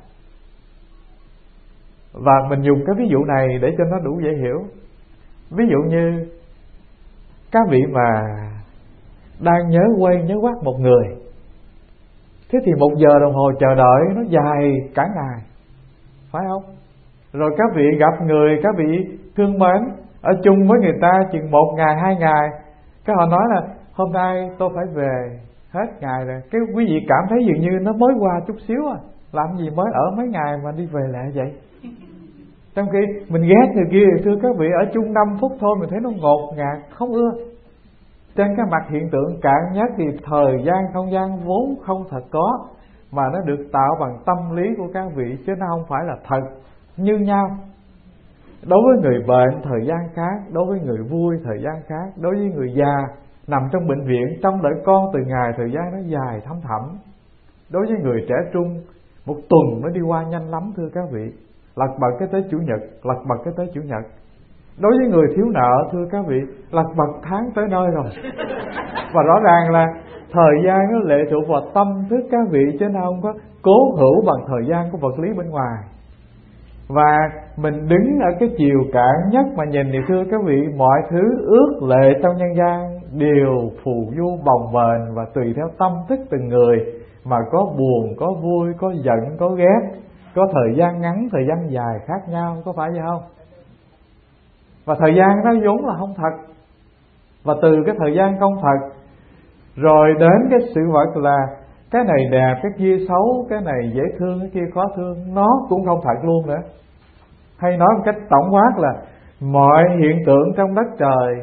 Và mình dùng cái ví dụ này để cho nó đủ dễ hiểu. Ví dụ như các vị mà đang nhớ quay nhớ quắt một người, thế thì 1 giờ đồng hồ chờ đợi nó dài cả ngày, phải không? Rồi các vị gặp người, các vị thương mến, ở chung với người ta chừng 1 ngày 2 ngày, cái họ nói là hôm nay tôi phải về, hết ngày rồi. Cái quý vị cảm thấy dường như nó mới qua chút xíu à, làm gì mới ở mấy ngày mà đi về lại vậy? Trong khi mình ghét người kia thì thưa các vị, ở chung 5 phút thôi mình thấy nó ngột ngạt, không ưa. Trên cái mặt hiện tượng cạn nhất thì thời gian không gian vốn không thật có, mà nó được tạo bằng tâm lý của các vị, chứ nó không phải là thật như nhau. Đối với người bệnh thời gian khác, đối với người vui thời gian khác, đối với người già nằm trong bệnh viện trông đợi con từ ngày thời gian nó dài thăm thẳm. Đối với người trẻ trung 1 tuần nó đi qua nhanh lắm thưa các vị, lật bật cái tới Chủ nhật, lật bật cái tới Chủ nhật. Đối với người thiếu nợ thưa các vị, lật bật tháng tới nơi rồi. Và rõ ràng là thời gian nó lệ thuộc vào tâm thức các vị, chứ nó không có cố hữu bằng thời gian của vật lý bên ngoài. Và mình đứng ở cái chiều cạn nhất mà nhìn thì thưa các vị, mọi thứ ước lệ trong nhân gian đều phù du bồng bềnh, và tùy theo tâm thức từng người mà có buồn, có vui, có giận, có ghét, có thời gian ngắn, thời gian dài khác nhau, có phải vậy không? Và thời gian nó vốn là không thật. Và từ cái thời gian không thật rồi đến cái sự vật là cái này đẹp, cái kia xấu, cái này dễ thương, cái kia khó thương, nó cũng không thật luôn nữa. Hay nói một cách tổng quát là mọi hiện tượng trong đất trời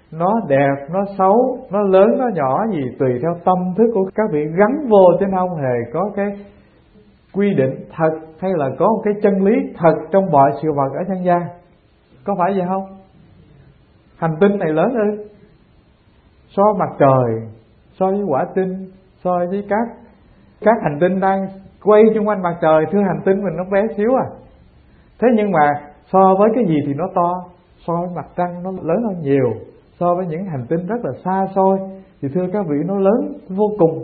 nó đẹp, nó xấu, nó lớn, nó nhỏ gì tùy theo tâm thức của các vị gắn vô, chứ không hề có cái quy định thật hay là có một cái chân lý thật trong mọi sự vật ở nhân gian. Có phải vậy không? Hành tinh này lớn ư? So mặt trời, so với quả tinh, so với các hành tinh đang quay xung quanh mặt trời, thưa hành tinh mình nó bé xíu à. Thế nhưng mà so với cái gì thì nó to, so với mặt trăng nó lớn hơn nhiều, so với những hành tinh rất là xa xôi thì thưa các vị nó lớn vô cùng.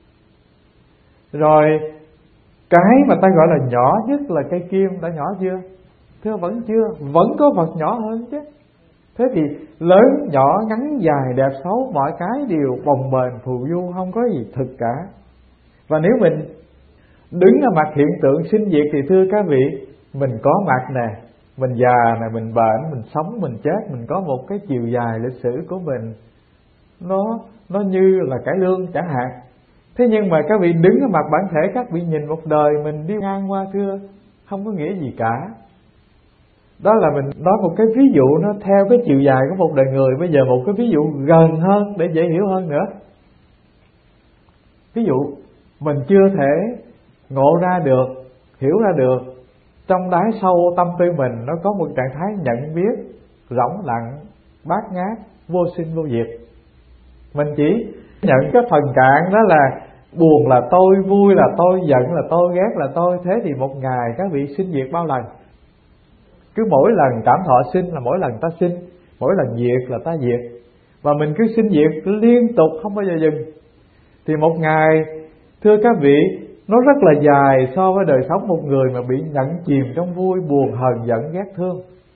Rồi cái mà ta gọi là nhỏ nhất là cây kim đã nhỏ chưa? Thưa vẫn chưa, vẫn có vật nhỏ hơn chứ. Thế thì lớn, nhỏ, ngắn, dài, đẹp, xấu, mọi cái đều bồng bềnh phù du, không có gì thực cả. Và nếu mình đứng ở mặt hiện tượng sinh diệt thì thưa các vị, mình có mặt nè, mình già nè, mình bệnh, mình sống, mình chết, mình có một cái chiều dài lịch sử của mình, nó như là cải lương chẳng hạn. Thế nhưng mà các vị đứng ở mặt bản thể, các vị nhìn một đời mình đi ngang qua thưa, không có nghĩa gì cả. Đó là mình nói một cái ví dụ nó theo cái chiều dài của một đời người. Bây giờ một cái ví dụ gần hơn để dễ hiểu hơn nữa. Ví dụ mình chưa thể ngộ ra được, hiểu ra được trong đáy sâu tâm tư mình nó có một trạng thái nhận biết rỗng lặng, bát ngát, vô sinh vô diệt. Mình chỉ nhận cái phần cạn đó là buồn là tôi, vui là tôi, giận là tôi, ghét là tôi. Thế thì một ngày các vị sinh diệt bao lần? Cứ mỗi lần cảm thọ sinh là mỗi lần ta sinh, mỗi lần diệt là ta diệt. Và mình cứ sinh diệt liên tục không bao giờ dừng. Thì một ngày thưa các vị, nó rất là dài so với đời sống một người mà bị nhận chìm trong vui, buồn, hờn, giận, ghét, thương.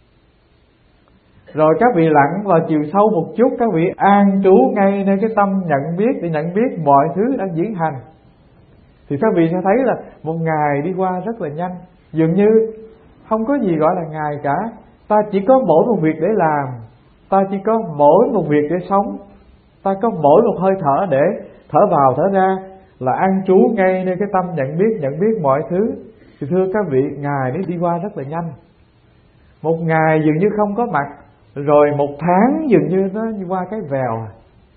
Rồi các vị lặn vào chiều sâu một chút, các vị an trú ngay nơi cái tâm nhận biết để nhận biết mọi thứ đang diễn hành. Thì các vị sẽ thấy là một ngày đi qua rất là nhanh, dường như không có gì gọi là ngày cả. Ta chỉ có mỗi một việc để làm, ta chỉ có mỗi một việc để sống, ta có mỗi một hơi thở để thở vào thở ra, là an trú ngay nơi cái tâm nhận biết mọi thứ. Thì thưa các vị, ngày nó đi qua rất là nhanh. Một ngày dường như không có mặt, rồi một tháng dường như nó qua cái vèo.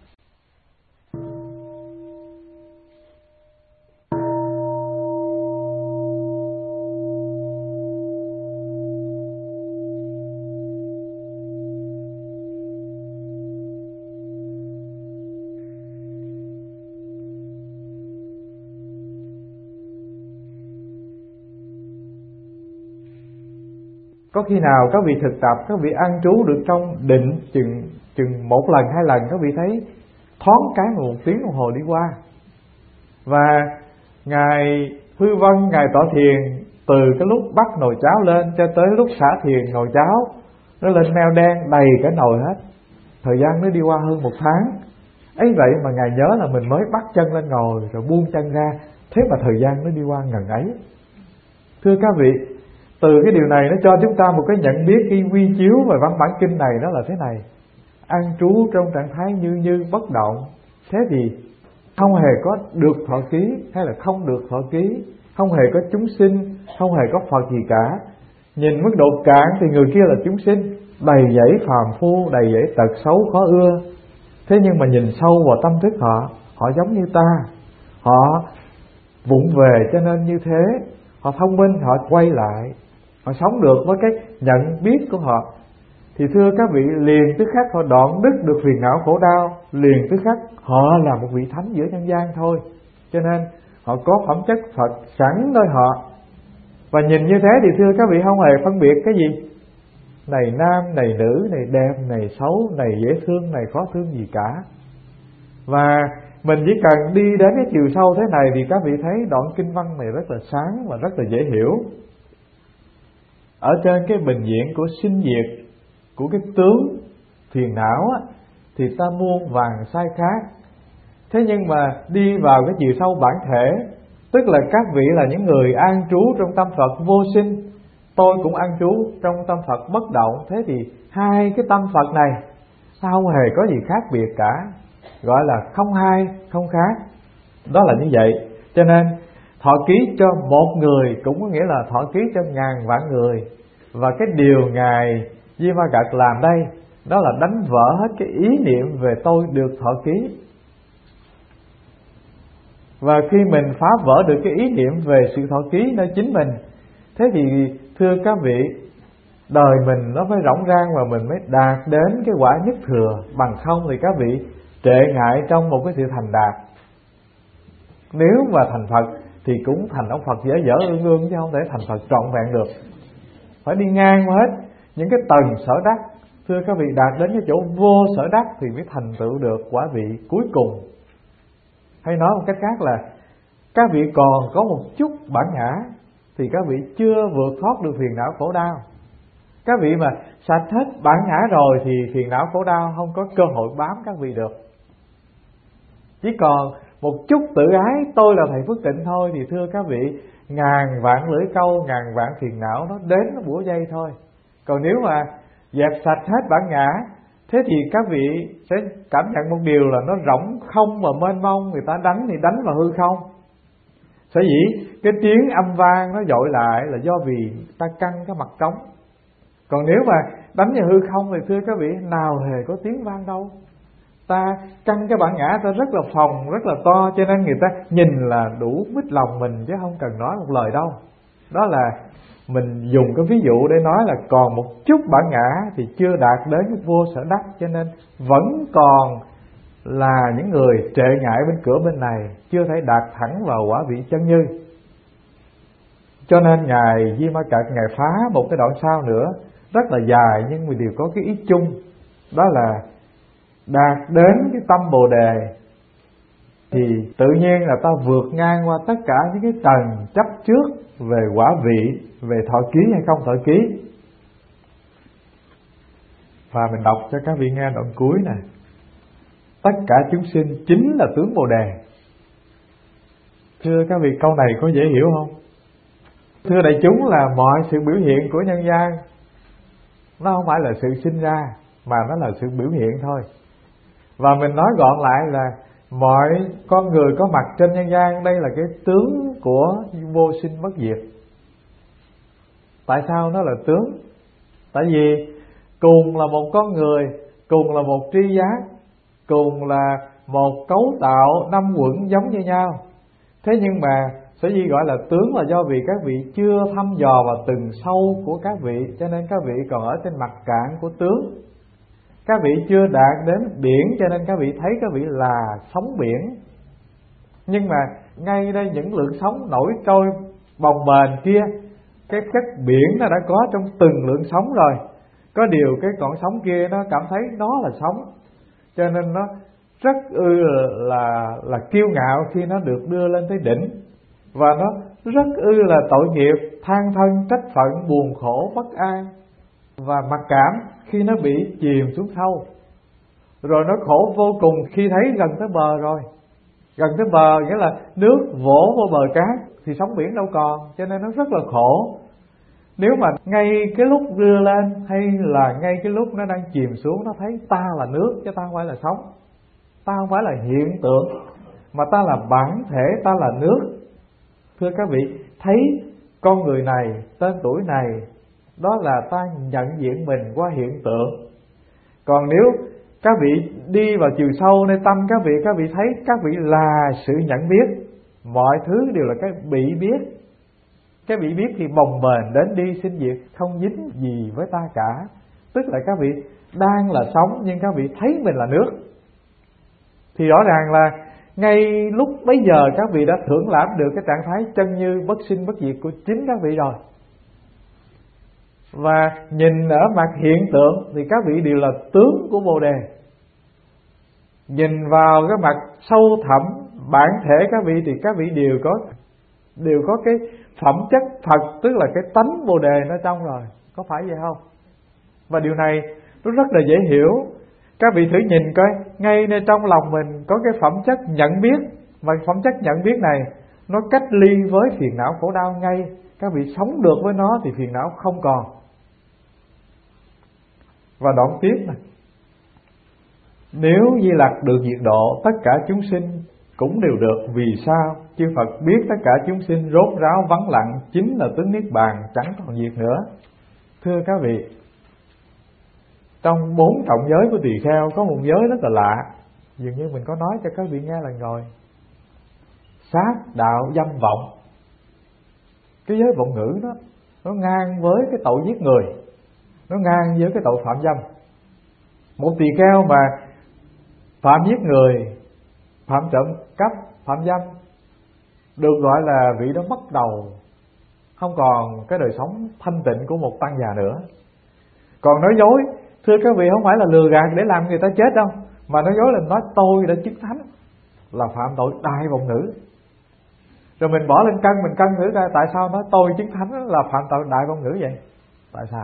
Có khi nào các vị thực tập, các vị an trú được trong định chừng một lần, hai lần, các vị thấy thoáng cái một tiếng đồng hồ đi qua. Và Ngài Hư Vân, Ngài tọa thiền, từ cái lúc bắt nồi cháo lên cho tới lúc xả thiền nồi cháo nó lên meo đen đầy cả nồi hết. Thời gian nó đi qua hơn một tháng. Ấy vậy mà Ngài nhớ là mình mới bắt chân lên ngồi rồi buông chân ra, thế mà thời gian nó đi qua ngần ấy. Thưa các vị, từ cái điều này nó cho chúng ta một cái nhận biết khi quy chiếu về văn bản kinh này, đó là thế này: an trú trong trạng thái như bất động. Thế thì không hề có được thọ ký hay là không được thọ ký, không hề có chúng sinh, không hề có Phật gì cả. Nhìn mức độ cạn thì người kia là chúng sinh, đầy dẫy phàm phu, đầy dẫy tật xấu khó ưa. Thế nhưng mà nhìn sâu vào tâm thức họ, họ giống như ta, họ vụng về cho nên như thế. Họ thông minh, họ quay lại, họ sống được với cái nhận biết của họ. Thì thưa các vị, liền tức khắc họ đoạn đứt được phiền não khổ đau, liền tức khắc họ là một vị thánh giữa nhân gian thôi. Cho nên họ có phẩm chất Phật sẵn nơi họ. Và nhìn như thế thì thưa các vị, không hề phân biệt cái gì này nam, này nữ, này đẹp, này xấu, này dễ thương, này khó thương gì cả. Và mình chỉ cần đi đến cái chiều sâu thế này thì các vị thấy đoạn kinh văn này rất là sáng và rất là dễ hiểu. Ở trên cái bình diện của sinh diệt, của cái tướng phiền não á, thì ta muôn vàn sai khác. Thế nhưng mà đi vào cái chiều sâu bản thể, tức là các vị là những người an trú trong tâm Phật vô sinh, tôi cũng an trú trong tâm Phật bất động. Thế thì hai cái tâm Phật này sao không hề có gì khác biệt cả, gọi là không hai không khác. Đó là như vậy. Cho nên thọ ký cho một người cũng có nghĩa là thọ ký cho ngàn vạn người. Và cái điều Ngài Di Ma Cật làm đây đó là đánh vỡ hết cái ý niệm về tôi được thọ ký. Và khi mình phá vỡ được cái ý niệm về sự thọ ký nơi chính mình, thế thì thưa các vị, đời mình nó mới rỗng rang và mình mới đạt đến cái quả nhất thừa. Bằng không thì các vị trệ ngại trong một cái sự thành đạt. Nếu mà thành Phật thì cũng thành ông Phật dở dở ương ương, chứ không thể thành Phật trọn vẹn được. Phải đi ngang qua hết những cái tầng sở đắc. Thưa các vị, đạt đến cái chỗ vô sở đắc thì mới thành tựu được quả vị cuối cùng. Hay nói một cách khác là các vị còn có một chút bản ngã thì các vị chưa vượt thoát được phiền não khổ đau. Các vị mà sạch hết bản ngã rồi thì phiền não khổ đau không có cơ hội bám các vị được. Chỉ còn một chút tự ái, tôi là thầy Phước Tịnh thôi, thì thưa các vị, ngàn vạn lưỡi câu, ngàn vạn phiền não nó đến nó bủa dây thôi. Còn nếu mà dẹp sạch hết bản ngã, thế thì các vị sẽ cảm nhận một điều là nó rỗng không và mênh mông. Người ta đánh thì đánh vào hư không. Sở dĩ cái tiếng âm vang nó dội lại là do vì ta căng cái mặt trống. Còn nếu mà đánh vào hư không thì thưa các vị, nào hề có tiếng vang đâu. Ta căng cái bản ngã ta rất là phồng, rất là to, cho nên người ta nhìn là đủ mít lòng mình, chứ không cần nói một lời đâu. Đó là mình dùng cái ví dụ để nói là còn một chút bản ngã thì chưa đạt đến cái vô sở đắc, cho nên vẫn còn là những người trệ ngại bên cửa bên này, chưa thể đạt thẳng vào quả vị chân như. Cho nên Ngài Di Ma Cật Ngài phá một cái đoạn sau nữa rất là dài, nhưng mà đều có cái ý chung, đó là đạt đến cái tâm Bồ Đề thì tự nhiên là ta vượt ngang qua tất cả những cái tầng chấp trước về quả vị, về thọ ký hay không thọ ký. Và mình đọc cho các vị nghe đoạn cuối này: tất cả chúng sinh chính là tướng Bồ Đề. Thưa các vị, câu này có dễ hiểu không? Thưa đại chúng, là mọi sự biểu hiện của nhân gian nó không phải là sự sinh ra, mà nó là sự biểu hiện thôi. Và mình nói gọn lại là mọi con người có mặt trên nhân gian, đây là cái tướng của vô sinh bất diệt. Tại sao nó là tướng? Tại vì cùng là một con người, cùng là một tri giác, cùng là một cấu tạo năm quẩn giống như nhau. Thế nhưng mà sở dĩ gọi là tướng là do vì các vị chưa thăm dò vào từng sâu của các vị, cho nên các vị còn ở trên mặt cạn của tướng. Các vị chưa đạt đến biển, cho nên các vị thấy các vị là sóng biển. Nhưng mà ngay đây những lượng sóng nổi trôi bồng bềnh kia, cái chất biển nó đã có trong từng lượng sóng rồi. Có điều cái con sóng kia nó cảm thấy nó là sóng, cho nên nó rất là kiêu ngạo khi nó được đưa lên tới đỉnh. Và nó rất là tội nghiệp, than thân trách phận, buồn khổ bất an và mặc cảm khi nó bị chìm xuống sâu. Rồi nó khổ vô cùng khi thấy gần tới bờ rồi. Gần tới bờ nghĩa là nước vỗ vô bờ cát thì sóng biển đâu còn, cho nên nó rất là khổ. Nếu mà ngay cái lúc đưa lên hay là ngay cái lúc nó đang chìm xuống, nó thấy ta là nước chứ ta không phải là sóng, ta không phải là hiện tượng, mà ta là bản thể, ta là nước. Thưa các vị, thấy con người này, tên tuổi này, đó là ta nhận diện mình qua hiện tượng. Còn nếu các vị đi vào chiều sâu nơi tâm các vị thấy các vị là sự nhận biết. Mọi thứ đều là cái bị biết. Cái bị biết thì bồng bềnh đến đi sinh diệt, không dính gì với ta cả. Tức là các vị đang là sống nhưng các vị thấy mình là nước. Thì rõ ràng là ngay lúc bấy giờ các vị đã thưởng lãm được cái trạng thái chân như bất sinh bất diệt của chính các vị rồi. Và nhìn ở mặt hiện tượng thì các vị đều là tướng của Bồ Đề. Nhìn vào cái mặt sâu thẳm bản thể các vị thì các vị đều có cái phẩm chất Phật, tức là cái tánh Bồ Đề nó trong rồi. Có phải vậy không? Và điều này nó rất là dễ hiểu. Các vị thử nhìn coi, ngay nơi trong lòng mình có cái phẩm chất nhận biết. Và phẩm chất nhận biết này nó cách ly với phiền não khổ đau ngay. Các vị sống được với nó thì phiền não không còn. Và đoạn tiếp này: nếu Di Lặc được diệt độ, tất cả chúng sinh cũng đều được. Vì sao? Chư Phật biết tất cả chúng sinh rốt ráo vắng lặng chính là tướng Niết Bàn, chẳng còn diệt nữa. Thưa các vị, Trong 4 trọng giới của tỳ kheo có một giới rất là lạ, dường như mình có nói cho các vị nghe lần rồi: sát đạo dâm vọng. Cái giới vọng ngữ đó nó ngang với cái tội giết người, nó ngang với cái tội phạm dâm. Một tỳ kheo mà phạm giết người, phạm trộm cắp, phạm dâm, được gọi là vị đó mất đầu, không còn cái đời sống thanh tịnh của một tăng già nữa. Còn nói dối, thưa các vị, không phải là lừa gạt để làm người ta chết đâu, mà nói dối là nói tôi đã chứng thánh, là phạm tội đại vọng ngữ. Rồi mình bỏ lên cân, mình cân thử ra tại sao nói tôi chứng thánh là phạm tội đại vọng ngữ vậy? Tại sao?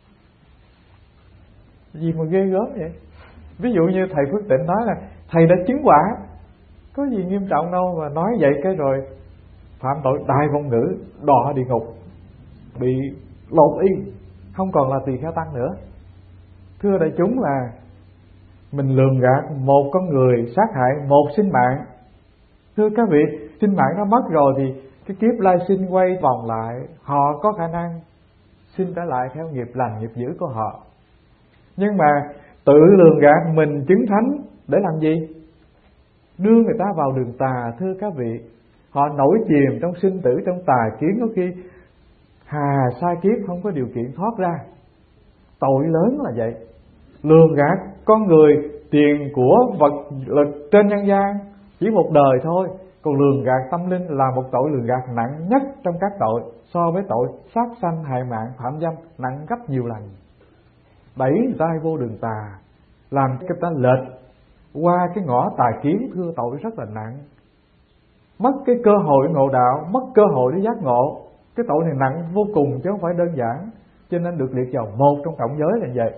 Gì mà ghê gớm vậy? Ví dụ như thầy Phước Tịnh nói là thầy đã chứng quả, có gì nghiêm trọng đâu mà nói vậy cái rồi phạm tội đại vọng ngữ, đọa địa ngục, bị lột y, không còn là tỳ kheo tăng nữa. Thưa đại chúng, là mình lường gạt một con người, sát hại một sinh mạng. Thưa các vị, sinh mạng nó mất rồi thì cái kiếp lai sinh quay vòng lại, họ có khả năng sinh trở lại theo nghiệp lành nghiệp dữ của họ. Nhưng mà tự lường gạt mình chứng thánh để làm gì? Đưa người ta vào đường tà. Thưa các vị, họ nổi chìm trong sinh tử, trong tà kiến, có khi hà sai kiếp không có điều kiện thoát ra. Tội lớn là vậy. Lường gạt con người, tiền của, vật lực trên nhân gian chỉ một đời thôi. Còn lường gạt tâm linh là một tội lường gạt nặng nhất trong các tội, so với tội sát sanh, hại mạng, phạm dâm nặng gấp nhiều lần. Đẩy người ta vô đường tà, làm cho người ta lệch qua cái ngõ tà kiến. Thưa, tội rất là nặng, mất cái cơ hội ngộ đạo, mất cơ hội để giác ngộ. Cái tội này nặng vô cùng chứ không phải đơn giản, cho nên được liệt vào một trong trọng giới là vậy.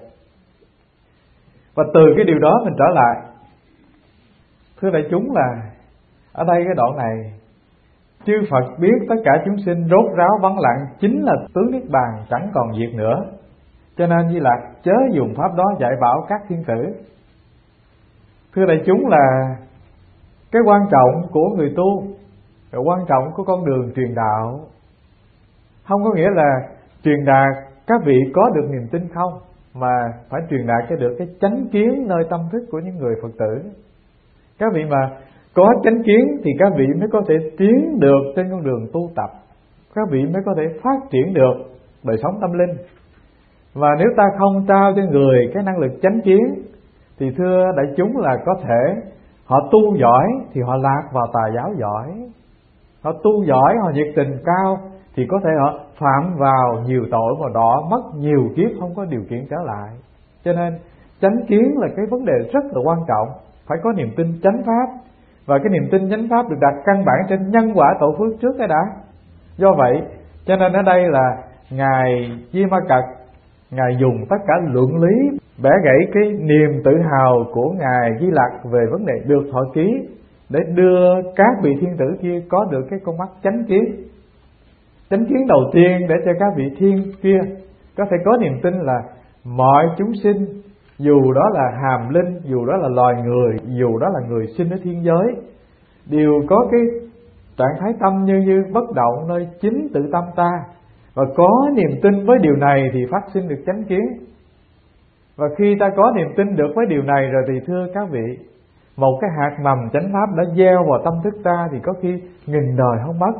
Và từ cái điều đó mình trở lại, thưa đại chúng, là ở đây cái đoạn này chư Phật biết tất cả chúng sinh rốt ráo vắng lặng chính là tướng niết bàn chẳng còn diệt nữa, cho nên Di Lặc chớ dùng pháp đó dạy bảo các thiên tử. Thưa đại chúng, là cái quan trọng của người tu, cái quan trọng của con đường truyền đạo, không có nghĩa là truyền đạt các vị có được niềm tin không, mà phải truyền đạt cho được cái chánh kiến nơi tâm thức của những người Phật tử. Các vị mà có chánh kiến thì các vị mới có thể tiến được trên con đường tu tập, các vị mới có thể phát triển được đời sống tâm linh. Và nếu ta không trao cho người cái năng lực chánh kiến thì thưa đại chúng, là có thể họ tu giỏi thì họ lạc vào tà giáo giỏi, họ tu giỏi, họ nhiệt tình cao thì có thể họ phạm vào nhiều tội và đọa mất nhiều kiếp không có điều kiện trở lại. Cho nên chánh kiến là cái vấn đề rất là quan trọng, phải có niềm tin chánh pháp. Và cái niềm tin chánh pháp được đặt căn bản trên nhân quả tội phước trước cái đã. Do vậy cho nên ở đây là Ngài Di Ma Cật, Ngài dùng tất cả luận lý bẻ gãy cái niềm tự hào của Ngài Di Lặc về vấn đề được thọ ký, để đưa các vị thiên tử kia có được cái con mắt chánh kiến. Chánh kiến đầu tiên để cho các vị thiên kia có thể có niềm tin là mọi chúng sinh, dù đó là hàm linh, dù đó là loài người, dù đó là người sinh ở thiên giới, đều có cái trạng thái tâm như bất động nơi chính tự tâm ta. Và có niềm tin với điều này thì phát sinh được chánh kiến. Và khi ta có niềm tin được với điều này rồi thì thưa các vị, một cái hạt mầm chánh pháp đã gieo vào tâm thức ta thì có khi nghìn đời không mất.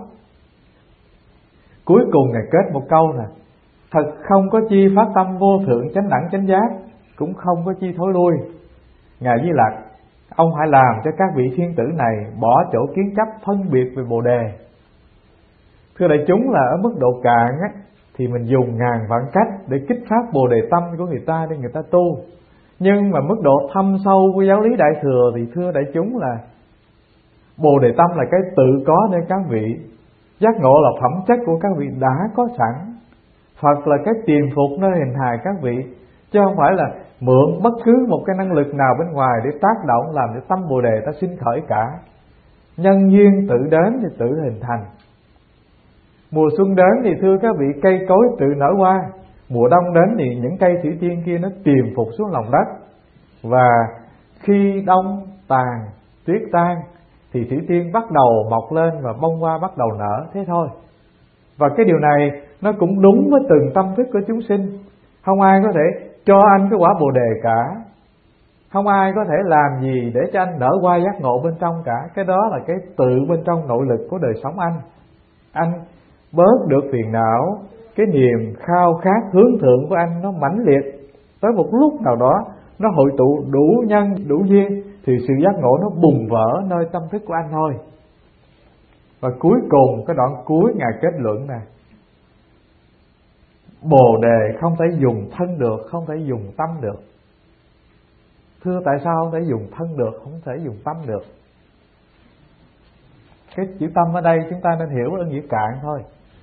Cuối cùng Ngài kết một câu nè: thật không có chi phát tâm vô thượng chánh đẳng chánh giác, cũng không có chi thối lui. Ngài Di Lặc, ông hãy làm cho các vị thiên tử này bỏ chỗ kiến chấp phân biệt về Bồ Đề. Thưa đại chúng, là ở mức độ cạn á, thì mình dùng ngàn vạn cách để kích phát Bồ Đề tâm của người ta để người ta tu. Nhưng mà mức độ thâm sâu của giáo lý Đại Thừa thì thưa đại chúng, là Bồ Đề tâm là cái tự có nơi các vị, giác ngộ là phẩm chất của các vị đã có sẵn, Phật là cái tiền phục nơi hình hài các vị, chứ không phải là mượn bất cứ một cái năng lực nào bên ngoài để tác động làm cho tâm Bồ Đề ta sinh khởi cả. Nhân duyên tự đến thì tự hình thành. Mùa xuân đến thì thưa các vị, cây cối tự nở hoa. Mùa đông đến thì những cây thủy tiên kia nó tiềm phục xuống lòng đất. Và khi đông tàn, tuyết tan thì thủy tiên bắt đầu mọc lên và bông hoa bắt đầu nở, thế thôi. Và cái điều này nó cũng đúng với từng tâm thức của chúng sinh. Không ai có thể cho anh cái quả Bồ Đề cả. Không ai có thể làm gì để cho anh nở hoa giác ngộ bên trong cả. Cái đó là cái tự bên trong nội lực của đời sống anh. Anh bớt được phiền não, cái niềm khao khát hướng thượng của anh nó mãnh liệt. Tới một lúc nào đó nó hội tụ đủ nhân, đủ duyên, thì sự giác ngộ nó bùng vỡ nơi tâm thức của anh thôi. Và cuối cùng, cái đoạn cuối Ngài kết luận nè: Bồ Đề không thể dùng thân được, không thể dùng tâm được. Thưa tại sao không thể dùng thân được, không thể dùng tâm được? Cái chữ tâm ở đây chúng ta nên hiểu ở nghĩa cạn thôi.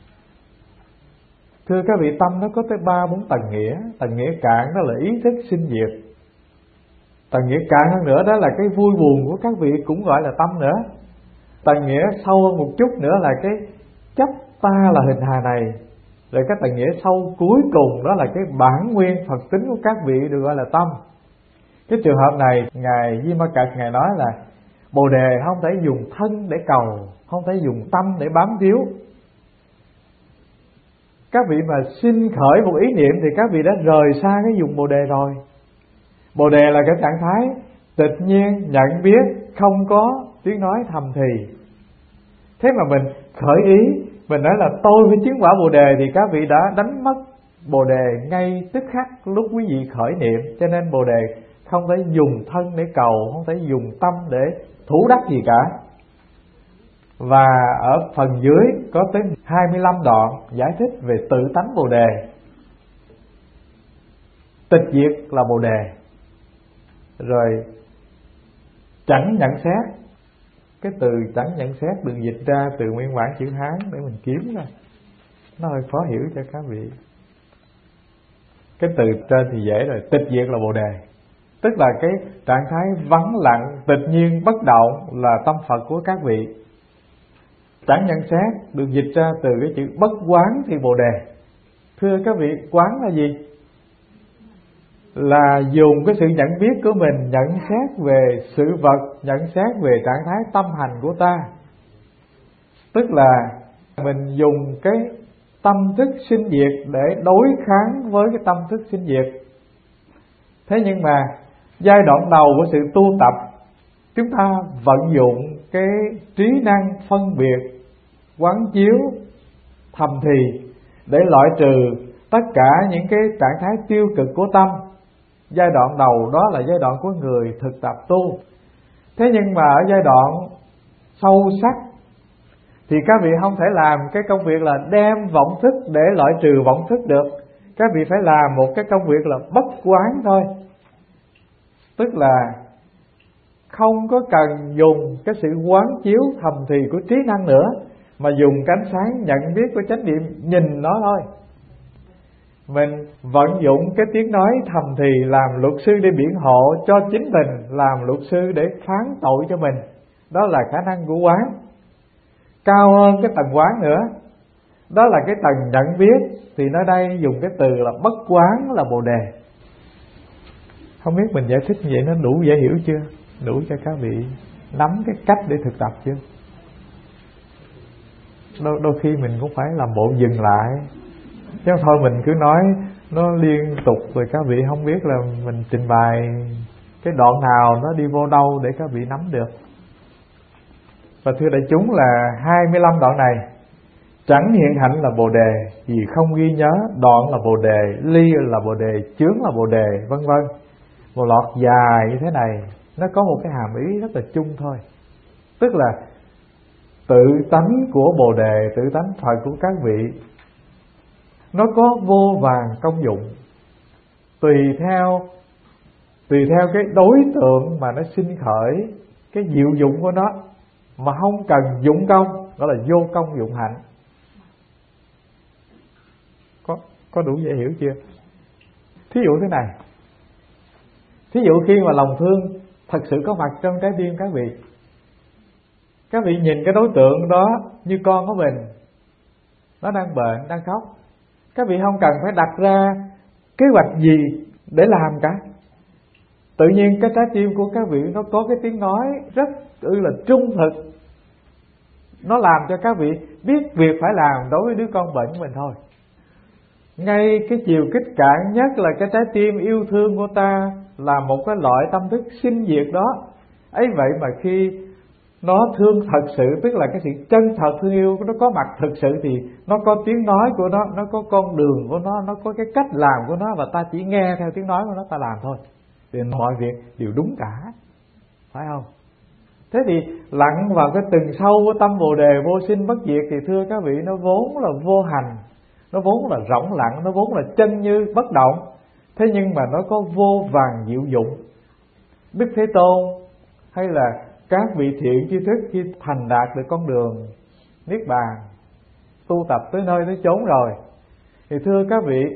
Thưa các vị, tâm nó có tới 3-4 tầng nghĩa. Tầng nghĩa cạn đó là ý thức sinh diệt. Tầng nghĩa cạn hơn nữa đó là cái vui buồn của các vị cũng gọi là tâm nữa. Tầng nghĩa sâu hơn một chút nữa là cái chấp ta là hình hài này. Rồi cái tầng nghĩa sâu cuối cùng đó là cái bản nguyên Phật tính của các vị được gọi là tâm. Cái trường hợp này Ngài Di Ma Cật Ngài nói là Bồ Đề không thể dùng thân để cầu, không thể dùng tâm để bám víu. Các vị mà sinh khởi một ý niệm thì các vị đã rời xa cái dùng Bồ Đề rồi. Bồ Đề là cái trạng thái tịch nhiên, nhận biết, không có tiếng nói thầm thì. Thế mà mình khởi ý, mình nói là tôi phải chứng quả Bồ Đề, thì các vị đã đánh mất Bồ Đề ngay tức khắc lúc quý vị khởi niệm. Cho nên Bồ Đề không thể dùng thân để cầu, không thể dùng tâm để thủ đắc gì cả. Và ở phần dưới có tới 25 đoạn giải thích về tự tánh Bồ Đề. Tịch diệt là Bồ Đề. Rồi chẳng nhận xét. Cái từ chẳng nhận xét được dịch ra từ nguyên bản chữ Hán để mình kiếm ra. Nó hơi khó hiểu cho các vị. Cái từ trên thì dễ rồi. Tịch diệt là Bồ Đề, tức là cái trạng thái vắng lặng, tịch nhiên, bất động là tâm Phật của các vị. Chẳng nhận xét được dịch ra từ cái chữ bất quán thì Bồ Đề. Thưa các vị, quán là gì? Là dùng cái sự nhận biết của mình nhận xét về sự vật, nhận xét về trạng thái tâm hành của ta. Tức là mình dùng cái tâm thức sinh diệt để đối kháng với cái tâm thức sinh diệt. Thế nhưng mà giai đoạn đầu của sự tu tập, chúng ta vận dụng cái trí năng phân biệt, quán chiếu, thầm thì để loại trừ tất cả những cái trạng thái tiêu cực của tâm. Giai đoạn đầu đó là giai đoạn của người thực tập tu. Thế nhưng mà ở giai đoạn sâu sắc thì các vị không thể làm cái công việc là đem vọng thức để loại trừ vọng thức được. Các vị phải làm một cái công việc là bất quán thôi. Tức là không có cần dùng cái sự quán chiếu thầm thì của trí năng nữa, mà dùng cái ánh sáng nhận biết của chánh niệm nhìn nó thôi. Mình vận dụng cái tiếng nói thầm thì làm luật sư để biện hộ cho chính mình, làm luật sư để phán tội cho mình. Đó là khả năng của quán. Cao hơn cái tầng quán nữa, đó là cái tầng nhận biết. Thì nơi đây dùng cái từ là bất quán là Bồ Đề. Không biết mình giải thích như vậy nó đủ dễ hiểu chưa? Đủ cho các vị nắm cái cách để thực tập chưa? Đôi khi mình cũng phải làm bộ dừng lại, chứ không thôi mình cứ nói nó liên tục rồi các vị không biết là mình trình bày cái đoạn nào nó đi vô đâu để các vị nắm được. Và thưa đại chúng là 25 đoạn này chẳng hiện hạnh là Bồ Đề, vì không ghi nhớ, đoạn là Bồ Đề, ly là Bồ Đề, chướng là Bồ Đề, vân vân. Một loạt dài như thế này, nó có một cái hàm ý rất là chung thôi. Tức là tự tánh của Bồ Đề, tự tánh Phật của các vị, nó có vô vàn công dụng, tùy theo cái đối tượng mà nó sinh khởi cái diệu dụng của nó, mà không cần dụng công, đó là vô công dụng hạnh. Có đủ dễ hiểu chưa? Thí dụ thế này, thí dụ khi mà lòng thương thật sự có mặt trong trái tim các vị nhìn cái đối tượng đó như con của mình, nó đang bệnh, đang khóc, các vị không cần phải đặt ra kế hoạch gì để làm cả. Tự nhiên cái trái tim của các vị nó có cái tiếng nói rất là trung thực, nó làm cho các vị biết việc phải làm đối với đứa con bệnh của mình thôi. ngay cái chiều kích cạn nhất là cái trái tim yêu thương của ta là một cái loại tâm thức sinh diệt đó. Ấy vậy mà khi nó thương thật sự, tức là cái sự chân thật thương yêu nó có mặt thực sự, thì nó có tiếng nói của nó có con đường của nó có cái cách làm của nó, và ta chỉ nghe theo tiếng nói của nó ta làm thôi, thì mọi việc đều đúng cả, phải không? Thế thì lặn vào cái từng sâu của tâm Bồ Đề vô sinh bất diệt thì thưa các vị, nó vốn là vô hành, nó vốn là rỗng lặng, nó vốn là chân như bất động. Thế nhưng mà nó có vô vàn diệu dụng. Đức Thế Tôn hay là các vị thiện tri thức khi thành đạt được con đường niết bàn, tu tập tới nơi tới chốn rồi, thì thưa các vị,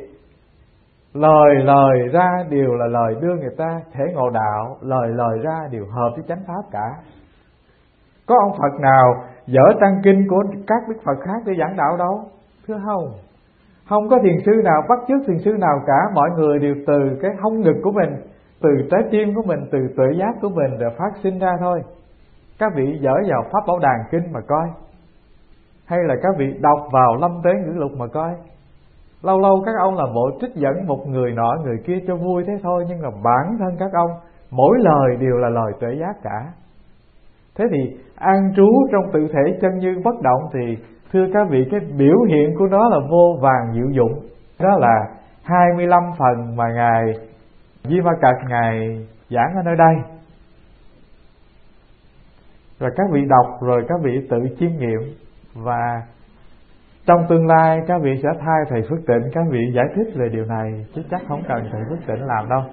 lời ra đều là lời đưa người ta thể ngộ đạo, lời ra đều hợp với chánh pháp cả. Có ông Phật nào dở trang kinh của các đức Phật khác để giảng đạo đâu, thưa không. Không có thiền sư nào bắt chước thiền sư nào cả. Mọi người đều từ cái hông ngực của mình, từ trái tim của mình, từ tuệ giác của mình rồi phát sinh ra thôi. Các vị dở vào Pháp Bảo Đàn Kinh mà coi, hay là các vị đọc vào Lâm Tế Ngữ Lục mà coi. Lâu lâu các ông làm bộ trích dẫn một người nọ người kia cho vui thế thôi, nhưng mà bản thân các ông mỗi lời đều là lời tuệ giác cả. Thế thì an trú trong tự thể chân như bất động thì thưa các vị, cái biểu hiện của nó là vô vàn diệu dụng. Đó là 25 phần mà Ngài Di Ma Cật Ngài giảng ở nơi đây. Rồi các vị đọc rồi các vị tự chiêm nghiệm, và trong tương lai các vị sẽ thay thầy Phước Tịnh các vị giải thích về điều này, chứ chắc không cần thầy Phước Tịnh làm đâu.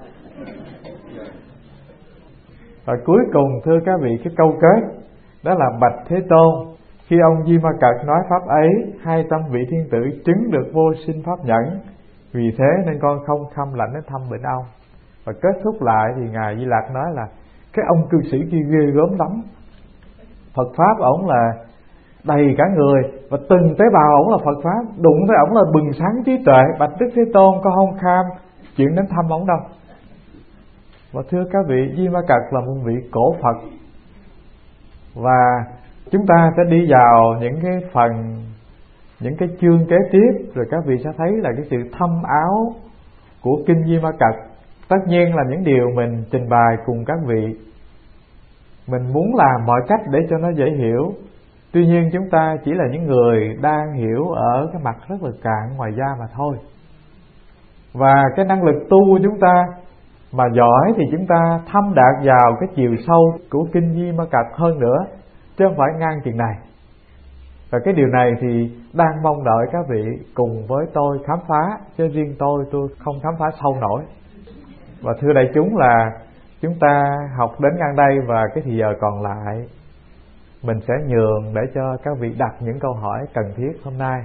Và cuối cùng thưa các vị, cái câu kết đó là bạch Thế Tôn, khi ông Di Ma Cật nói pháp ấy, 200 vị thiên tử chứng được vô sinh pháp nhẫn, vì thế nên con không khâm lãnh đến thăm bệnh ông. Và kết thúc lại thì Ngài Di Lặc nói là cái ông cư sĩ kia ghê gớm lắm. Phật pháp ổng là đầy cả người, và từng tế bào ổng là Phật pháp, đụng tới ổng là bừng sáng trí tuệ. Bạch Đức Thế Tôn, con không kham chuyện đến thăm ổng đâu. Và thưa các vị, Di Ma Cật là một vị cổ Phật, và chúng ta sẽ đi vào những cái phần, những cái chương kế tiếp, rồi các vị sẽ thấy là cái sự thâm áo của kinh Di Ma Cật. Tất nhiên là những điều mình trình bày cùng các vị, mình muốn làm mọi cách để cho nó dễ hiểu. Tuy nhiên chúng ta chỉ là những người đang hiểu ở cái mặt rất là cạn ngoài da mà thôi. Và cái năng lực tu của chúng ta mà giỏi thì chúng ta thâm đạt vào cái chiều sâu của kinh Di Ma Cật hơn nữa, chứ không phải ngang chừng này. Và cái điều này thì đang mong đợi các vị cùng với tôi khám phá, chứ riêng tôi không khám phá sâu nổi. Và thưa đại chúng là chúng ta học đến ngang đây, và cái thì giờ còn lại mình sẽ nhường để cho các vị đặt những câu hỏi cần thiết hôm nay.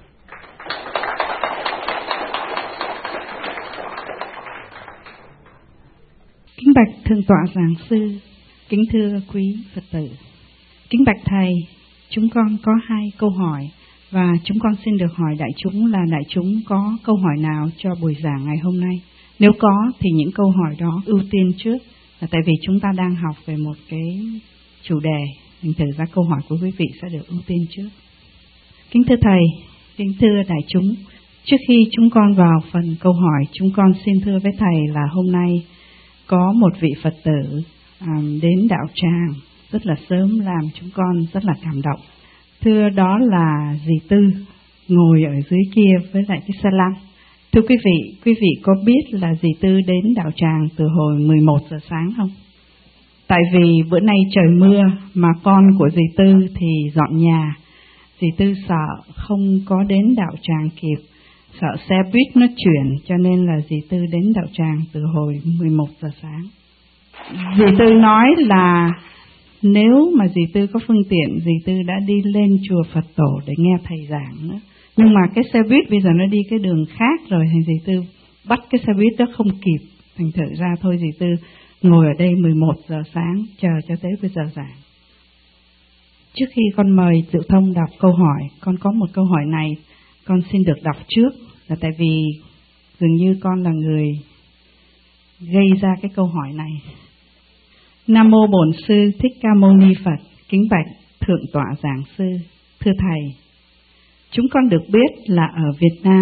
Kính bạch Thượng tọa Giảng sư, kính thưa quý Phật tử, kính bạch thầy, chúng con có 2 câu hỏi, và chúng con xin được hỏi đại chúng là đại chúng có câu hỏi nào cho buổi giảng ngày hôm nay. Nếu có thì những câu hỏi đó ưu tiên trước, là tại vì chúng ta đang học về một cái chủ đề, thành thử ra câu hỏi của quý vị sẽ được ưu tiên trước. Kính thưa thầy, kính thưa đại chúng, trước khi chúng con vào phần câu hỏi, chúng con xin thưa với thầy là hôm nay có một vị Phật tử đến đạo tràng rất là sớm, làm chúng con rất là cảm động. Thưa, đó là dì Tư ngồi ở dưới kia với lại cái xe lăn. Thưa quý vị có biết là dì Tư đến đạo tràng từ hồi 11 giờ sáng không? Tại vì bữa nay trời mưa mà con của dì Tư thì dọn nhà. Dì Tư sợ không có đến đạo tràng kịp, sợ xe buýt nó chuyển, cho nên là dì Tư đến đạo tràng từ hồi 11 giờ sáng. Dì Tư nói là nếu mà dì Tư có phương tiện, dì Tư đã đi lên chùa Phật Tổ để nghe thầy giảng nữa. Nhưng mà cái xe buýt bây giờ nó đi cái đường khác rồi, thì dì Tư bắt cái xe buýt đó không kịp. Thành thử ra thôi dì Tư ngồi ở đây 11 giờ sáng chờ cho tới bây giờ giảng. Trước khi con mời Diệu Thông đọc câu hỏi, con có một câu hỏi này con xin được đọc trước, là tại vì dường như con là người gây ra cái câu hỏi này. Nam mô Bổn Sư Thích Ca Mâu Ni Phật. Kính bạch Thượng tọa Giảng sư. Thưa thầy, chúng con được biết là ở Việt Nam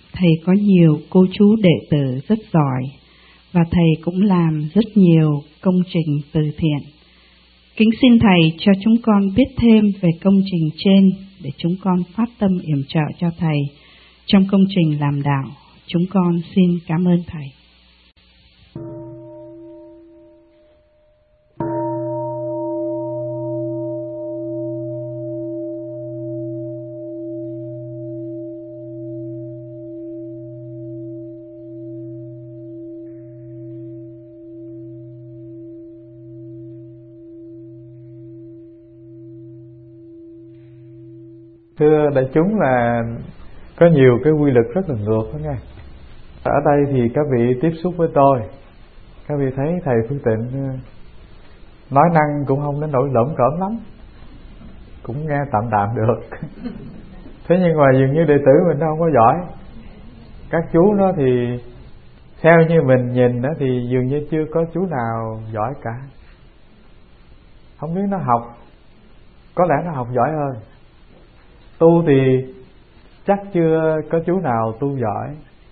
thầy có nhiều cô chú đệ tử rất giỏi và thầy cũng làm rất nhiều công trình từ thiện. Kính xin thầy cho chúng con biết thêm về công trình trên để chúng con phát tâm yểm trợ cho thầy trong công trình làm đạo. Chúng con xin cảm ơn thầy. Thưa đại chúng, là có nhiều cái quy luật rất là ngược đó nha. Ở đây thì các vị tiếp xúc với tôi, các vị thấy thầy Phương Tịnh nói năng cũng không đến nỗi lởm cởm lắm, cũng nghe tạm tạm được. Thế nhưng mà dường như đệ tử mình nó không có giỏi. Các chú nó thì theo như mình nhìn đó thì dường như chưa có chú nào giỏi cả. Không biết nó học, có lẽ nó học giỏi hơn. Tu thì chắc chưa có chú nào tu giỏi.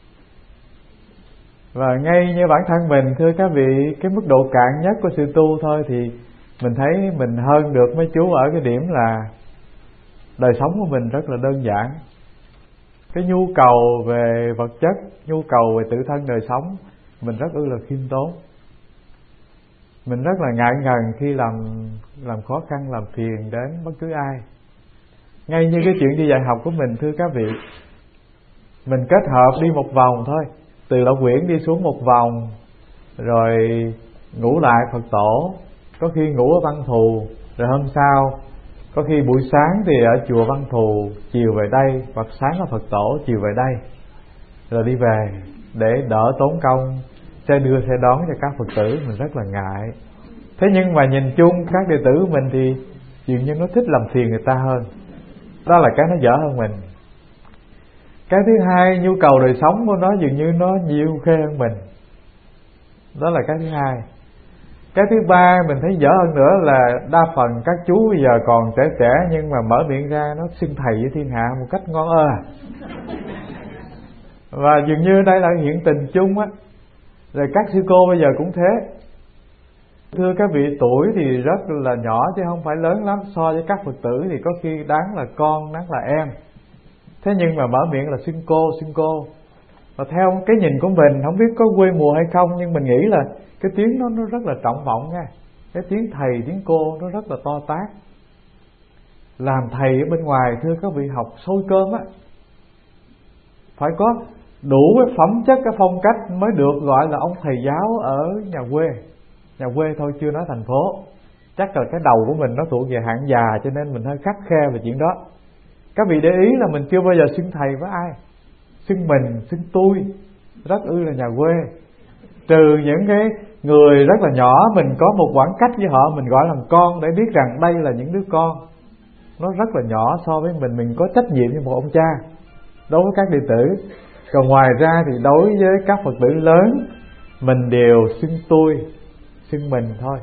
Và ngay như bản thân mình, thưa các vị, cái mức độ cạn nhất của sự tu thôi thì mình thấy mình hơn được mấy chú ở cái điểm là đời sống của mình rất là đơn giản. Cái nhu cầu về vật chất, nhu cầu về tự thân đời sống mình rất là khiêm tốn. Mình rất là ngại ngần khi làm khó khăn, làm phiền đến bất cứ ai. Ngay như cái chuyện đi dạy học của mình, thưa các vị, mình kết hợp đi một vòng thôi, từ Lộc Quyển đi xuống một vòng, rồi ngủ lại Phật tổ, có khi ngủ ở Văn Thù, rồi hôm sau có khi buổi sáng thì ở chùa Văn Thù, chiều về đây, hoặc sáng ở Phật tổ, chiều về đây, rồi đi về để đỡ tốn công xe đưa xe đón cho các Phật tử. Mình rất là ngại. Thế nhưng mà nhìn chung các đệ tử của mình thì dường như nó thích làm phiền người ta hơn. Đó là cái nó dở hơn mình. Cái thứ hai, nhu cầu đời sống của nó dường như nó nhiều khê hơn mình. Đó là cái thứ hai. Cái thứ ba mình thấy dở hơn nữa là đa phần các chú bây giờ còn trẻ trẻ nhưng mà mở miệng ra nó xưng thầy với thiên hạ một cách ngon ơ. Và dường như đây là hiện tình chung á. Rồi các sư cô bây giờ cũng thế. Thưa các vị, tuổi thì rất là nhỏ chứ không phải lớn lắm. So với các Phật tử thì có khi đáng là con, đáng là em. Thế nhưng mà mở miệng là xưng cô. Và theo cái nhìn của mình, không biết có quê mùa hay không, nhưng mình nghĩ là cái tiếng nó rất là trọng vọng nha. Cái tiếng thầy, tiếng cô nó rất là to tát. Làm thầy ở bên ngoài, thưa các vị, học xôi cơm á, phải có đủ cái phẩm chất, cái phong cách mới được gọi là ông thầy giáo ở nhà quê. Nhà quê thôi, chưa nói thành phố. Chắc là cái đầu của mình nó thuộc về hạng già, cho nên mình hơi khắt khe về chuyện đó. Các vị để ý là mình chưa bao giờ xưng thầy với ai. Xưng mình, xưng tôi rất là nhà quê. Trừ những cái người rất là nhỏ, mình có một khoảng cách với họ, mình gọi là con để biết rằng đây là những đứa con. Nó rất là nhỏ so với mình có trách nhiệm như một ông cha đối với các đệ tử. Còn ngoài ra thì đối với các Phật tử lớn, mình đều xưng tôi, xưng mình thôi.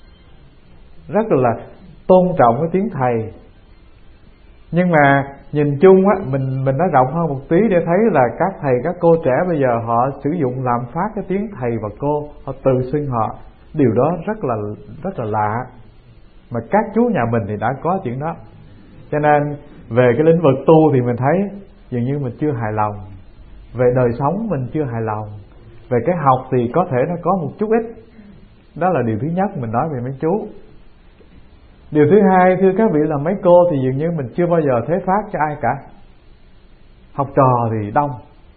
Rất là tôn trọng cái tiếng thầy. Nhưng mà nhìn chung á, mình nói rộng hơn một tí để thấy là các thầy, các cô trẻ bây giờ họ sử dụng làm phát cái tiếng thầy và cô, họ tự xưng họ. Điều đó rất là lạ. Mà các chú nhà mình thì đã có chuyện đó. Cho nên về cái lĩnh vực tu thì mình thấy dường như mình chưa hài lòng. Về đời sống mình chưa hài lòng. Về cái học thì có thể nó có một chút ít. Đó là điều thứ nhất mình nói về mấy chú. Điều thứ hai, thưa các vị, là mấy cô thì dường như mình chưa bao giờ thế phát cho ai cả. Học trò thì đông.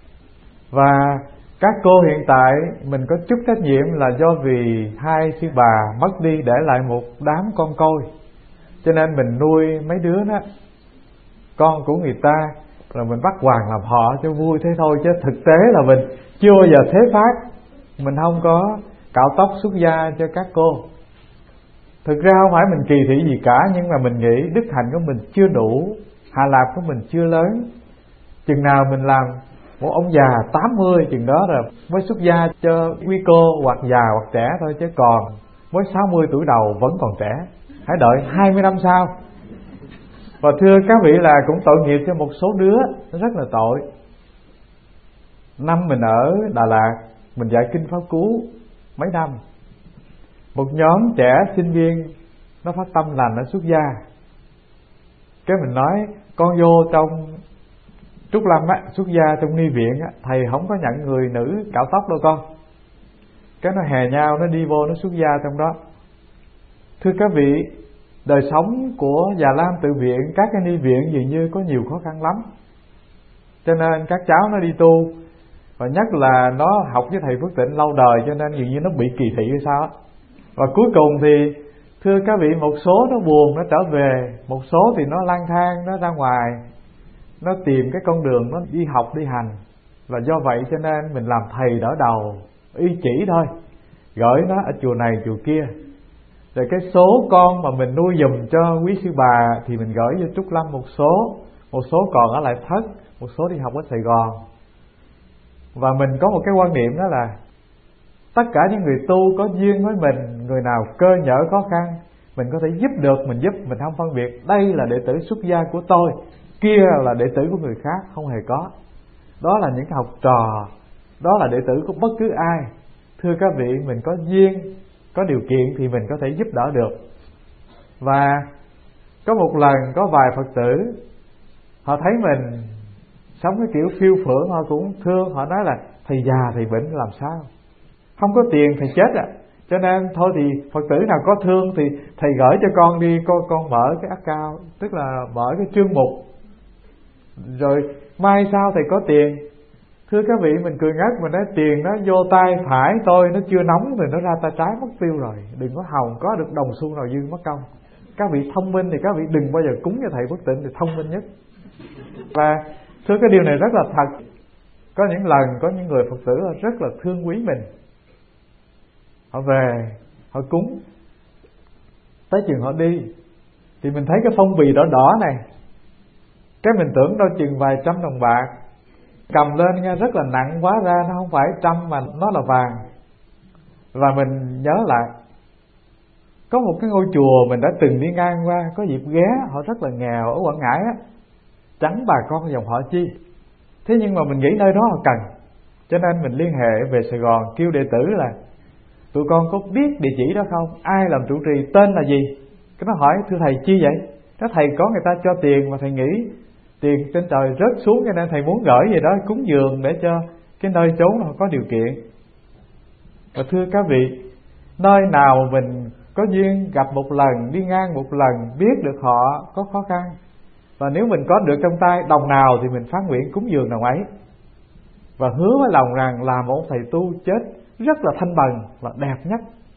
Và các cô hiện tại mình có chút trách nhiệm là do vì hai sư bà mất đi để lại một đám con côi. Cho nên mình nuôi mấy đứa đó, con của người ta, rồi mình bắt hoàng làm họ cho vui thế thôi. Chứ thực tế là mình chưa bao giờ thế phát. Mình không có cạo tóc xuất gia cho các cô. Thực ra không phải mình kỳ thị gì cả, nhưng mà mình nghĩ đức hạnh của mình chưa đủ, hạ lạc của mình chưa lớn. Chừng nào mình làm một ông già 80 chừng đó rồi mới xuất gia cho quý cô, hoặc già hoặc trẻ thôi. Chứ còn mới 60 tuổi đầu vẫn còn trẻ, hãy đợi 20 năm sau. Và thưa các vị, là cũng tội nghiệp cho một số đứa, nó rất là tội. Năm mình ở Đà Lạt, mình dạy kinh Pháp Cú mấy năm. Một nhóm trẻ sinh viên nó phát tâm lành ở xuất gia. Cái mình nói con vô trong Trúc Lâm á, xuất gia trong ni viện á, thầy không có nhận người nữ cạo tóc đâu con. Cái nó hè nhau, nó đi vô, nó xuất gia trong đó. Thưa các vị, đời sống của Già Lam Tự Viện, các cái ni viện dường như có nhiều khó khăn lắm. Cho nên các cháu nó đi tu, và nhất là nó học với thầy Phước Tịnh lâu đời, cho nên dường như nó bị kỳ thị hay sao á. Và cuối cùng thì thưa các vị, một số nó buồn, nó trở về, một số thì nó lang thang, nó ra ngoài, nó tìm cái con đường nó đi học đi hành. Và do vậy cho nên mình làm thầy đỡ đầu, y chỉ thôi, gửi nó ở chùa này chùa kia. Rồi cái số con mà mình nuôi giùm cho quý sư bà thì mình gửi cho Trúc Lâm một số còn ở lại Thất, một số đi học ở Sài Gòn. Và mình có một cái quan niệm đó là tất cả những người tu có duyên với mình, người nào cơ nhỡ khó khăn, mình có thể giúp được mình giúp, mình không phân biệt đây là đệ tử xuất gia của tôi, kia là đệ tử của người khác, không hề có. Đó là những học trò, đó là đệ tử của bất cứ ai. Thưa các vị, mình có duyên, có điều kiện thì mình có thể giúp đỡ được. Và có một lần có vài Phật tử họ thấy mình sống cái kiểu phiêu phưởng, họ cũng thương. Họ nói là thầy già thầy bệnh làm sao, không có tiền thầy chết à. Cho nên thôi thì Phật tử nào có thương thì thầy gửi cho con đi, con mở cái account, tức là mở cái chương mục, rồi mai sau thầy có tiền. Thưa các vị, mình cười ngất, mình nói tiền nó vô tay phải tôi, nó chưa nóng thì nó ra tay trái mất tiêu rồi. Đừng có hòng có được đồng xu nào dư mất công. Các vị thông minh thì các vị đừng bao giờ cúng cho thầy Phước Tịnh thì thông minh nhất. Và thưa cái điều này rất là thật. Có những lần có những người Phật tử rất là thương quý mình, họ về họ cúng, tới chừng họ đi thì mình thấy cái phong bì đỏ đỏ này, cái mình tưởng đâu chừng vài trăm đồng bạc, cầm lên nghe rất là nặng, quá ra nó không phải trăm mà nó là vàng. Và mình nhớ lại có một cái ngôi chùa mình đã từng đi ngang qua, có dịp ghé, họ rất là nghèo ở Quảng Ngãi á, tránh bà con dòng họ chi. Thế nhưng mà mình nghĩ nơi đó họ cần, cho nên mình liên hệ về Sài Gòn kêu đệ tử là tụi con có biết địa chỉ đó không, ai làm trụ trì, tên là gì. Cái nó hỏi thưa thầy chi vậy? Nó thầy có người ta cho tiền mà thầy nghĩ tiền trên trời rớt xuống, cho nên thầy muốn gửi gì đó cúng dường để cho cái nơi chốn nó có điều kiện. Và thưa các vị, nơi nào mình có duyên gặp một lần, đi ngang một lần, biết được họ có khó khăn, và nếu mình có được trong tay đồng nào thì mình phát nguyện cúng dường đồng ấy, và hứa với lòng rằng là một thầy tu chết rất là thanh bằng, là đẹp nhất.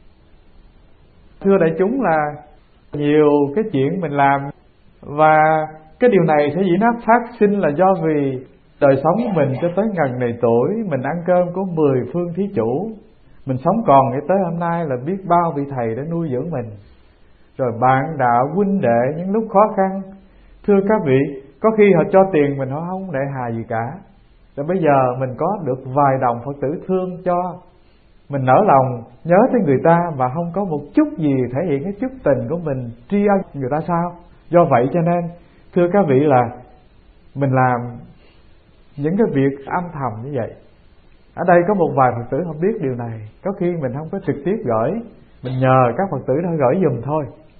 Thưa đại chúng, là nhiều cái chuyện mình làm, và cái điều này sẽ dĩ nó phát sinh là do vì đời sống của mình cho tới ngần này tuổi, mình ăn cơm của 10 phương thí chủ, mình sống còn cho tới hôm nay là biết bao vị thầy đã nuôi dưỡng mình, rồi bạn đạo huynh đệ những lúc khó khăn. Thưa các vị, có khi họ cho tiền mình họ không để hà gì cả, rồi bây giờ mình có được vài đồng Phật tử thương cho, mình nỡ lòng nhớ tới người ta mà không có một chút gì thể hiện cái chút tình của mình tri ân người ta sao? Do vậy cho nên thưa các vị, là mình làm những cái việc âm thầm như vậy. Ở đây có một vài Phật tử không biết điều này, có khi mình không có trực tiếp gửi, mình nhờ các Phật tử đó gửi giùm thôi.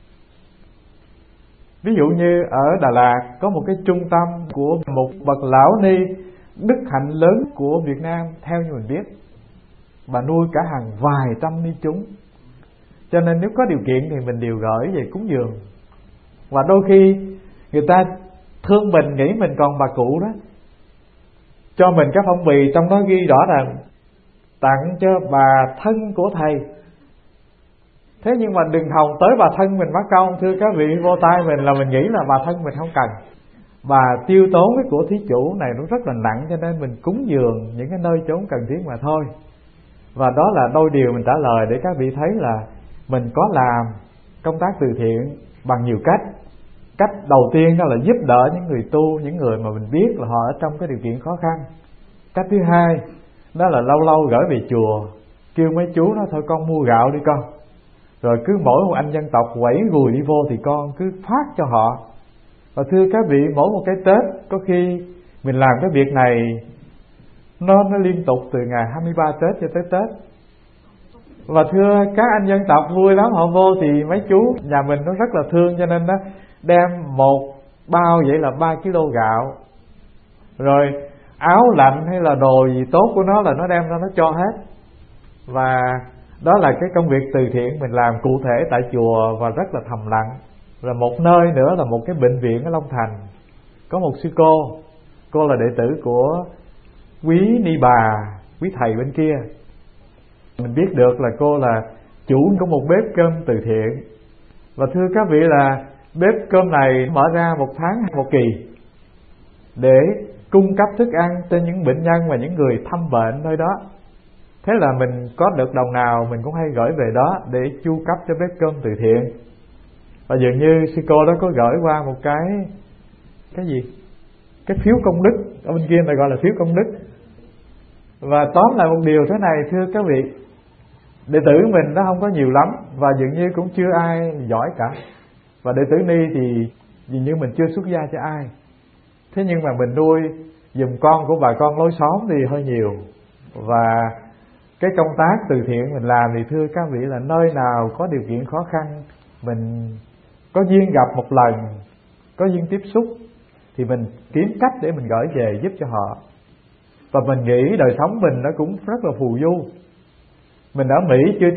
Ví dụ như ở Đà Lạt có một cái trung tâm của một bậc lão ni đức hạnh lớn của Việt Nam, theo như mình biết, bà nuôi cả hàng vài trăm ni chúng. Cho nên nếu có điều kiện thì mình đều gửi về cúng dường. Và đôi khi người ta thương mình, nghĩ mình còn bà cụ đó, cho mình cái phong bì trong đó ghi rõ rằng tặng cho bà thân của thầy. Thế nhưng mà đừng hòng tới bà thân mình mất công. Thưa các vị, vô tay mình là mình nghĩ là bà thân mình không cần. Và tiêu tốn cái của thí chủ này nó rất là nặng, cho nên mình cúng dường những cái nơi chốn cần thiết mà thôi. Và đó là đôi điều mình trả lời để các vị thấy là mình có làm công tác từ thiện bằng nhiều cách. Cách đầu tiên đó là giúp đỡ những người tu, những người mà mình biết là họ ở trong cái điều kiện khó khăn. Cách thứ hai đó là lâu lâu gửi về chùa, kêu mấy chú nó thôi con mua gạo đi con, rồi cứ mỗi một anh dân tộc quẩy gùi đi vô thì con cứ phát cho họ. Và thưa các vị, mỗi một cái Tết có khi mình làm cái việc này Nó liên tục từ ngày 23 Tết cho tới Tết. Và thưa các anh dân tộc vui lắm, họ vô thì mấy chú nhà mình nó rất là thương, cho nên nó đem một bao vậy là 3 kg gạo, rồi áo lạnh hay là đồ gì tốt của nó là nó đem ra nó cho hết. Và đó là cái công việc từ thiện mình làm cụ thể tại chùa và rất là thầm lặng. Rồi một nơi nữa là một cái bệnh viện ở Long Thành, có một sư cô là đệ tử của quý ni bà, quý thầy bên kia. Mình biết được là cô là chủ của một bếp cơm từ thiện. Và thưa các vị là bếp cơm này mở ra một tháng một kỳ để cung cấp thức ăn cho những bệnh nhân và những người thăm bệnh nơi đó. Thế là mình có được đồng nào mình cũng hay gửi về đó để chu cấp cho bếp cơm từ thiện. Và dường như sư cô đó có gửi qua một cái gì? Cái phiếu công đức, ở bên kia này gọi là phiếu công đức. Và tóm lại một điều thế này thưa các vị, đệ tử mình nó không có nhiều lắm và dường như cũng chưa ai giỏi cả. Và đệ tử ni thì dường như mình chưa xuất gia cho ai. Thế nhưng mà mình nuôi giùm con của bà con lối xóm thì hơi nhiều. Và cái công tác từ thiện mình làm thì thưa các vị là nơi nào có điều kiện khó khăn, mình có duyên gặp một lần, có duyên tiếp xúc thì mình kiếm cách để mình gửi về giúp cho họ. Và mình nghĩ đời sống mình nó cũng rất là phù du. Mình ở Mỹ chưa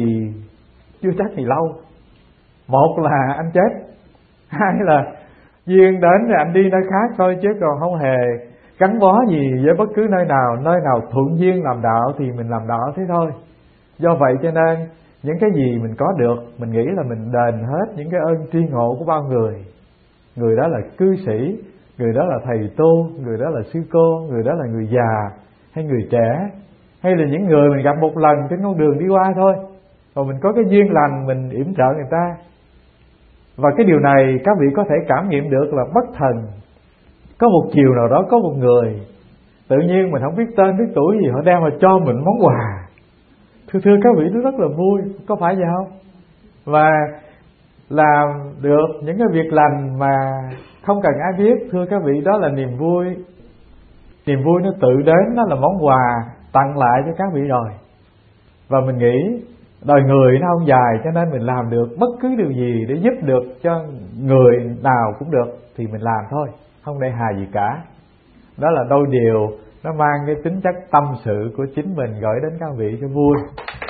chắc gì lâu. Một là anh chết, hai là duyên đến thì anh đi nơi khác thôi, chứ còn không hề gắn bó gì với bất cứ nơi nào thuận duyên làm đạo thì mình làm đạo thế thôi. Do vậy cho nên những cái gì mình có được, mình nghĩ là mình đền hết những cái ơn tri ngộ của bao người. Người đó là cư sĩ, người đó là thầy tu, người đó là sư cô, người đó là người già hay người trẻ, hay là những người mình gặp một lần trên con đường đi qua thôi. Và mình có cái duyên lành mình yểm trợ người ta. Và cái điều này các vị có thể cảm nghiệm được là bất thần. Có một chiều nào đó có một người tự nhiên mình không biết tên biết tuổi gì, họ đem mà cho mình món quà. Thưa các vị, nó rất là vui, có phải vậy không? Và làm được những cái việc lành mà không cần ai biết, thưa các vị, đó là niềm vui. Niềm vui nó tự đến, nó là món quà tặng lại cho các vị rồi. Và mình nghĩ đời người nó không dài, cho nên mình làm được bất cứ điều gì để giúp được cho người nào cũng được thì mình làm thôi, không để hài gì cả. Đó là đôi điều nó mang cái tính chất tâm sự của chính mình gửi đến các vị cho vui.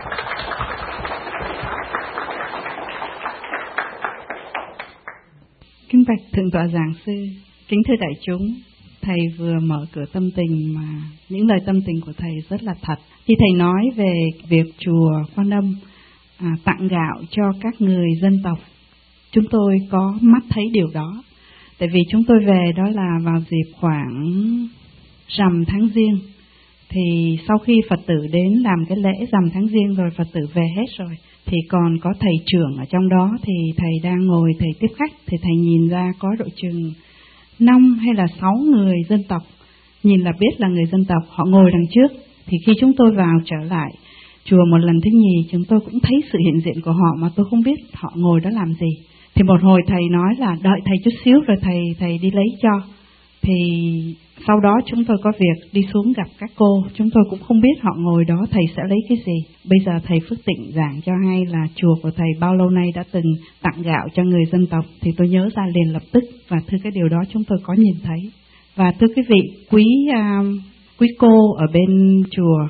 Kính bạch Thượng tọa Giảng sư, kính thưa đại chúng, thầy vừa mở cửa tâm tình mà những lời tâm tình của thầy rất là thật. Khi thầy nói về việc chùa Quan Âm tặng gạo cho các người dân tộc, chúng tôi có mắt thấy điều đó. Tại vì chúng tôi về đó là vào dịp khoảng rằm tháng Giêng. Thì sau khi Phật tử đến làm cái lễ rằm tháng Giêng rồi, Phật tử về hết rồi, thì còn có thầy trưởng ở trong đó, thì thầy đang ngồi thầy tiếp khách, thì thầy nhìn ra có độ chừng 5 hay là 6 người dân tộc, nhìn là biết là người dân tộc, họ ngồi đằng trước. Thì khi chúng tôi vào trở lại chùa một lần thứ nhì, chúng tôi cũng thấy sự hiện diện của họ mà tôi không biết họ ngồi đó làm gì. Thì một hồi thầy nói là đợi thầy chút xíu rồi thầy đi lấy cho. Thì sau đó chúng tôi có việc đi xuống gặp các cô, chúng tôi cũng không biết họ ngồi đó thầy sẽ lấy cái gì. Bây giờ thầy Phước Tịnh giảng cho hay là chùa của thầy bao lâu nay đã từng tặng gạo cho người dân tộc, thì tôi nhớ ra liền lập tức. Và thưa cái điều đó chúng tôi có nhìn thấy. Và thưa quý vị, quý cô ở bên chùa,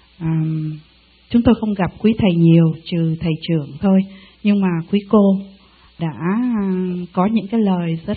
chúng tôi không gặp quý thầy nhiều trừ thầy trưởng thôi, nhưng mà quý cô đã có những cái lời rất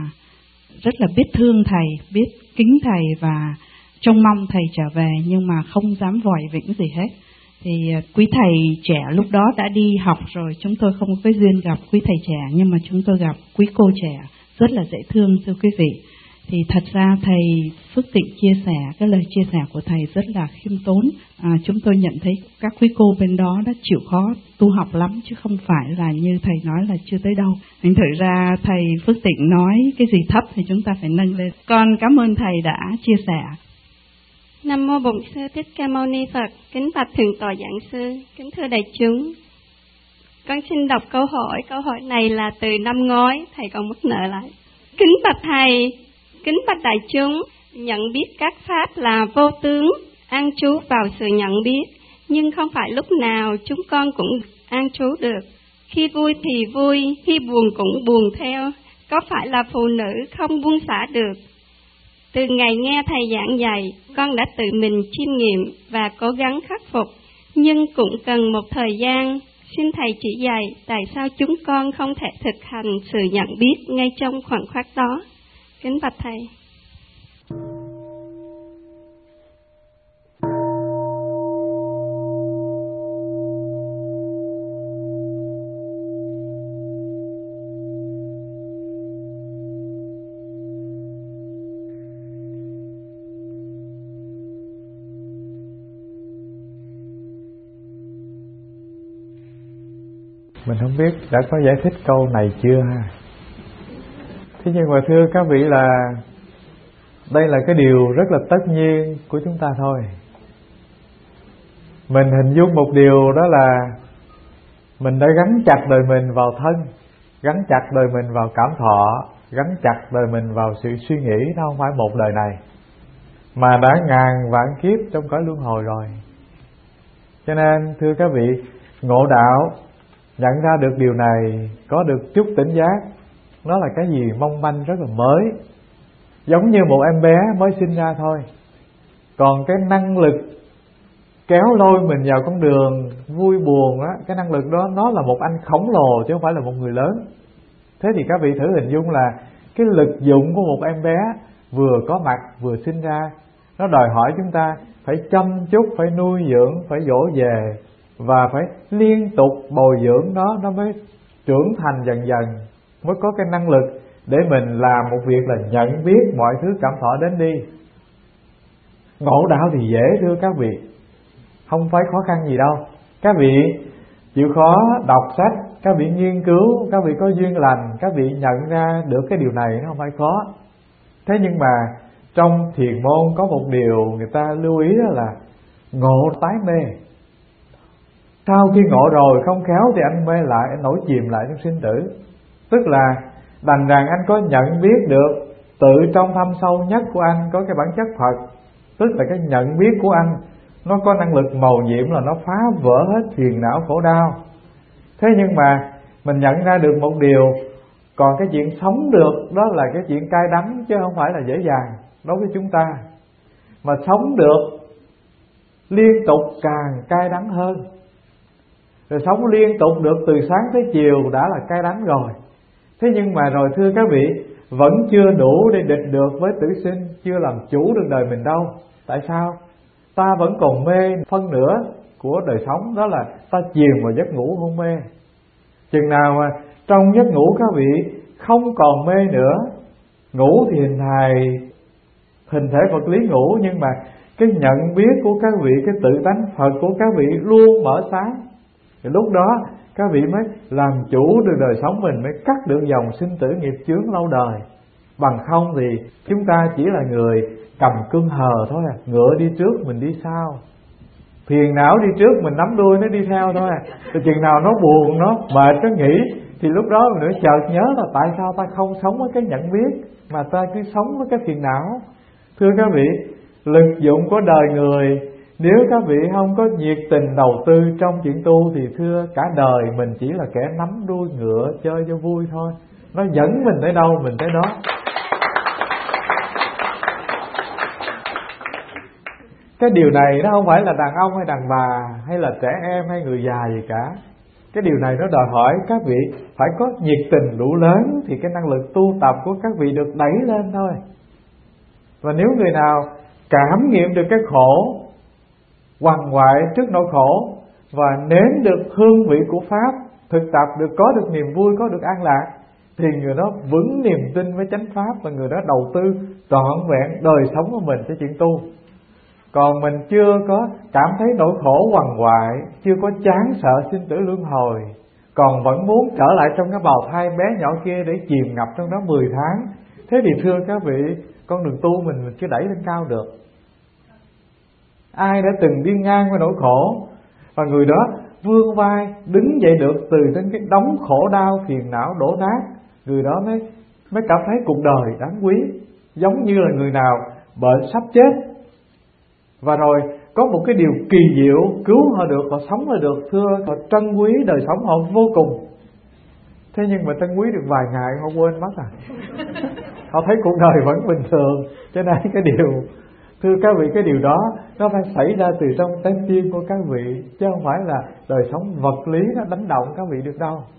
là biết thương thầy, biết kính thầy và trông mong thầy trở về, nhưng mà không dám vòi vĩnh gì hết. Thì quý thầy trẻ lúc đó đã đi học rồi, chúng tôi không có duyên gặp quý thầy trẻ, nhưng mà chúng tôi gặp quý cô trẻ rất là dễ thương thưa quý vị. Thì thật ra thầy Phước Tịnh chia sẻ, cái lời chia sẻ của thầy rất là khiêm tốn. Chúng tôi nhận thấy các quý cô bên đó đã chịu khó tu học lắm, chứ không phải là như thầy nói là chưa tới đâu. Thành thử ra thầy Phước Tịnh nói cái gì thấp thì chúng ta phải nâng lên. Con cảm ơn thầy đã chia sẻ. Nam mô Bổn Sư Thích Ca Mâu Ni Phật. Kính bạch Thượng tọa Giảng sư, kính thưa đại chúng. Con xin đọc câu hỏi này là từ năm ngoái, thầy còn mất nợ lại. Kính bạch thầy, kính bạch đại chúng, Nhận biết các pháp là vô tướng, an trú vào sự nhận biết, nhưng không phải lúc nào chúng con cũng an trú được. Khi vui thì vui, khi buồn cũng buồn theo. Có phải là phụ nữ không buông xả được? Từ ngày nghe thầy giảng dạy, con đã tự mình chiêm nghiệm và cố gắng khắc phục, nhưng cũng cần một thời gian. Xin thầy chỉ dạy tại sao chúng con không thể thực hành sự nhận biết ngay trong khoảnh khắc đó. Kính bạch thầy. Mình không biết đã có giải thích câu này chưa ha. Thế nhưng mà thưa các vị là đây là cái điều rất là tất nhiên của chúng ta thôi. Mình hình dung một điều đó là mình đã gắn chặt đời mình vào thân, gắn chặt đời mình vào cảm thọ, gắn chặt đời mình vào sự suy nghĩ. Nó không phải một đời này, mà đã ngàn vạn kiếp trong cõi luân hồi rồi. Cho nên thưa các vị, ngộ đạo, nhận ra được điều này, có được chút tỉnh giác, nó là cái gì mong manh rất là mới. Giống như một em bé mới sinh ra thôi. Còn cái năng lực kéo lôi mình vào con đường vui buồn á, cái năng lực đó nó là một anh khổng lồ chứ không phải là một người lớn. Thế thì các vị thử hình dung là cái lực dụng của một em bé vừa có mặt vừa sinh ra, nó đòi hỏi chúng ta phải chăm chút, phải nuôi dưỡng, phải dỗ về và phải liên tục bồi dưỡng nó mới trưởng thành dần dần, mới có cái năng lực để mình làm một việc là nhận biết mọi thứ cảm thọ đến đi. Ngộ đạo thì dễ thưa các vị, không phải khó khăn gì đâu. Các vị chịu khó đọc sách, các vị nghiên cứu, các vị có duyên lành, các vị nhận ra được cái điều này nó không phải khó. Thế nhưng mà trong thiền môn có một điều người ta lưu ý đó là ngộ tái mê. Sau khi ngộ rồi không khéo thì anh mê lại, anh nổi chìm lại trong sinh tử. Tức là đành rằng anh có nhận biết được tự trong thâm sâu nhất của anh có cái bản chất Phật. Tức là cái nhận biết của anh nó có năng lực mầu nhiệm là nó phá vỡ hết phiền não khổ đau. Thế nhưng mà mình nhận ra được một điều, còn cái chuyện sống được đó là cái chuyện cay đắng chứ không phải là dễ dàng đối với chúng ta. Mà sống được liên tục càng cay đắng hơn. Rồi sống liên tục được từ sáng tới chiều đã là cay đắng rồi. Thế nhưng mà rồi thưa các vị, vẫn chưa đủ để địch được với tử sinh, chưa làm chủ được đời mình đâu. Tại sao? Ta vẫn còn mê phân nửa của đời sống, đó là ta chìm vào giấc ngủ hôn mê. Chừng nào mà trong giấc ngủ các vị không còn mê nữa, ngủ thì hình thể vật lý ngủ, nhưng mà cái nhận biết của các vị, cái tự tánh Phật của các vị luôn mở sáng. Thì lúc đó các vị mới làm chủ được đời sống mình, mới cắt được dòng sinh tử nghiệp chướng lâu đời. Bằng không thì chúng ta chỉ là người cầm cương hờ thôi à, ngựa đi trước mình đi sau, phiền não đi trước mình nắm đuôi nó đi theo thôi à. Từ chừng nào nó buồn, nó mệt, nó nghỉ thì lúc đó mình mới chợt nhớ là tại sao ta không sống với cái nhận biết mà ta cứ sống với cái phiền não. Thưa các vị, lực dụng của đời người, nếu các vị không có nhiệt tình đầu tư trong chuyện tu thì thưa cả đời mình chỉ là kẻ nắm đuôi ngựa chơi cho vui thôi. Nó dẫn mình tới đâu mình tới đó. Cái điều này nó không phải là đàn ông hay đàn bà hay là trẻ em hay người già gì cả. Cái điều này nó đòi hỏi các vị phải có nhiệt tình đủ lớn thì cái năng lực tu tập của các vị được đẩy lên thôi. Và nếu người nào cảm nghiệm được cái khổ, quằn quại trước nỗi khổ và nếm được hương vị của Pháp, thực tập được có được niềm vui, có được an lạc, thì người đó vững niềm tin với chánh Pháp và người đó đầu tư trọn vẹn đời sống của mình cho chuyện tu. Còn mình chưa có cảm thấy nỗi khổ quằn quại, chưa có chán sợ sinh tử luân hồi, còn vẫn muốn trở lại trong cái bào thai bé nhỏ kia để chìm ngập trong đó 10 tháng. Thế thì thưa các vị, con đường tu mình chưa đẩy lên cao được. Ai đã từng đi ngang với nỗi khổ và người đó vươn vai đứng dậy được từ trên cái đống khổ đau phiền não đổ nát, người đó mới cảm thấy cuộc đời đáng quý. Giống như là người nào bệnh sắp chết, và rồi có một cái điều kỳ diệu cứu họ được, họ sống lại được. Thưa, họ trân quý đời sống họ vô cùng. Thế nhưng mà trân quý được vài ngày họ quên mất họ thấy cuộc đời vẫn bình thường. Cho nên cái điều, thưa các vị, cái điều đó nó phải xảy ra từ trong trái tim của các vị, chứ không phải là đời sống vật lý nó đánh động các vị được đâu.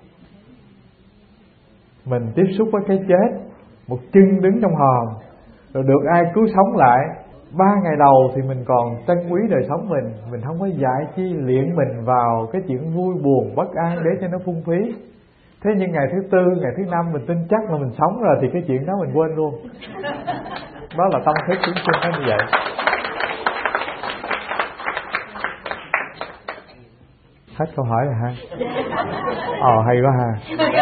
Mình tiếp xúc với cái chết, một chân đứng trong hòm, rồi được ai cứu sống lại. 3 ngày đầu thì mình còn trân quý đời sống mình không có dạy chi luyện mình vào cái chuyện vui buồn bất an để cho nó phung phí. Thế nhưng ngày thứ 4, ngày thứ 5 mình tin chắc là mình sống rồi thì cái chuyện đó mình quên luôn. Đó là tâm thức chúng sinh nó như vậy. Hết câu hỏi rồi ha. Hay quá ha.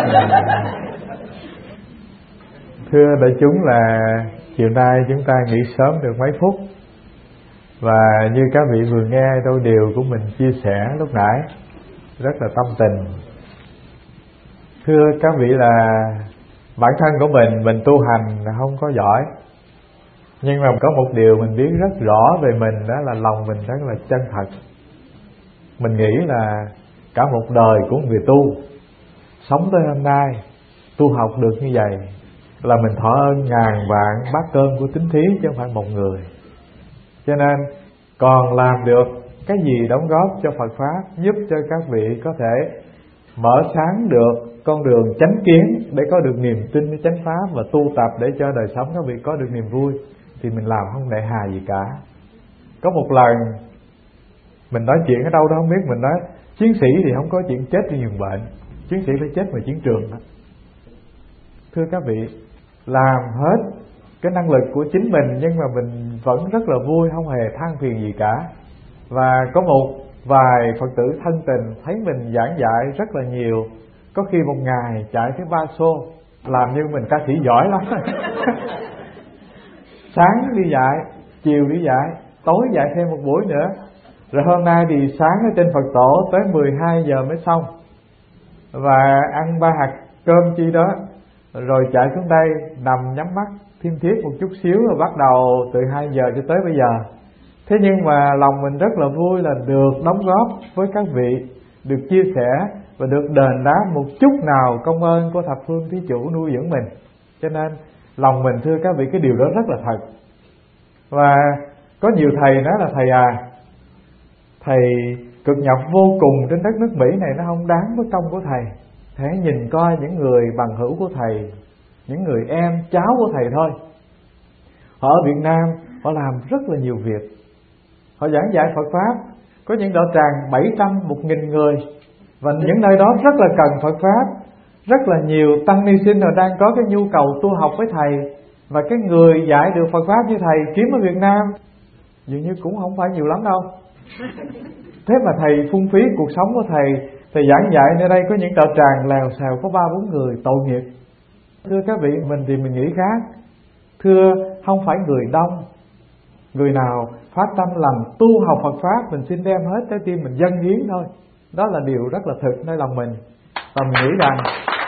Thưa đại chúng, là chiều nay chúng ta nghỉ sớm được mấy phút, và như các vị vừa nghe đôi điều của mình chia sẻ lúc nãy rất là tâm tình. Thưa các vị, là bản thân của mình tu hành không có giỏi, nhưng mà có một điều mình biết rất rõ về mình, đó là lòng mình rất là chân thật. Mình nghĩ là cả một đời của người tu sống tới hôm nay, tu học được như vậy là mình thọ ơn ngàn vạn bát cơm của tín thí, chứ không phải một người. Cho nên còn làm được cái gì đóng góp cho Phật Pháp, giúp cho các vị có thể mở sáng được con đường chánh kiến để có được niềm tin với chánh Pháp, và tu tập để cho đời sống các vị có được niềm vui, thì mình làm không nể hà gì cả. Có một lần mình nói chuyện ở đâu đó không biết, mình nói chiến sĩ thì không có chuyện chết trên giường bệnh, chiến sĩ phải chết ngoài chiến trường đó. Thưa các vị, làm hết cái năng lực của chính mình, nhưng mà mình vẫn rất là vui, không hề than phiền gì cả. Và có một vài Phật tử thân tình thấy mình giảng dạy rất là nhiều, có khi một ngày chạy tới 3 xô, làm như mình ca sĩ giỏi lắm. Sáng đi dạy, chiều đi dạy, tối dạy thêm một buổi nữa. Rồi hôm nay thì sáng ở trên Phật tổ tới 12 giờ mới xong, và ăn 3 hạt cơm chi đó, rồi chạy xuống đây nằm nhắm mắt thiêm thiếp một chút xíu, rồi bắt đầu từ 2 giờ cho tới bây giờ. Thế nhưng mà lòng mình rất là vui là được đóng góp với các vị, được chia sẻ và được đền đáp một chút nào công ơn của thập phương thí chủ nuôi dưỡng mình. Cho nên lòng mình, thưa các vị, cái điều đó rất là thật. Và có nhiều thầy nói là thầy cực nhọc vô cùng trên đất nước Mỹ này, nó không đáng với công của thầy. Thầy hãy nhìn coi những người bằng hữu của thầy, những người em cháu của thầy thôi. Họ ở Việt Nam, họ làm rất là nhiều việc, họ giảng dạy Phật Pháp, có những đạo tràng 700, 1000 người, và những nơi đó rất là cần Phật Pháp. Rất là nhiều tăng ni sinh họ đang có cái nhu cầu tu học với thầy, và cái người dạy được Phật Pháp như thầy kiếm ở Việt Nam dường như cũng không phải nhiều lắm đâu. Thế mà thầy phung phí cuộc sống của thầy giảng dạy nơi đây có những đạo tràng lèo xèo có 3-4 người, tội nghiệp. Thưa các vị, mình thì mình nghĩ khác. Thưa, không phải người đông, người nào phát tâm làm tu học Phật Pháp, mình xin đem hết trái tim mình dâng hiến thôi. Đó là điều rất là thực nơi lòng mình. Và mình nghĩ rằng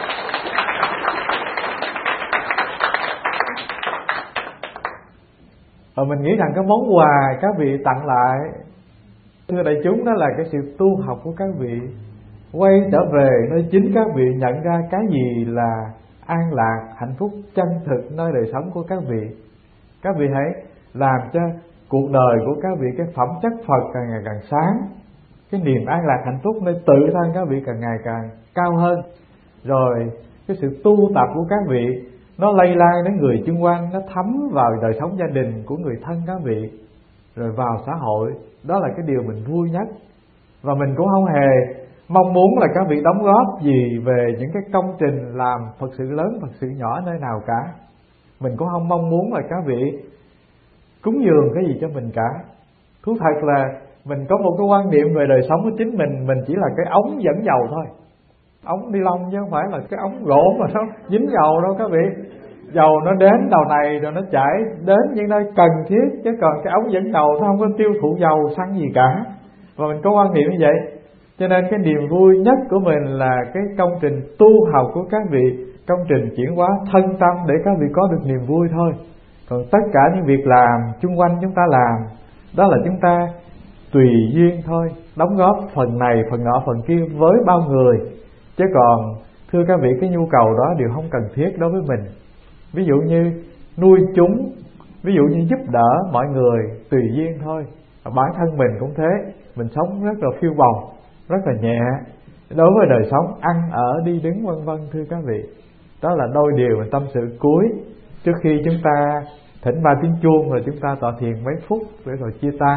cái món quà các vị tặng lại, thưa đại chúng, đó là cái sự tu học của các vị. Quay trở về nơi chính các vị, nhận ra cái gì là an lạc, hạnh phúc chân thực nơi đời sống của các vị. Các vị hãy làm cho cuộc đời của các vị, cái phẩm chất Phật càng ngày càng sáng, cái niềm an lạc hạnh phúc nơi tự thân các vị càng ngày càng cao hơn. Rồi cái sự tu tập của các vị nó lây lan đến người xung quanh, nó thấm vào đời sống gia đình của người thân các vị, rồi vào xã hội. Đó là cái điều mình vui nhất. Và mình cũng không hề mong muốn là các vị đóng góp gì về những cái công trình làm Phật sự lớn, Phật sự nhỏ nơi nào cả. Mình cũng không mong muốn là các vị cúng dường cái gì cho mình cả. Thú thật là mình có một cái quan niệm về đời sống của chính mình chỉ là cái ống dẫn dầu thôi. Ống ni lông chứ không phải là cái ống gỗ mà nó dính dầu đâu các vị. Dầu nó đến đầu này rồi nó chảy đến những nơi cần thiết, chứ còn cái ống dẫn dầu nó không có tiêu thụ dầu xăng gì cả. Và mình có quan niệm như vậy. Cho nên cái niềm vui nhất của mình là cái công trình tu học của các vị, công trình chuyển hóa thân tâm để các vị có được niềm vui thôi. Còn tất cả những việc làm chung quanh chúng ta làm, đó là chúng ta tùy duyên thôi, đóng góp phần này, phần nọ, phần kia với bao người. Chứ còn thưa các vị, cái nhu cầu đó đều không cần thiết đối với mình. Ví dụ như nuôi chúng, ví dụ như giúp đỡ mọi người, tùy duyên thôi. Bản thân mình cũng thế, mình sống rất là phiêu bồng, rất là nhẹ đối với đời sống, ăn ở đi đứng vân vân. Thưa các vị, đó là đôi điều mình tâm sự cuối trước khi chúng ta thỉnh 3 tiếng chuông, rồi chúng ta tọa thiền mấy phút để rồi chia tay.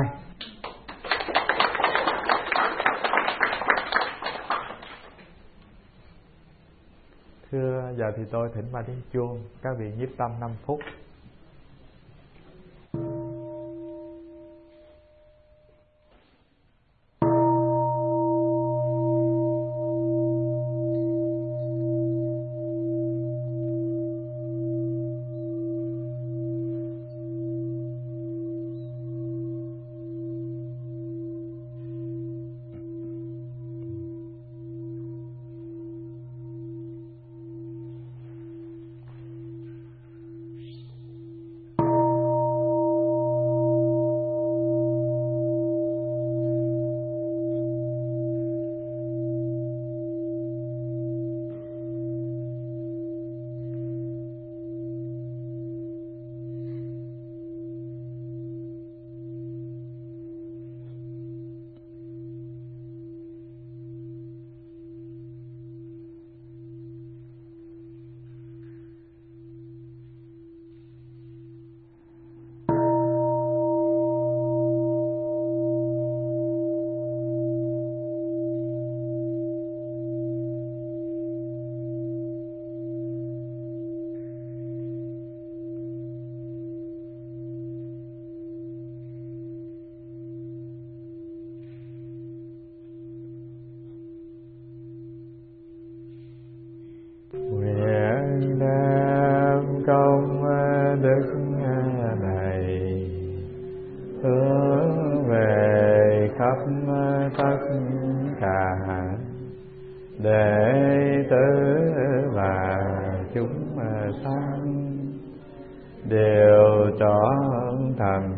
Thưa, giờ thì tôi thỉnh 3 tiếng chuông, các vị nhiếp tâm 5 phút. Nguyện đem công đức này hướng về khắp tất cả đệ tử và chúng sanh, đều trọn thành